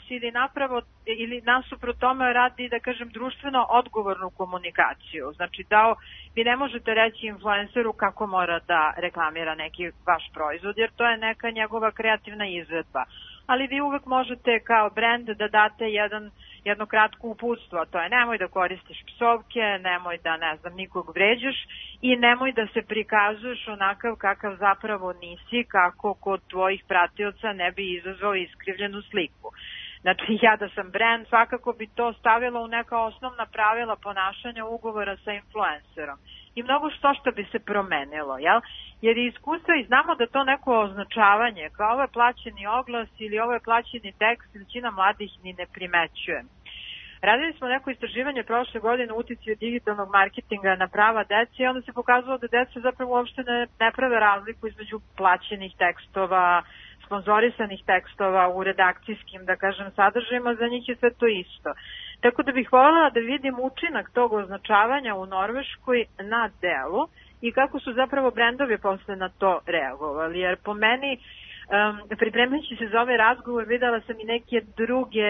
ili nasuprot tome radi, da kažem, društveno odgovornu komunikaciju. Znači da vi ne možete reći influenceru kako mora da reklamira neki vaš proizvod, jer to je neka njegova kreativna izvedba. Ali vi uvek možete kao brend da date jedno kratko uputstvo, a to je nemoj da koristiš psovke, nemoj da, ne znam, nikog vređaš i nemoj da se prikazuješ onakav kakav zapravo nisi, kako kod tvojih pratioca ne bi izazvao iskrivljenu sliku. Znači, ja da sam brand, svakako bi to stavila u neka osnovna pravila ponašanja ugovora sa influencerom. I mnogo što bi se promenilo, jel? Jer je iskustvo i znamo da to neko označavanje, kao ovo je plaćeni oglas ili ovo je plaćeni tekst, većina mladih ni ne primećuje. Radili smo neko istraživanje prošle godine u uticaju digitalnog marketinga na prava dece i onda se pokazalo da deca zapravo uopšte ne prave razliku između plaćenih tekstova, sponzorisanih tekstova u redakcijskim, da kažem, sadržajima, za njih je sve to isto. Tako da bih voljela da vidim učinak tog označavanja u Norveškoj na delu i kako su zapravo brendovi posle na to reagovali. Jer po meni, pripremajući se za ovaj razgovor, videla sam i neke druge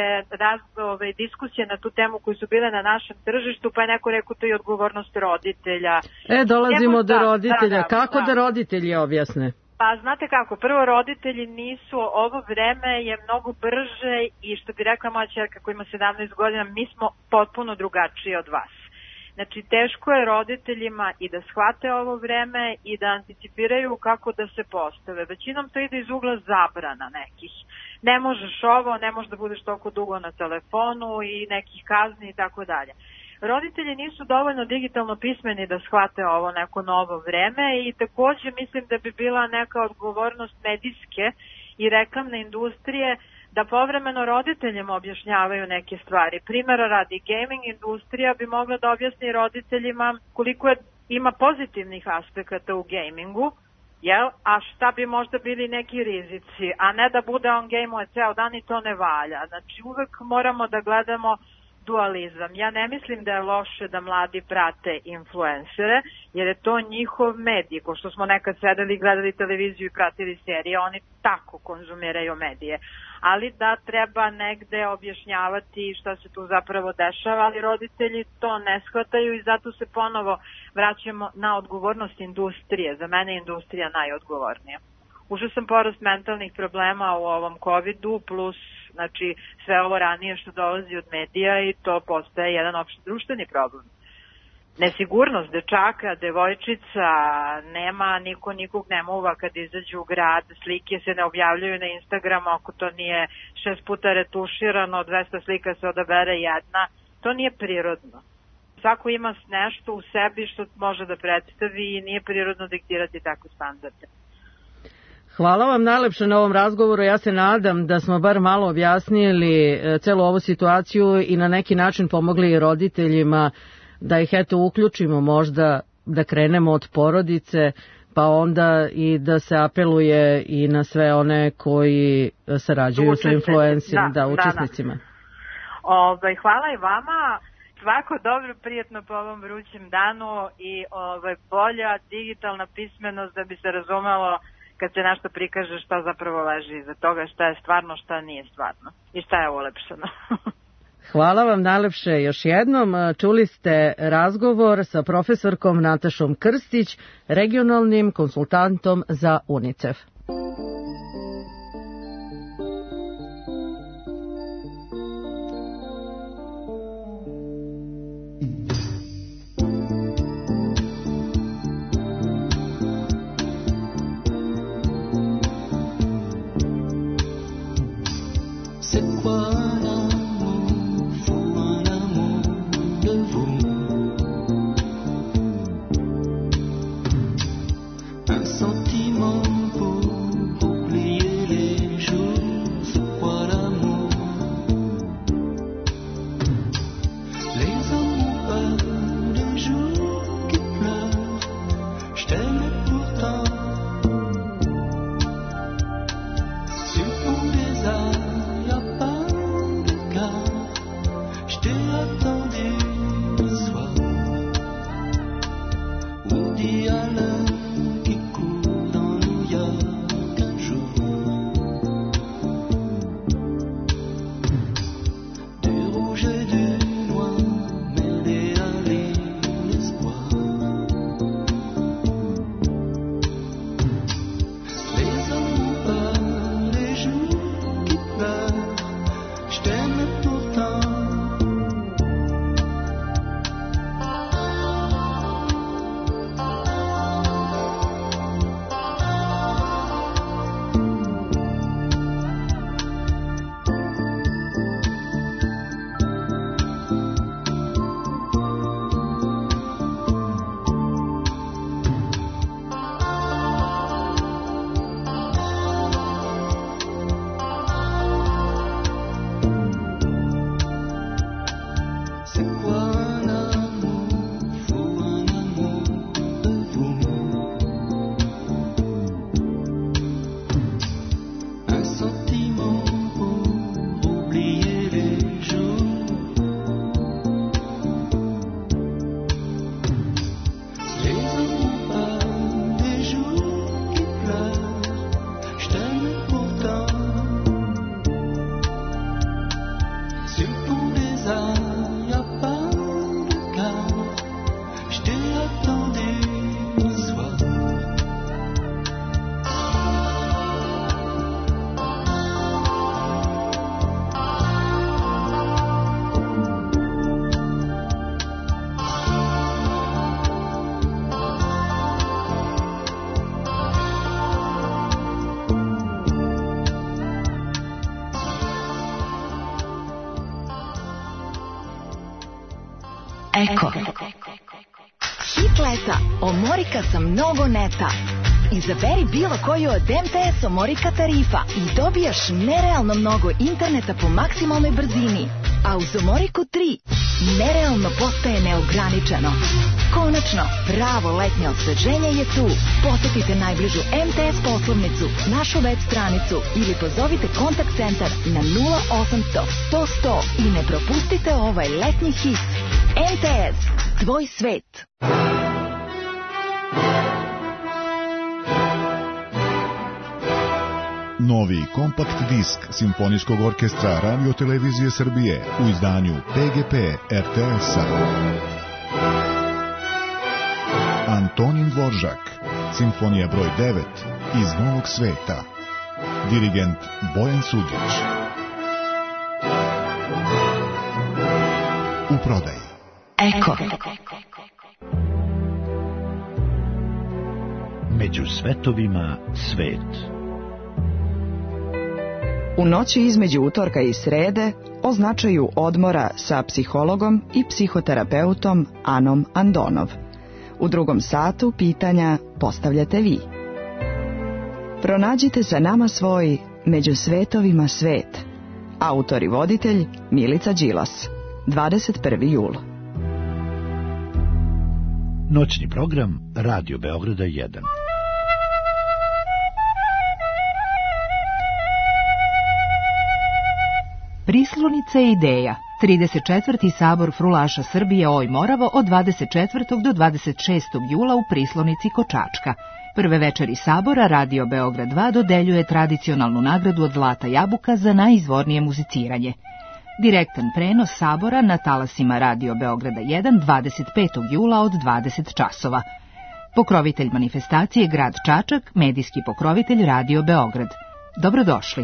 diskusije na tu temu koji su bile na našem tržištu, pa je neko rekao to i odgovornost roditelja. Dolazimo do roditelja. Kako da roditelji objasne? Pa znate kako, prvo roditelji nisu, ovo vreme je mnogo brže i što bi rekla moja ćerka koja ima 17 godina, mi smo potpuno drugačiji od vas. Znači teško je roditeljima i da shvate ovo vreme i da anticipiraju kako da se postave. Većinom to ide iz ugla zabrana nekih. Ne možeš ovo, ne možeš da budeš toliko dugo na telefonu i nekih kazni i tako dalje. Roditelji nisu dovoljno digitalno pismeni da shvate ovo neko novo vreme i takođe mislim da bi bila neka odgovornost medijske i reklamne industrije da povremeno roditeljima objašnjavaju neke stvari. Primjera radi, gaming industrija bi mogla da objasni roditeljima koliko ima pozitivnih aspekata u gamingu, jel? A šta bi možda bili neki rizici, a ne da bude on game-uje ceo dan i to ne valja. Znači uvek moramo da gledamo dualizam. Ja ne mislim da je loše da mladi prate influencere, jer je to njihov medij, ko što smo nekad sedeli i gledali televiziju i pratili serije, oni tako konzumiraju medije. Ali da treba negde objašnjavati šta se tu zapravo dešava, ali roditelji to ne shvataju i zato se ponovo vraćamo na odgovornost industrije. Za mene je industrija najodgovornija. Užasan porast mentalnih problema u ovom COVID-u, plus znači sve ovo ranije što dolazi od medija i to postaje jedan opšte društveni problem. Nesigurnost dečaka, devojčica, nema niko nikog ne muva kad izađu u grad, slike se ne objavljaju na Instagramu ako to nije 6 puta retuširano, 200 slika se odabere jedna, to nije prirodno. Svako ima nešto u sebi što može da predstavi i nije prirodno diktirati takve standarde. Hvala vam najlepše na ovom razgovoru. Ja se nadam da smo bar malo objasnili celu ovu situaciju i na neki način pomogli roditeljima da ih eto uključimo možda da krenemo od porodice, pa onda i da se apeluje i na sve one koji sarađuju sa influencerima, učesnicima. Hvala i vama. Svako dobro, prijetno po ovom vrućem danu i bolja digitalna pismenost da bi se razumelo kad se nešto prikaže šta zapravo leži iza toga, šta je stvarno, šta nije stvarno i šta je ulepšano. Hvala vam najlepše još jednom. Čuli ste razgovor sa profesorkom Natašom Krstić, regionalnim konsultantom za UNICEF. Sentiment pour oublier. Simple desire, y'a pas de cas. Je t'ai attendu le soir. Eko. Hit leta, omorika sa mnogo neta. Izaberi bilo koju od MTS omorika tarifa i dobijaš nerealno mnogo interneta po maksimalnoj brzini. A uz omoriku 3 nerealno postaje neograničeno. Konačno, pravo letnje osveženje je tu. Posetite najbližu MTS poslovnicu, našu web stranicu ili pozovite kontakt centar na 0800 100 100 i ne propustite ovaj letnji hit. MTS, tvoj svet. Novi kompakt disk Simfonijskog orkestra Radio-televizije Srbije u izdanju PGP RTS-a. Antonin Dvoržak, Simfonija broj 9 iz Novog sveta. Dirigent Bojan Sudić. U prodaji. Eko. Među svetovima svet. U noći između utorka i srede o značaju odmora sa psihologom i psihoterapeutom Anom Andonov. U drugom satu pitanja postavljate vi. Pronađite sa nama svoj Među svetovima svet. Autor i voditelj Milica Đilas. 21. jul. Noćni program Radio Beograda 1. Prislonica ideja. 34. sabor Frulaša Srbije Oj Moravo od 24. do 26. jula u Prislonici kod Čačka. Prve večeri sabora Radio Beograd 2 dodeljuje tradicionalnu nagradu od Zlata jabuka za najizvornije muziciranje. Direktan prenos sabora na talasima Radio Beograda 1 25. jula od 20 časova. Pokrovitelj manifestacije grad Čačak, medijski pokrovitelj Radio Beograd. Dobrodošli.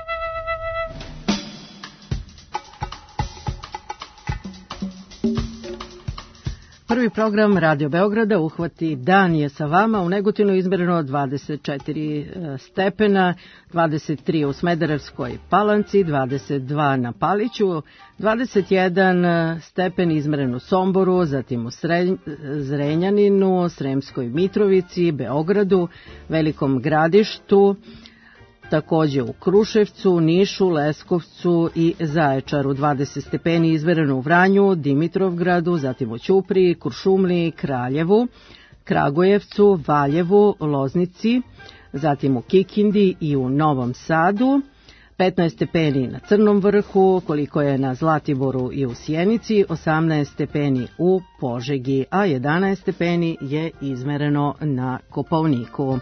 Prvi program Radio Beograda uhvati dan je sa vama. U Negotinu izmereno 24 stepena, 23 u Smederevskoj Palanci, 22 na Paliću, 21 stepen izmeren u Somboru, zatim u Zrenjaninu, Sremskoj Mitrovici, Beogradu, Velikom Gradištu, takođe u Kruševcu, Nišu, Leskovcu i Zaječaru. 20 stepeni izmereno u Vranju, Dimitrovgradu, zatim u Ćupriji, Kuršumliji, Kraljevu, Kragujevcu, Valjevu, Loznici, zatim u Kikindi i u Novom Sadu. 15 stepeni na Crnom vrhu, koliko je na Zlatiboru i u Sjenici, 18 stepeni u Požegi, a 11 stepeni je izmereno na Kopaoniku.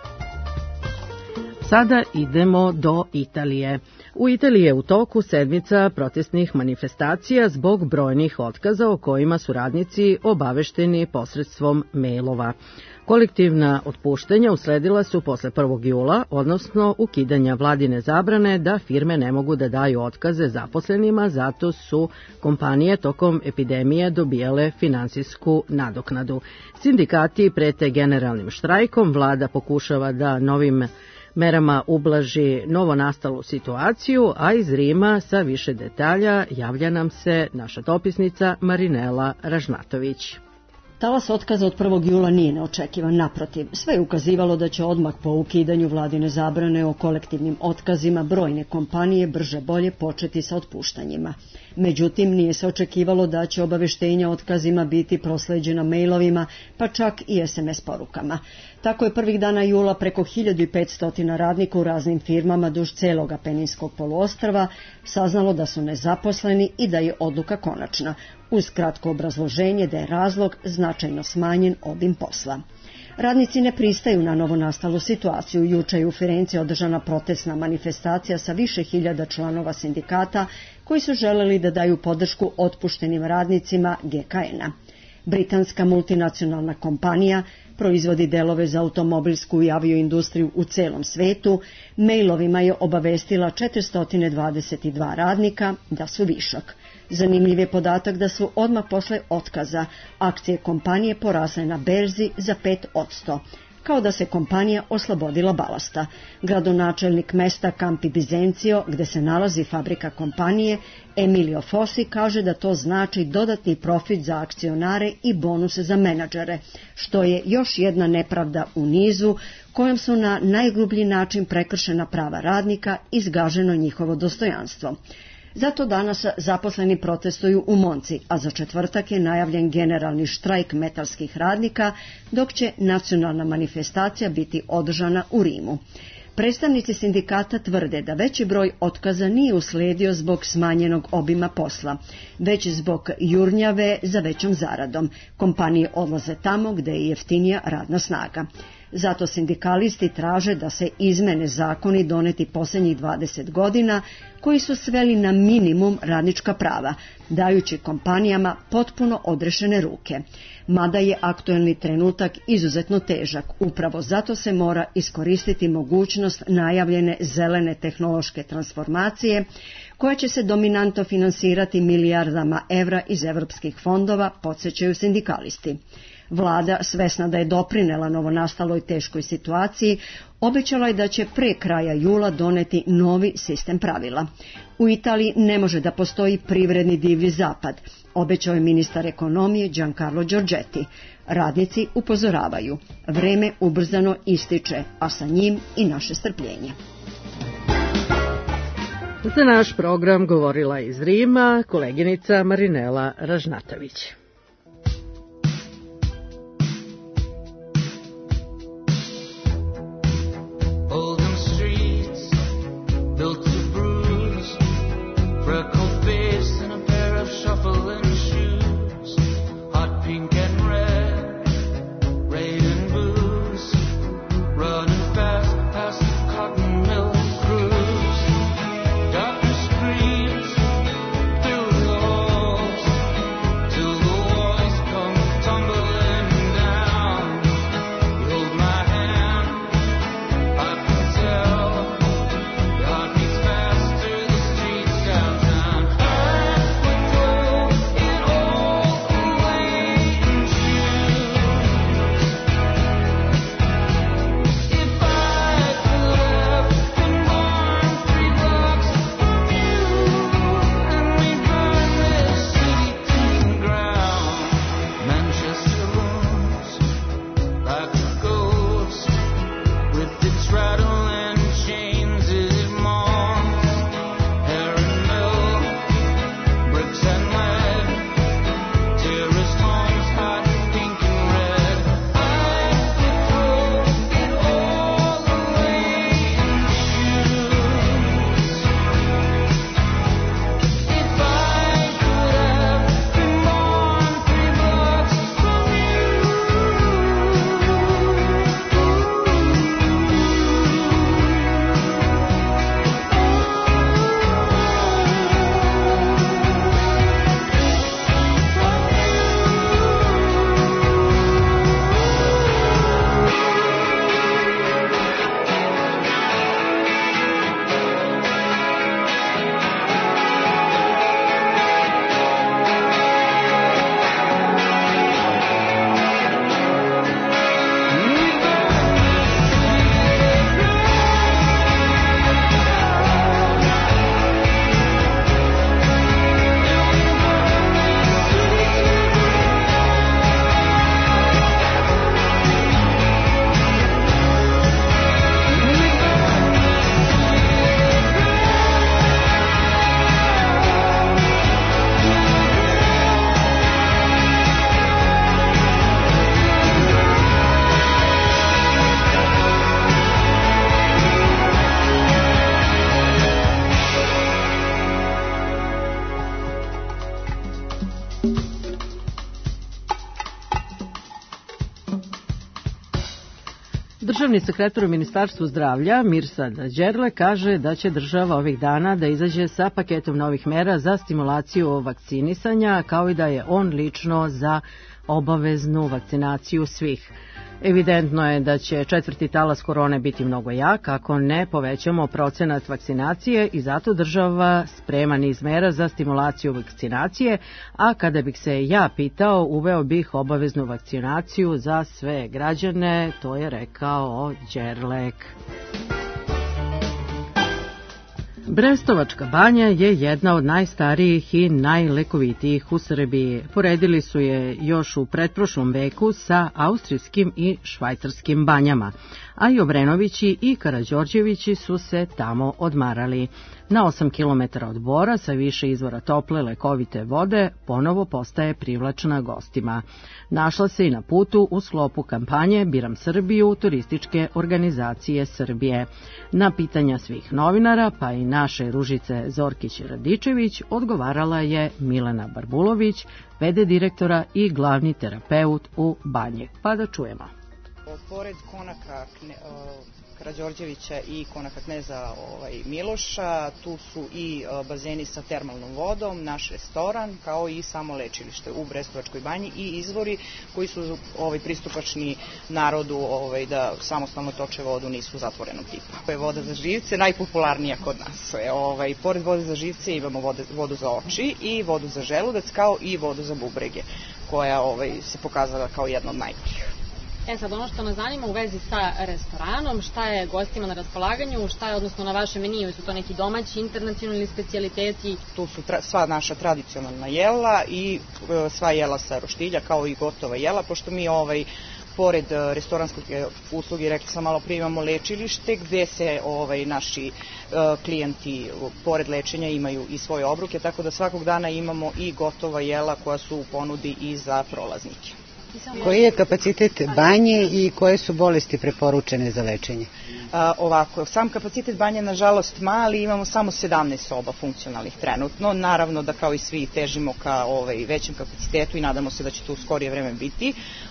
Sada idemo do Italije. U Italiji je u toku sedmica protestnih manifestacija zbog brojnih otkaza o kojima su radnici obavešteni posredstvom mailova. Kolektivna otpuštanja usledila su posle 1. jula, odnosno ukidanja vladine zabrane da firme ne mogu da daju otkaze zaposlenima, zato su kompanije tokom epidemije dobijale finansijsku nadoknadu. Sindikati prete generalnim štrajkom, vlada pokušava da novim merama ublaži novonastalu situaciju, a iz Rima sa više detalja javlja nam se naša dopisnica Marinela Ražnatović. Talas otkaza od 1. jula nije neočekivan, naprotiv. Sve je ukazivalo da će odmah po ukidanju vladine zabrane o kolektivnim otkazima brojne kompanije brže bolje početi sa otpuštanjima. Međutim, nije se očekivalo da će obaveštenja o otkazima biti prosleđena mailovima, pa čak i SMS porukama. Tako je prvih dana jula preko 1500 radnika u raznim firmama duž celog Apeninskog poluostrva saznalo da su nezaposleni i da je odluka konačna, uz kratko obrazloženje da je razlog značajno smanjen obim posla. Radnici ne pristaju na novonastalu situaciju. Juče je u Firenci održana protestna manifestacija sa više hiljada članova sindikata koji su želeli da daju podršku otpuštenim radnicima GKN-a. Britanska multinacionalna kompanija proizvodi delove za automobilsku i avioindustriju u celom svetu, mailovima je obavestila 422 radnika da su višak. Zanimljiv je podatak da su odmah posle otkaza akcije kompanije porasle na berzi za 5%, kao da se kompanija oslobodila balasta. Gradonačelnik mesta Campi Bisenzio, gde se nalazi fabrika kompanije, Emilio Fossi, kaže da to znači dodatni profit za akcionare i bonuse za menadžere, što je još jedna nepravda u nizu kojom su na najgrublji način prekršena prava radnika i zgaženo njihovo dostojanstvo. Zato danas zaposleni protestuju u Monci, a za četvrtak je najavljen generalni štrajk metalskih radnika, dok će nacionalna manifestacija biti održana u Rimu. Predstavnici sindikata tvrde da veći broj otkaza nije usledio zbog smanjenog obima posla, već zbog jurnjave za većom zaradom. Kompanije odlaze tamo gde je jeftinija radna snaga. Zato sindikalisti traže da se izmene zakoni doneti posljednjih 20 godina koji su sveli na minimum radnička prava, dajući kompanijama potpuno odrešene ruke. Mada je aktuelni trenutak izuzetno težak, upravo zato se mora iskoristiti mogućnost najavljene zelene tehnološke transformacije, koja će se dominantno finansirati milijardama evra iz evropskih fondova, podsjećaju sindikalisti. Vlada, svesna da je doprinela novonastaloj teškoj situaciji, obećala je da će pre kraja jula doneti novi sistem pravila. U Italiji ne može da postoji privredni divlji zapad, obećao je ministar ekonomije Giancarlo Giorgetti. Radnici upozoravaju, vreme ubrzano ističe, a sa njim i naše strpljenje. Za naš program govorila iz Rima koleginica Marinela Ražnatović. To the Državni sekretar u Ministarstvu zdravlja Mirsad Đerle kaže da će država ovih dana da izađe sa paketom novih mera za stimulaciju vakcinisanja, kao i da je on lično za obaveznu vakcinaciju svih. Evidentno je da će četvrti talas korone biti mnogo jak ako ne povećamo procenat vakcinacije i zato država sprema niz mera za stimulaciju vakcinacije, a kada bih se ja pitao, uveo bih obaveznu vakcinaciju za sve građane, to je rekao Đerlek. Brestovačka banja je jedna od najstarijih i najlekovitijih u Srbiji. Poredili su je još u pretprošlom veku sa austrijskim i švajcarskim banjama, a i Obrenovići i Karađorđevići su se tamo odmarali. Na 8 km od Bora, sa više izvora tople lekovite vode, ponovo postaje privlačna gostima. Našla se i na putu u sklopu kampanje Biram Srbiju turističke organizacije Srbije. Na pitanja svih novinara, pa i naše Ružice Zorkić-Radičević, odgovarala je Milena Barbulović, v.d. direktora i glavni terapeut u banji. Pa da čujemo. Pored konaka Karađorđevića i konaka kneza Miloša, tu su i bazeni sa termalnom vodom, naš restoran, kao i samo lečilište u Brestovačkoj banji i izvori koji su pristupačni narodu da samostalno toče vodu, nisu zatvorenog tipa. To je voda za živce, najpopularnija kod nas. Pored vode za živce imamo vodu za oči i vodu za želudac, kao i vodu za bubrege, koja se pokazala kao jedna od najboljih. Sad, ono što nas zanima u vezi sa restoranom, šta je gostima na raspolaganju, šta je odnosno na vašem meniju, su to neki domaći, internacionalni specijaliteti? Tu su sva naša tradicionalna jela i sva jela sa roštilja, kao i gotova jela, pošto mi pored restoranskog usluge, rekla sam malo prije, imamo lečilište gde se naši klijenti pored lečenja imaju i svoje obroke, tako da svakog dana imamo i gotova jela koja su u ponudi i za prolaznike. Koji je kapacitet banje i koje su bolesti preporučene za lečenje? Sam kapacitet banje je nažalost mali, imamo samo 17 soba funkcionalnih trenutno. Naravno da kao i svi težimo ka većem kapacitetu i nadamo se da će to u skorije vreme biti.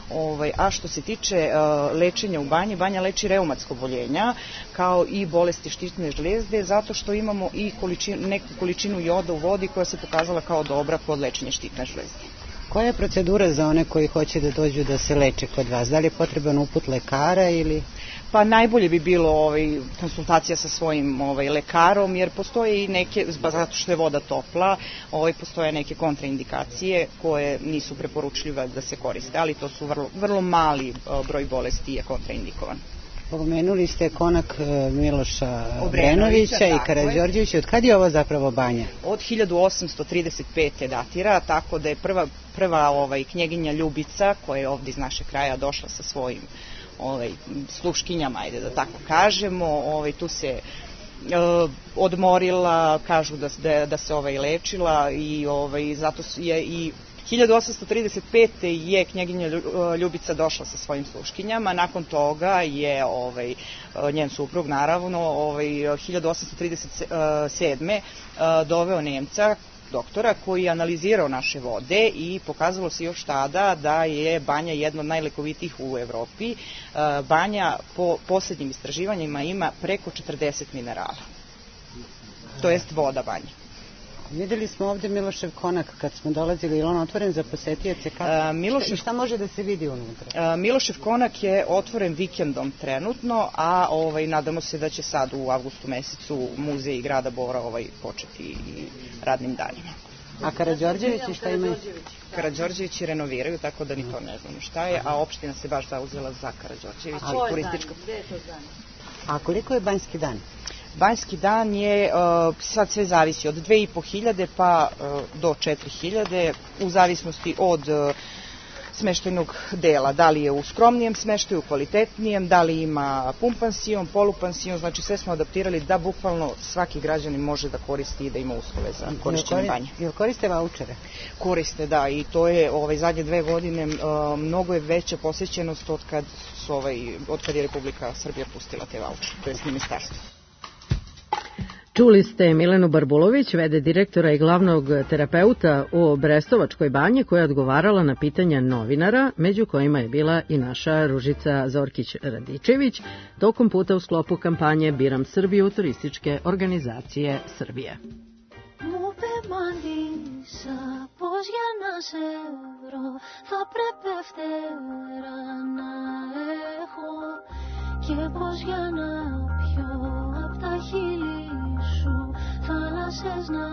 A što se tiče lečenja u banji, banja leči reumatsko oboljenja kao i bolesti štitne žlezde, zato što imamo i neku količinu joda u vodi koja se pokazala kao dobra kod lečenja štitne žlezde. Koja je procedura za one koji hoće da dođu da se leče kod vas? Da li je potreban uput lekara ili... Pa najbolje bi bilo konsultacija sa svojim lekarom, jer postoje i neke, zato što je voda topla, postoje neke kontraindikacije koje nisu preporučljive da se koriste, ali to su vrlo mali broj bolesti je kontraindikovan. Pomenuli ste konak Miloša Obrenovića i Karađorđevića. Od kad je ovo zapravo banja? Od 1835. datira, tako da je prva knjeginja Ljubica, koja je ovdje iz našeg kraja došla sa svojim sluškinjama, ajde da tako kažemo, tu se odmorila, kažu da se lečila i zato je i 1835. je knjeginja Ljubica došla sa svojim sluškinjama, nakon toga je njen suprug naravno 1837. doveo Nemca, doktora, koji je analizirao naše vode i pokazalo se još tada da je banja jedna od najlekovitijih u Evropi. Banja po posljednjim istraživanjima ima preko 40 minerala, to jest voda banje. Videli smo ovdje Milošev konak kad smo dolazili, je on otvoren za posetioce? Šta može da se vidi unutra? Milošev konak je otvoren vikendom trenutno, a nadamo se da će sad u avgustu mesecu muzej grada Bora početi i radnim danima. A Karađorđevići šta imaju? Karađorđevići renoviraju, tako da ni to ne znamo šta je, a opština se baš zauzela za Karađorđevića i turistička. A koliko je banjski dan? Banjski dan je, sad sve zavisi od 2.500 pa do 4.000, u zavisnosti od smeštajnog dela, da li je u skromnijem smeštaju, kvalitetnijem, da li ima pumpansion, polupansion, znači sve smo adaptirali da bukvalno svaki građanin može da koristi i da ima uslove za korišćenje banje. Jel koriste vaučere? Koriste, da, i to je zadnje 2 godine mnogo je veća posjećenost od kad je Republika Srbija pustila te vaučere, to je ministarstvo. Čuli ste Milenu Barbulović, vede direktora i glavnog terapeuta u Brestovačkoj banji, koja je odgovarala na pitanja novinara, među kojima je bila i naša Ružica Zorkić-Radičević, tokom puta u sklopu kampanje Biram Srbiju turističke organizacije Srbije. Μου πεμαλίσα πως για να σε βρω θα πρέπει φτερά να έχω και πως για να πιω απ' τα χείλη σου θάλασσες να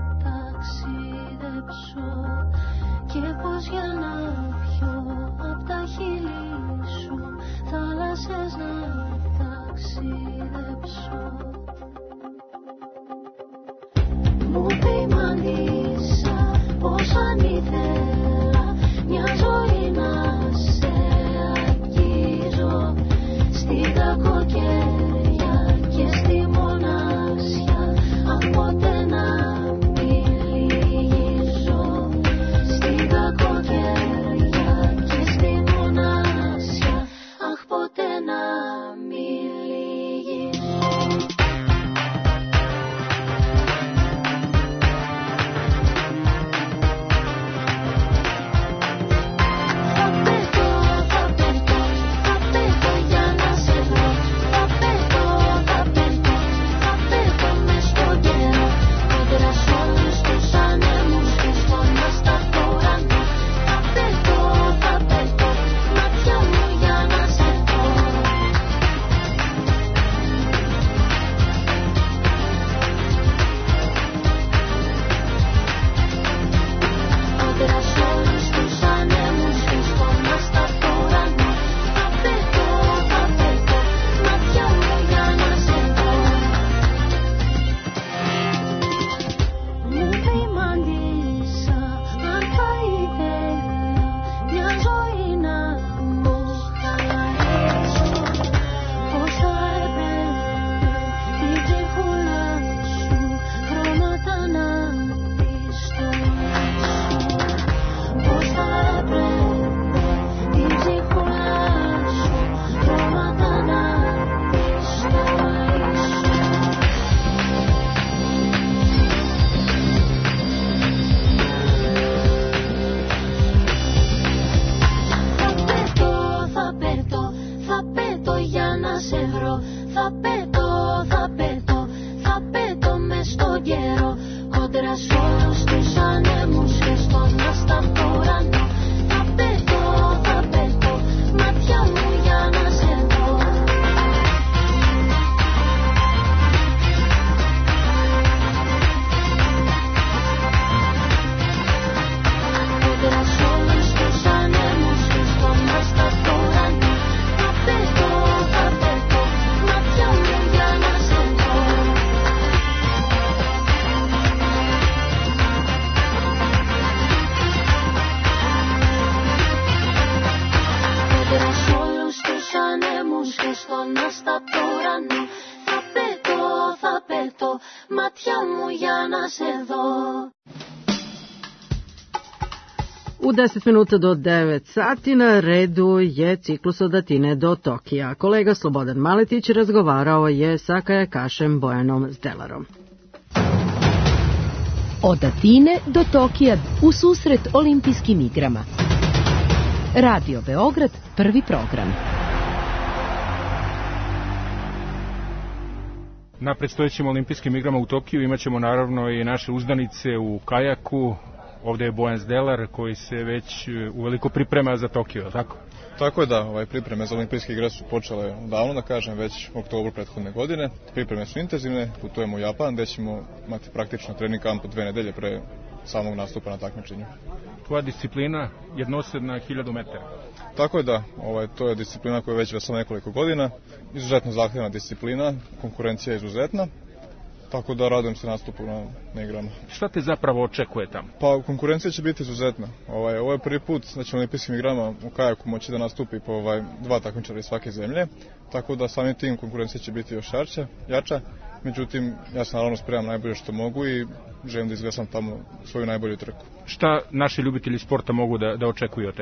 ταξιδέψω και πως για να πιω απ' τα χείλη σου θάλασσες να ταξιδέψω. Μου πειμανίσα πως αν ήθελα μια ζωή να σε αγγίζω στην κακοκαιρία και στη μοναξιά, αχ ποτέ να μην λυγίζω στην κακοκαιρία και στη μοναξιά, αχ ποτέ να μην λυγίζω. U 10 minuta do 9 sati na redu je ciklus od Atine do Tokija. Kolega Slobodan Maletić razgovarao je sa kajakašem Bojanom Zdelarom. Od Atine do Tokija u susret olimpijskim igrama. Radio Beograd, prvi program. Na predstojećim olimpijskim igrama u Tokiju imaćemo naravno i naše uzdanice u kajaku. Ovde je Bojan Zdelar koji se već uveliko priprema za Tokio, tako? Tako je da, pripreme za olimpijske igre su počele davno, da kažem, već u oktobru prethodne godine. Pripreme su intenzivne, putujemo u Japan gde ćemo imati praktično trening kamp 2 nedelje pre samog nastupa na takmičenju. Tvoja disciplina jednosed na 1000 metara. Tako je da, to je disciplina koja je već vesela nekoliko godina, izuzetno zahtevna disciplina, konkurencija je izuzetna. Tako da radujem se nastupu na igrama. Šta te zapravo očekuje tamo? Pa konkurencija će biti izuzetna. Ovo je prvi put da će na olimpijskim igrama u kajaku moći da nastupi po 2 takmičara iz svake zemlje. Tako da samim tim konkurencija će biti još jača. Međutim, ja sam naravno spremam najbolje što mogu i želim da izgledam tamo svoju najbolju trku. Šta naši ljubitelji sporta mogu da očekuju od tebe?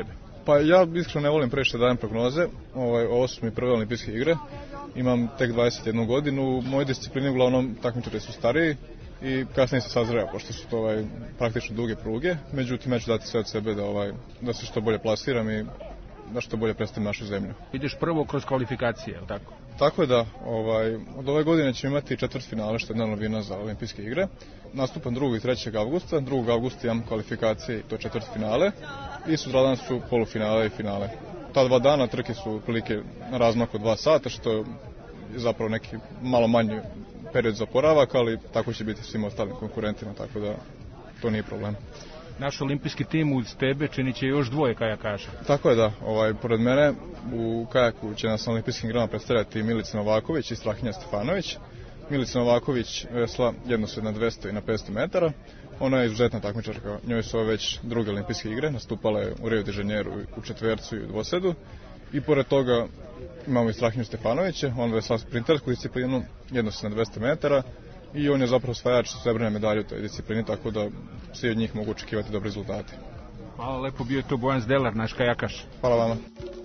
Pa ja iskreno ne volim previše dajem prognoze. Ovo su mi prve olimpijske igre. Imam tek 21 godinu. U mojoj disciplini uglavnom takmičari su stariji i kasnije se sazreo, pošto su to praktično duge pruge. Međutim, ja ću dati sve od sebe da se što bolje plasiram i da što bolje predstavim našu zemlju. Ideš prvo kroz kvalifikacije, je li tako? Tako je da. Od ove godine ćemo imati četvrtfinale, što je jedna novina za olimpijske igre. Nastupam 2. i 3. avgusta. 2. avgusta imam kvalifikacije i to četvrtfinale. I sutradan su polufinale i finale. Ta 2 dana trke su prilike na razmaku 2 sata, što je zapravo neki malo manji period za oporavak, ali tako će biti svim ostalim konkurentima, tako da to nije problem. Naš olimpijski tim uz tebe činit će još 2 kajakaša. Tako je da, pored mene u kajaku će nas na olimpijskim igrama predstavljati Milica Novaković i Strahinja Stefanović. Milica Novaković vesla jednosed na 200 i na 500 metara. Ona je izuzetna takmičarka, njoj su već druge olimpijske igre, nastupala je u Rio de Janeiru u četvercu i u dvosedu. I pored toga imamo i Strahinju Stefanovića, on vesla sprintersku disciplinu, jednosed na 200 metara. I on je zapravo osvajač srebrne medalje u toj disciplini, tako da svi od njih mogu očekivati dobre rezultate. Hvala lepo, bio je to Bojan Zdelar, naš kajakaš. Hvala vama.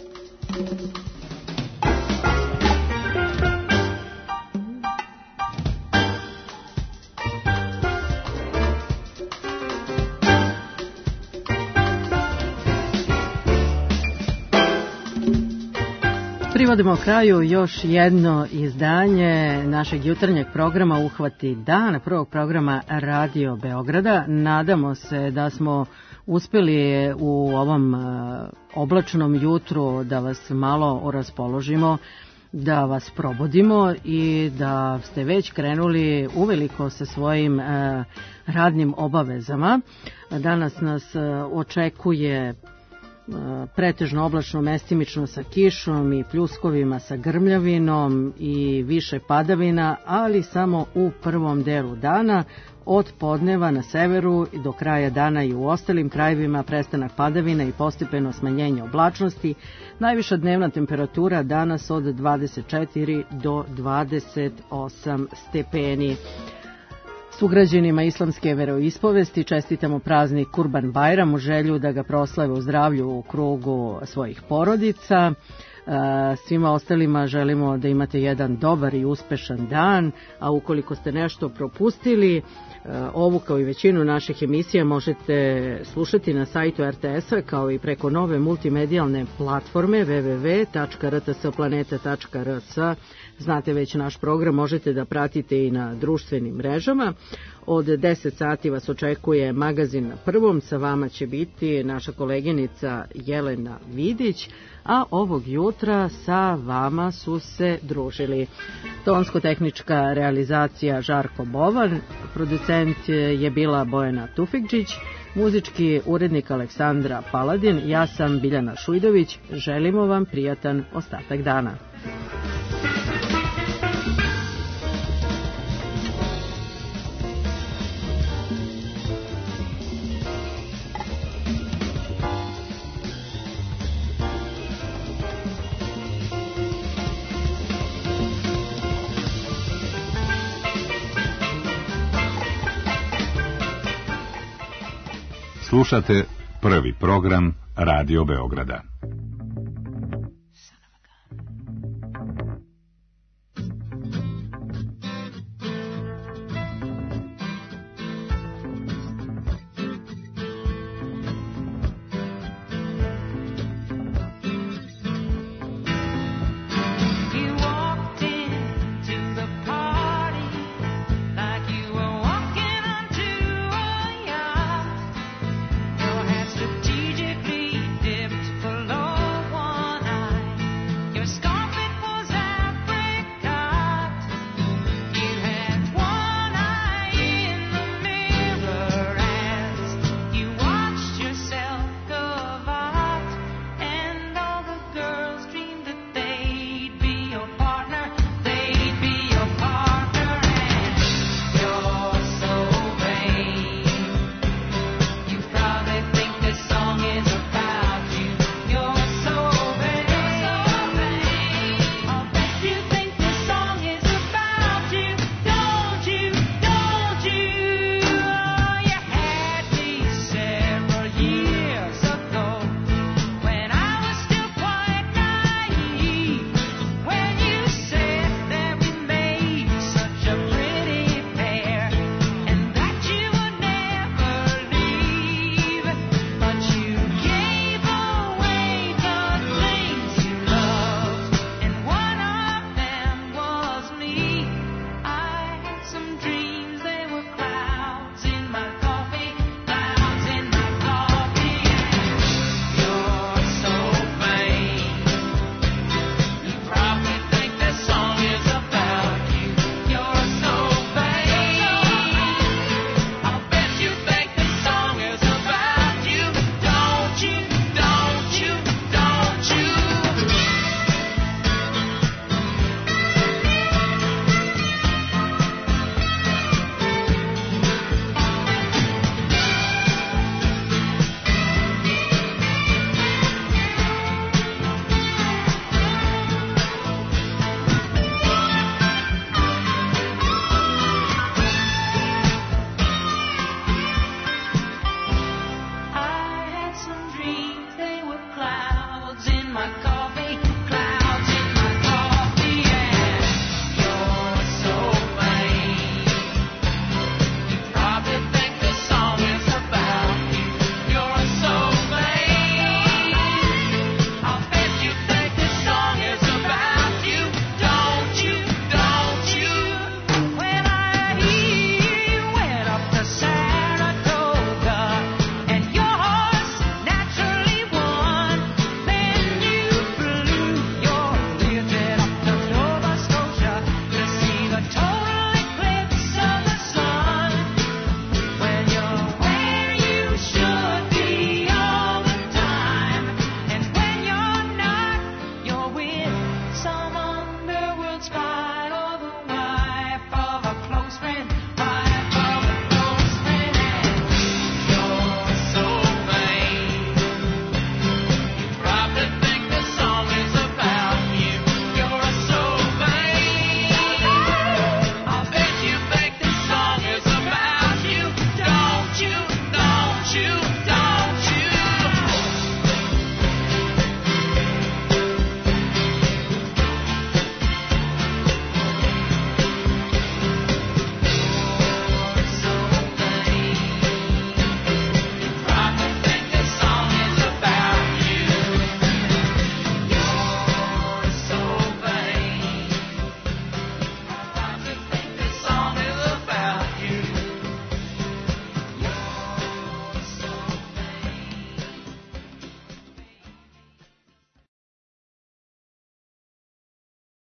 Privodimo kraju još jedno izdanje našeg jutarnjeg programa Uhvati dan, prvog programa Radio Beograda. Nadamo se da smo uspeli u ovom oblačnom jutru da vas malo raspoložimo, da vas probudimo i da ste već krenuli uveliko sa svojim radnim obavezama. Danas nas očekuje pretežno oblačno, mestimično sa kišom i pljuskovima sa grmljavinom i više padavina, ali samo u prvom delu dana. Od podneva na severu do kraja dana i u ostalim krajevima prestanak padavina i postepeno smanjenje oblačnosti. Najviša dnevna temperatura danas od 24 do 28 stepeni. Sugrađanima islamske veroispovesti čestitamo praznik Kurban Bajram u želju da ga proslave u zdravlju u krugu svojih porodica. Svima ostalima želimo da imate jedan dobar i uspešan dan, a ukoliko ste nešto propustili, ovu kao i većinu naših emisija možete slušati na sajtu RTS-a kao i preko nove multimedijalne platforme www.rtsplaneta.rs. Znate već naš program, možete da pratite i na društvenim mrežama. Od 10 sati vas očekuje magazin na prvom, sa vama će biti naša koleginica Jelena Vidić, a ovog jutra sa vama su se družili tonsko-tehnička realizacija Žarko Bovan, producent je bila Bojana Tufikđić, muzički urednik Aleksandra Paladin, ja sam Biljana Šujdović, želimo vam prijatan ostatak dana. Slušate prvi program Radio Beograda.